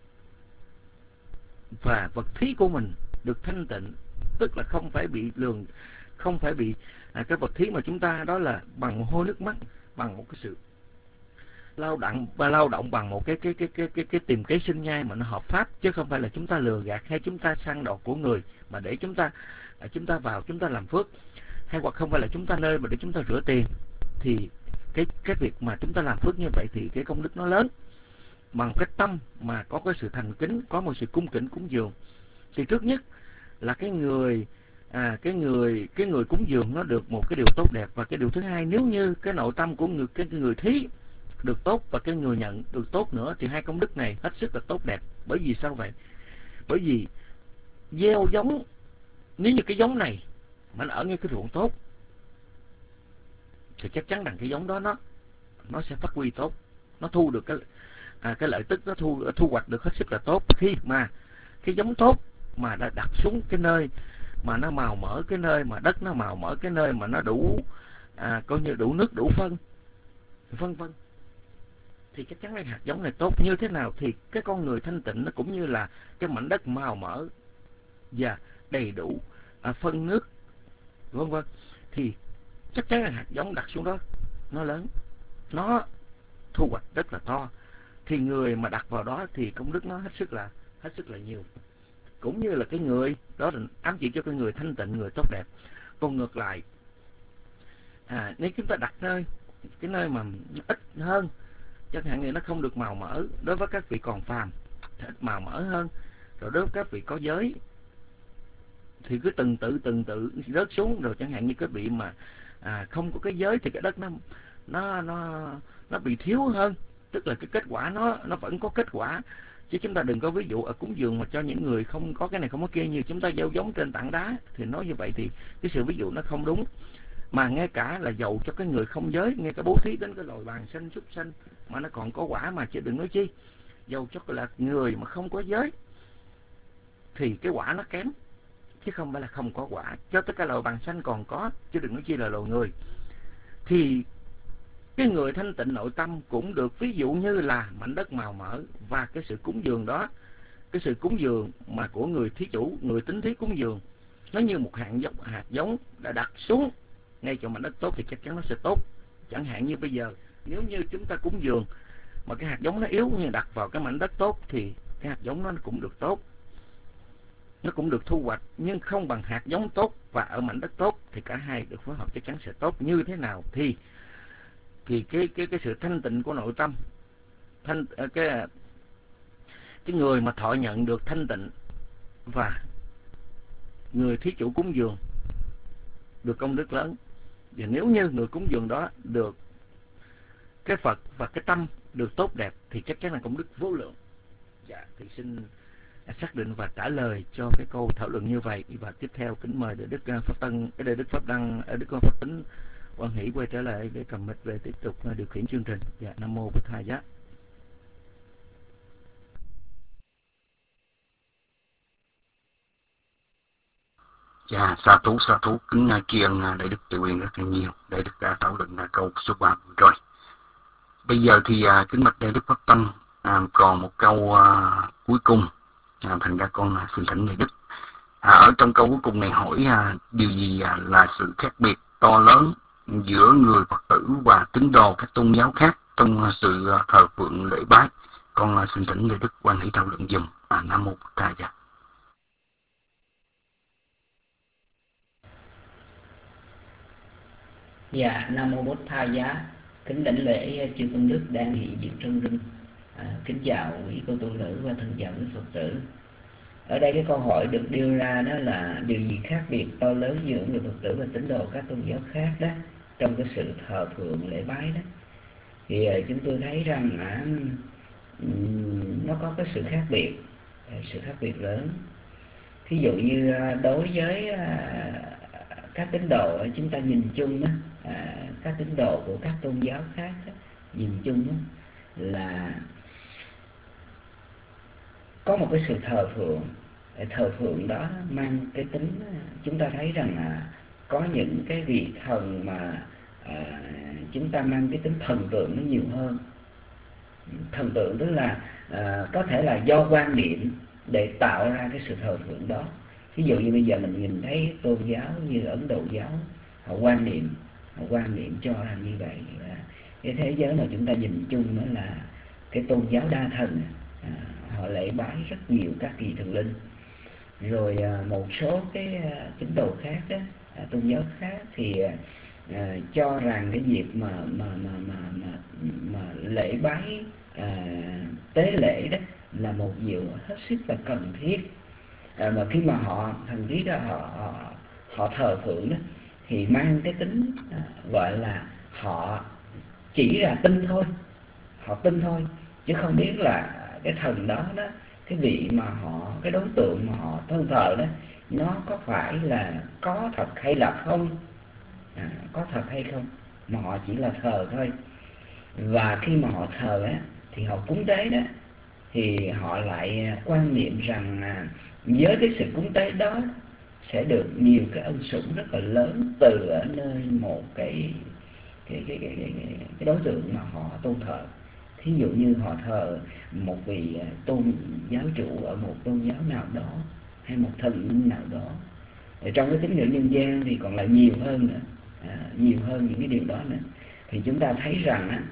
và vật thí của mình được thanh tịnh, tức là không phải bị lường, không phải bị à, cái vật thí mà chúng ta đó là bằng mồ hôi nước mắt, bằng một cái sự lao động và lao động bằng một cái cái cái cái cái cái tìm kế sinh nhai mà nó hợp pháp, chứ không phải là chúng ta lừa gạt hay chúng ta săn đọt của người mà để chúng ta à, chúng ta vào chúng ta làm phước, hay hoặc không phải là chúng ta nơi mà để chúng ta rửa tiền. Thì cái cái việc mà chúng ta làm phước như vậy thì cái công đức nó lớn. Bằng cái tâm mà có cái sự thành kính, có một sự cung kính cúng dường, thì trước nhất là cái người à, cái người cái người cúng dường nó được một cái điều tốt đẹp. Và cái điều thứ hai, nếu như cái nội tâm của người cái người thí được tốt và cái người nhận được tốt nữa, thì hai công đức này hết sức là tốt đẹp. Bởi vì sao vậy? Bởi vì gieo giống, nếu như cái giống này mà nó ở ngay cái ruộng tốt thì chắc chắn rằng cái giống đó nó nó sẽ phát huy tốt, nó thu được cái à, cái lợi tức, nó thu thu hoạch được hết sức là tốt. Khi mà cái giống tốt mà đã đặt xuống cái nơi mà nó màu mỡ, cái nơi mà đất nó màu mỡ, cái nơi mà nó đủ à, coi như đủ nước đủ phân vân vân, thì chắc chắn cái hạt giống này tốt. Như thế nào thì cái con người thanh tịnh nó cũng như là cái mảnh đất màu mỡ và đầy đủ à, phân nước vân vân, thì chắc chắn là hạt giống đặt xuống đó nó lớn, nó thu hoạch rất là to. Thì người mà đặt vào đó thì công đức nó hết sức là hết sức là nhiều. Cũng như là cái người đó là ám chỉ cho cái người thanh tịnh, người tốt đẹp. Còn ngược lại, à, nếu chúng ta đặt nơi cái nơi mà ít hơn, chẳng hạn như nó không được màu mỡ, đối với các vị còn phàm thì ít màu mỡ hơn, rồi đối với các vị có giới thì cứ từng tự từng tự rớt xuống. Rồi chẳng hạn như các vị mà à, không có cái giới thì cái đất nó nó nó nó bị thiếu hơn, tức là cái kết quả nó nó vẫn có kết quả. Chứ chúng ta đừng có ví dụ ở cúng dường mà cho những người không có cái này không có kia, như chúng ta gieo giống trên tảng đá, thì nói như vậy thì cái sự ví dụ nó không đúng. Mà ngay cả là dầu cho cái người không giới, ngay cả bố thí đến cái lồi bàn xanh súc xanh mà nó còn có quả mà, chứ đừng nói chi dầu cho là người mà không có giới thì cái quả nó kém, chứ không phải là không có quả. Cho tới cái lồi bàn xanh còn có, chứ đừng nói chi là lồi người. Thì cái người thanh tịnh nội tâm cũng được ví dụ như là mảnh đất màu mỡ. Và cái sự cúng dường đó, cái sự cúng dường mà của người thí chủ, người tín thí cúng dường, nó như một hạt giống, hạt giống đã đặt xuống ngay chỗ mảnh đất tốt thì chắc chắn nó sẽ tốt. Chẳng hạn như bây giờ nếu như chúng ta cúng dường mà cái hạt giống nó yếu, nhưng đặt vào cái mảnh đất tốt thì cái hạt giống nó cũng được tốt, nó cũng được thu hoạch. Nhưng không bằng hạt giống tốt và ở mảnh đất tốt thì cả hai được phối hợp chắc chắn sẽ tốt. Như thế nào thì thì cái cái cái sự thanh tịnh của nội tâm, thanh cái cái người mà thọ nhận được thanh tịnh và người thí chủ cúng dường được công đức lớn. Và nếu như người cúng dường đó được cái Phật và cái tâm được tốt đẹp thì chắc chắn là công đức vô lượng. Dạ, thì xin xác định và trả lời cho cái câu thảo luận như vậy. Và tiếp theo kính mời Đại Đức Pháp Tân, Đại Đức Pháp Đăng, Đức Con Pháp Tính Quan Hỷ quay trở lại để cầm mic về tiếp tục điều khiển chương trình. Dạ, Nam Mô Bổn Thầy Giá. Dạ, sa thú sa thú kính uh, tri ân uh, Đại Đức Từ Quyền rất là nhiều. Đại Đức đã thảo luận uh, câu số ba rồi. Bây giờ thì uh, kính bạch Đại Đức Pháp Tăng, uh, còn một câu uh, cuối cùng. À, thành ra con uh, xin thỉnh Đại Đức. À, ở trong câu cuối cùng này hỏi uh, điều gì uh, là sự khác biệt to lớn giữa người Phật tử và tín đồ các tôn giáo khác trong uh, sự uh, thờ phượng lễ bái. Con uh, xin thỉnh Đại Đức quan hỷ thảo luận dùm. À, Nam Mô Bổn Thầy. Dạ, Nam Mô Bổn Thầy giá. Kính đảnh lễ chư tôn đức đang hiện diện trong rừng. À, kính chào quý cô tu nữ và thân chào quý Phật tử. Ở đây cái câu hỏi được đưa ra đó là điều gì khác biệt to lớn giữa người Phật tử và tín đồ các tôn giáo khác đó trong cái sự thờ phượng lễ bái đó. Thì uh, chúng tôi thấy rằng uh, nó có cái sự khác biệt, uh, sự khác biệt lớn. Ví dụ như uh, đối với uh, các tín đồ chúng ta nhìn chung á, à, các tín đồ của các tôn giáo khác á, nhìn chung á, là có một cái sự thờ phượng. Thờ phượng đó mang cái tính, chúng ta thấy rằng là có những cái vị thần mà à, chúng ta mang cái tính thần tượng nó nhiều hơn. Thần tượng tức là à, có thể là do quan niệm để tạo ra cái sự thờ phượng đó. Ví dụ như bây giờ mình nhìn thấy tôn giáo như Ấn Độ giáo, họ quan niệm, họ quan niệm cho rằng như vậy là cái thế giới mà chúng ta nhìn chung đó là cái tôn giáo đa thần, à, họ lễ bái rất nhiều các vị thần linh. Rồi à, một số cái à, tín đồ khác đó, à, tôn giáo khác thì à, cho rằng cái việc mà mà mà mà mà, mà lễ bái, à, tế lễ đó là một điều hết sức là cần thiết. À, mà khi mà họ thần thiết đó, họ, họ họ thờ phượng đó thì mang cái tính à, gọi là họ chỉ là tin thôi, họ tin thôi chứ không biết là cái thần đó đó, cái vị mà họ, cái đối tượng mà họ tôn thờ đó nó có phải là có thật hay là không, à, có thật hay không, mà họ chỉ là thờ thôi. Và khi mà họ thờ á thì họ cúng tế đó thì họ lại quan niệm rằng à, với cái sự cúng tế đó sẽ được nhiều cái ân sủng rất là lớn từ ở nơi một cái cái cái cái, cái, cái đối tượng mà họ tôn thờ. Thí dụ như họ thờ một vị tôn giáo chủ ở một tôn giáo nào đó hay một thần linh nào đó. Ở trong cái tín ngưỡng nhân gian thì còn là nhiều hơn nữa, à, nhiều hơn những cái điều đó nữa. Thì chúng ta thấy rằng á,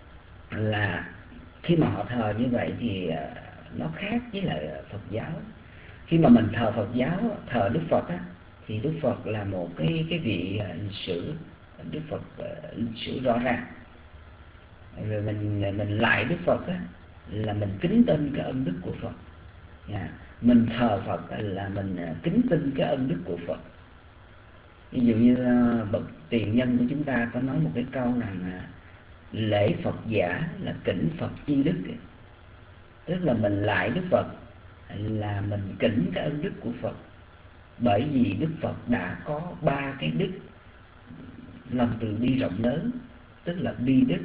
là khi mà họ thờ như vậy thì à, nó khác với lại Phật giáo. Khi mà mình thờ Phật giáo, thờ Đức Phật á, thì Đức Phật là một cái cái vị lịch sử, Đức Phật uh, lịch sử rõ ràng. Rồi mình mình lại Đức Phật á, là mình kính tin cái ân đức của Phật. Yeah. Mình thờ Phật là mình kính tin cái ân đức của Phật. Ví dụ như uh, bậc tiền nhân của chúng ta có nói một cái câu rằng uh, lễ Phật giả là kính Phật chi đức. Tức là mình lại Đức Phật là mình kính cái ân đức của Phật, bởi vì Đức Phật đã có ba cái đức: lòng từ bi rộng lớn, tức là bi đức,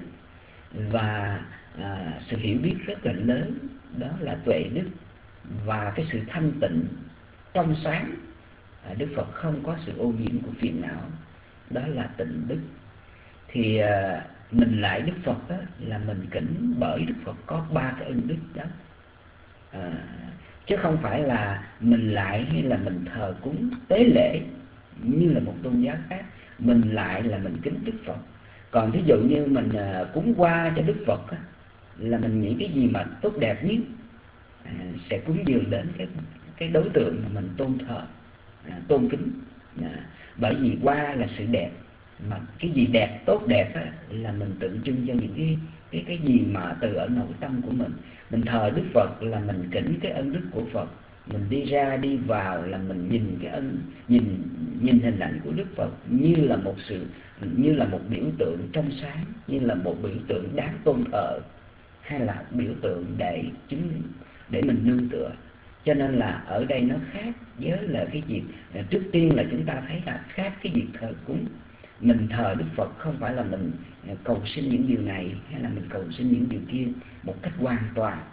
và à, sự hiểu biết rất là lớn, đó là tuệ đức, và cái sự thanh tịnh trong sáng. à, Đức Phật không có sự ô nhiễm của phiền não, đó là tịnh đức. Thì à, mình lại Đức Phật á, là mình kính bởi Đức Phật có ba cái ân đức đó. À, chứ không phải là mình lại hay là mình thờ cúng tế lễ như là một tôn giáo khác. Mình lại là mình kính Đức Phật. Còn thí dụ như mình cúng qua cho Đức Phật á, là mình nghĩ cái gì mà tốt đẹp nhất à, sẽ cúng dường đến cái cái đối tượng mà mình tôn thờ, à, tôn kính. à, Bởi vì qua là sự đẹp, mà cái gì đẹp, tốt đẹp á, là mình tượng trưng cho những cái cái cái gì mà từ ở nội tâm của mình. Mình thờ Đức Phật là mình kính cái ân đức của Phật. Mình đi ra đi vào là mình nhìn cái ân, nhìn nhìn hình ảnh của Đức Phật như là một sự, như là một biểu tượng trong sáng, như là một biểu tượng đáng tôn thờ, hay là biểu tượng để chúng để mình nương tựa. Cho nên là ở đây nó khác với là cái việc, trước tiên là chúng ta thấy là khác cái việc thờ cúng. Mình thờ Đức Phật không phải là mình cầu xin những điều này hay là mình cầu xin những điều kia một cách hoàn toàn,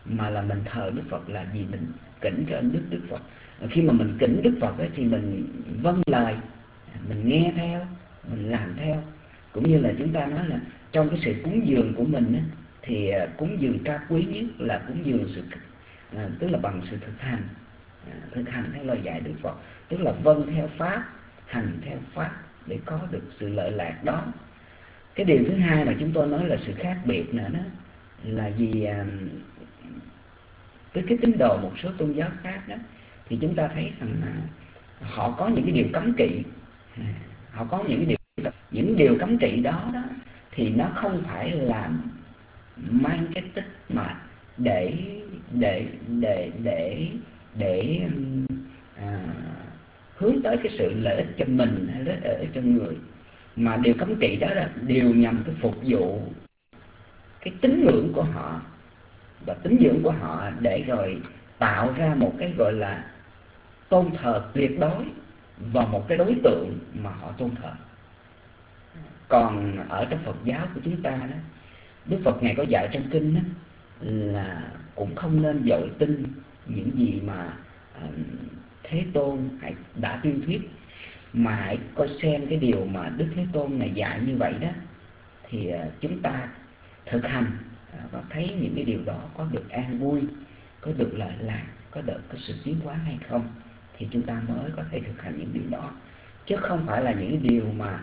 mà là mình thờ Đức Phật là vì mình kính cho ân đức Đức Phật. Khi mà mình kính Đức Phật ấy, thì mình vâng lời, mình nghe theo, mình làm theo. Cũng như là chúng ta nói là trong cái sự cúng dường của mình ấy, thì cúng dường cao quý nhất là cúng dường sự à, tức là bằng sự thực hành, à, thực hành theo lời dạy Đức Phật, tức là vâng theo pháp, hành theo pháp để có được sự lợi lạc đó. Cái điều thứ hai mà chúng tôi nói là sự khác biệt nữa đó là vì à, với cái tín đồ một số tôn giáo khác đó, thì chúng ta thấy rằng là họ có những cái điều cấm kỵ, à, họ có những cái điều những điều cấm kỵ đó đó thì nó không phải là mang cái tích mà để để để để để à, hướng tới cái sự lợi ích cho mình hay lợi ích cho người, mà điều cấm kỵ đó là điều nhằm cái phục vụ cái tín ngưỡng của họ và tín ngưỡng của họ, để rồi tạo ra một cái gọi là tôn thờ tuyệt đối vào một cái đối tượng mà họ tôn thờ. Còn ở trong Phật giáo của chúng ta đó, Đức Phật Ngài có dạy trong kinh đó, là cũng không nên vội tin những gì mà uh, Thế Tôn hãy đã tuyên thuyết, mà hãy coi xem cái điều mà Đức Thế Tôn này dạy như vậy đó, thì uh, chúng ta thực hành uh, và thấy những cái điều đó có được an vui, có được lợi lạc, có được có sự tiến hóa hay không, thì chúng ta mới có thể thực hành những điều đó, chứ không phải là những cái điều mà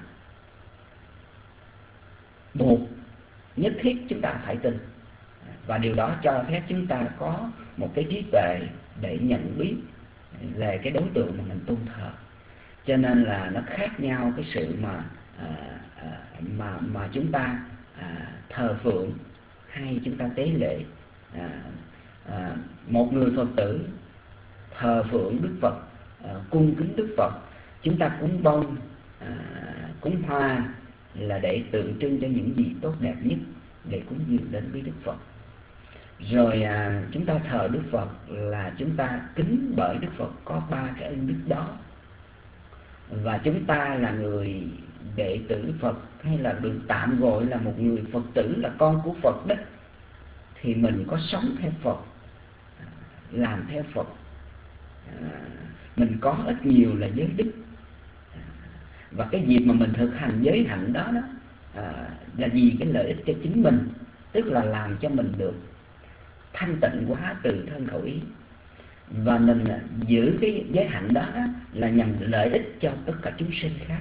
buộc nhất thiết chúng ta phải tin. Và điều đó cho phép chúng ta có một cái trí tuệ để nhận biết về cái đối tượng mà mình tôn thờ. Cho nên là nó khác nhau cái sự mà à, à, mà mà chúng ta à, thờ phượng hay chúng ta tế lễ. à, à, một người Phật tử thờ phượng Đức Phật, à, cung kính Đức Phật, chúng ta cúng bông, à, cúng hoa là để tượng trưng cho những gì tốt đẹp nhất để cúng dường đến với Đức Phật. Rồi à, chúng ta thờ Đức Phật là chúng ta kính bởi Đức Phật có ba cái ân đức đó. Và chúng ta là người đệ tử Phật, hay là được tạm gọi là một người Phật tử, là con của Phật đó, thì mình có sống theo Phật, làm theo Phật, à, mình có ít nhiều là giới đức. Và cái việc mà mình thực hành giới hạnh đó đó à, là vì cái lợi ích cho chính mình, tức là làm cho mình được thanh tịnh hóa từ thân khẩu ý. Và mình giữ cái giới hạnh đó là nhằm lợi ích cho tất cả chúng sinh khác.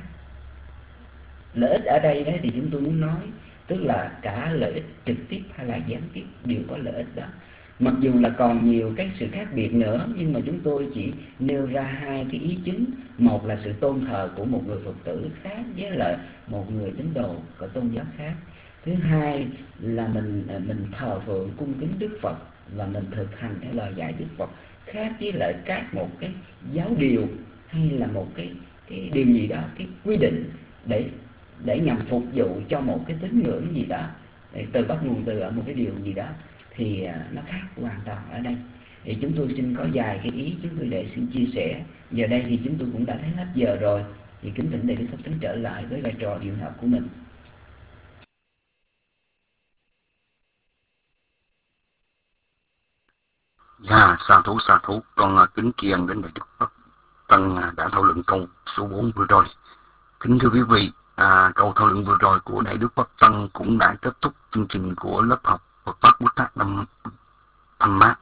Lợi ích ở đây đấy thì chúng tôi muốn nói, tức là cả lợi ích trực tiếp hay là gián tiếp đều có lợi ích đó. Mặc dù là còn nhiều cái sự khác biệt nữa, nhưng mà chúng tôi chỉ nêu ra hai cái ý chính. Một là sự tôn thờ của một người Phật tử khác với lại một người tín đồ của tôn giáo khác. Thứ hai là mình mình thờ phượng cung kính Đức Phật và mình thực hành theo lời dạy Đức Phật, khác với lại các một cái giáo điều hay là một cái cái điều gì đó, cái quy định để để nhằm phục vụ cho một cái tín ngưỡng gì đó, để từ bắt nguồn từ ở một cái điều gì đó, thì nó khác hoàn toàn ở đây. Thì chúng tôi xin có vài cái ý chúng tôi để xin chia sẻ. Giờ đây thì chúng tôi cũng đã thấy hết giờ rồi, thì kính thỉnh Đại Đức Pháp Tính trở lại với vai trò điều học của mình. Dạ, sa thú sa thú, con uh, kính tri ân đến Đại Đức Pháp Tân uh, đã thảo luận câu số bốn vừa rồi. Kính thưa quý vị, à, câu thảo luận vừa rồi của Đại Đức Pháp Tân cũng đã kết thúc chương trình của lớp học Phật Pháp Bút Tát năm Thanh Mát.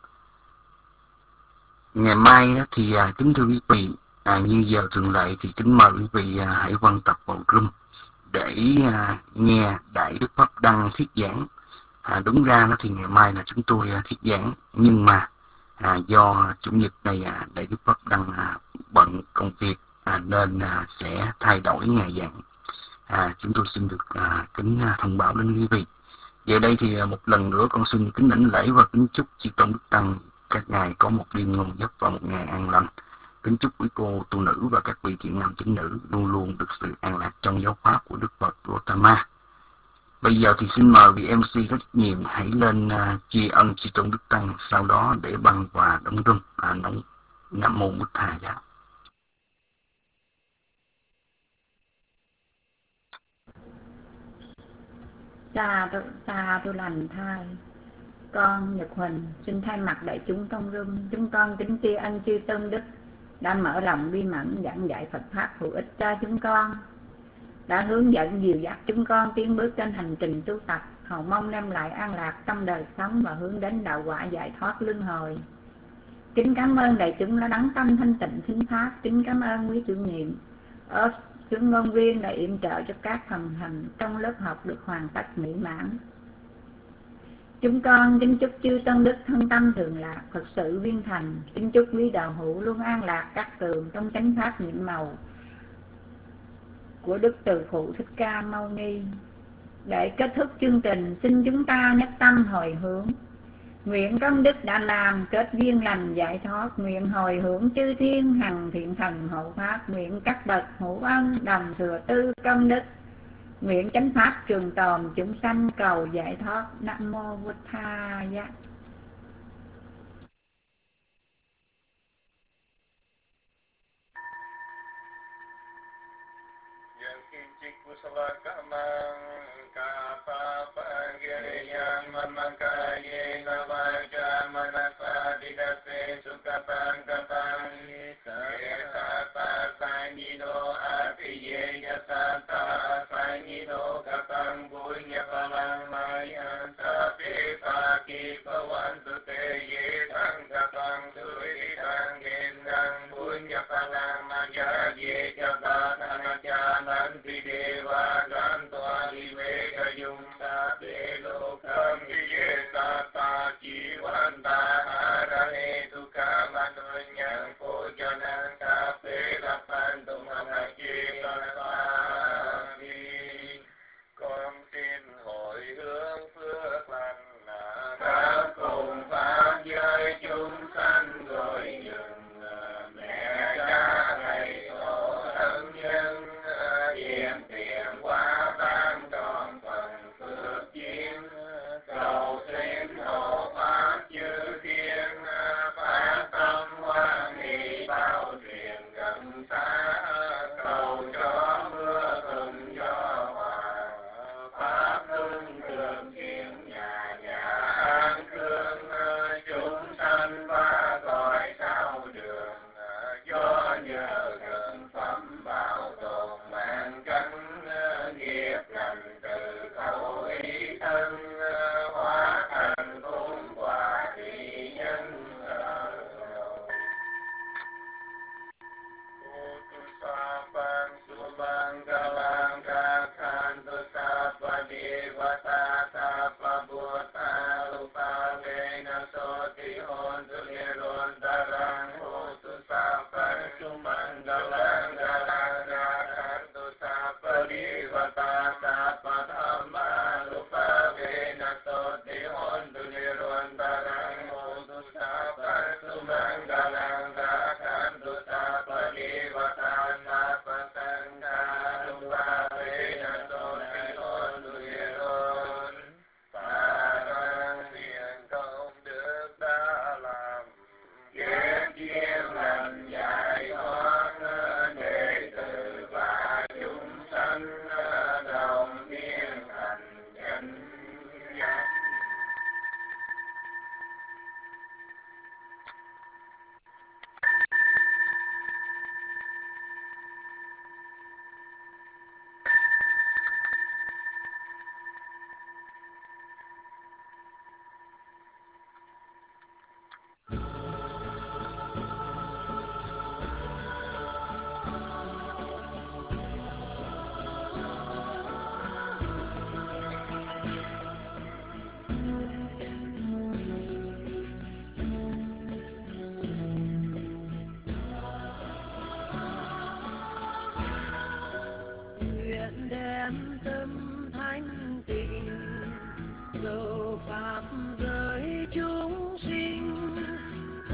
Ngày mai đó thì à, kính thưa quý vị, à, như giờ thường lệ thì kính mời quý vị à, hãy quan tập vào room để à, nghe Đại Đức Pháp Đăng thuyết giảng. À, đúng ra nó thì ngày mai là chúng tôi à, thuyết giảng, nhưng mà à, do chủ nhật này à, Đại Đức Pháp Đăng à, bận công việc à, nên à, sẽ thay đổi ngày giảng. À, chúng tôi xin được à, kính à, thông báo đến quý vị. Giờ đây thì à, một lần nữa con xin kính đảnh lễ và kính chúc chư tôn Đức Tăng các ngài có một đêm ngon giấc và một ngày an lành. Kính chúc quý cô tu nữ và các vị thiện nam tín nữ luôn luôn được sự an lạc trong giáo pháp của Đức Phật Gautama. Bây giờ thì xin mời vị em xê có trách nhiệm hãy lên uh, tri ân chư tôn Đức Tăng, sau đó để băng và đóng rung à, nóng Nam Mô Bụt Thầy Giá. Xa tôi xa tôi lành thai con Nhật Huỳnh xin thay mặt đại chúng trong room, chúng con kính tri ân chư tôn đức đã mở lòng bi mẫn giảng dạy Phật pháp hữu ích cho chúng con, đã hướng dẫn dìu dắt chúng con tiến bước trên hành trình tu tập, hầu mong đem lại an lạc trong đời sống và hướng đến đạo quả giải thoát luân hồi. Kính cảm ơn đại chúng đã đắng tâm thanh tịnh thính pháp. Kính cảm ơn quý chủ nhiệm ở chứng ngôn viên đã yểm trợ cho các phần hành trong lớp học được hoàn tất mỹ mãn. Chúng con kính chúc chư tôn đức thân tâm thường lạc, Phật sự viên thành. Kính chúc quý đạo hữu luôn an lạc các tường trong chánh pháp nhiệm màu của Đức Từ Phụ Thích Ca Mâu Ni. Để kết thúc chương trình, xin chúng ta nhất tâm hồi hướng. Nguyện công đức đã làm kết duyên lành giải thoát, nguyện hồi hướng chư thiên hằng thiện thần hộ pháp, nguyện các bậc hữu ân đồng thừa tư công đức, nguyện chánh pháp trường tồn chúng sanh cầu giải thoát. Nam mô Bụt Tha Giá.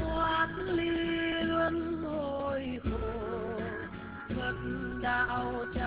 đạo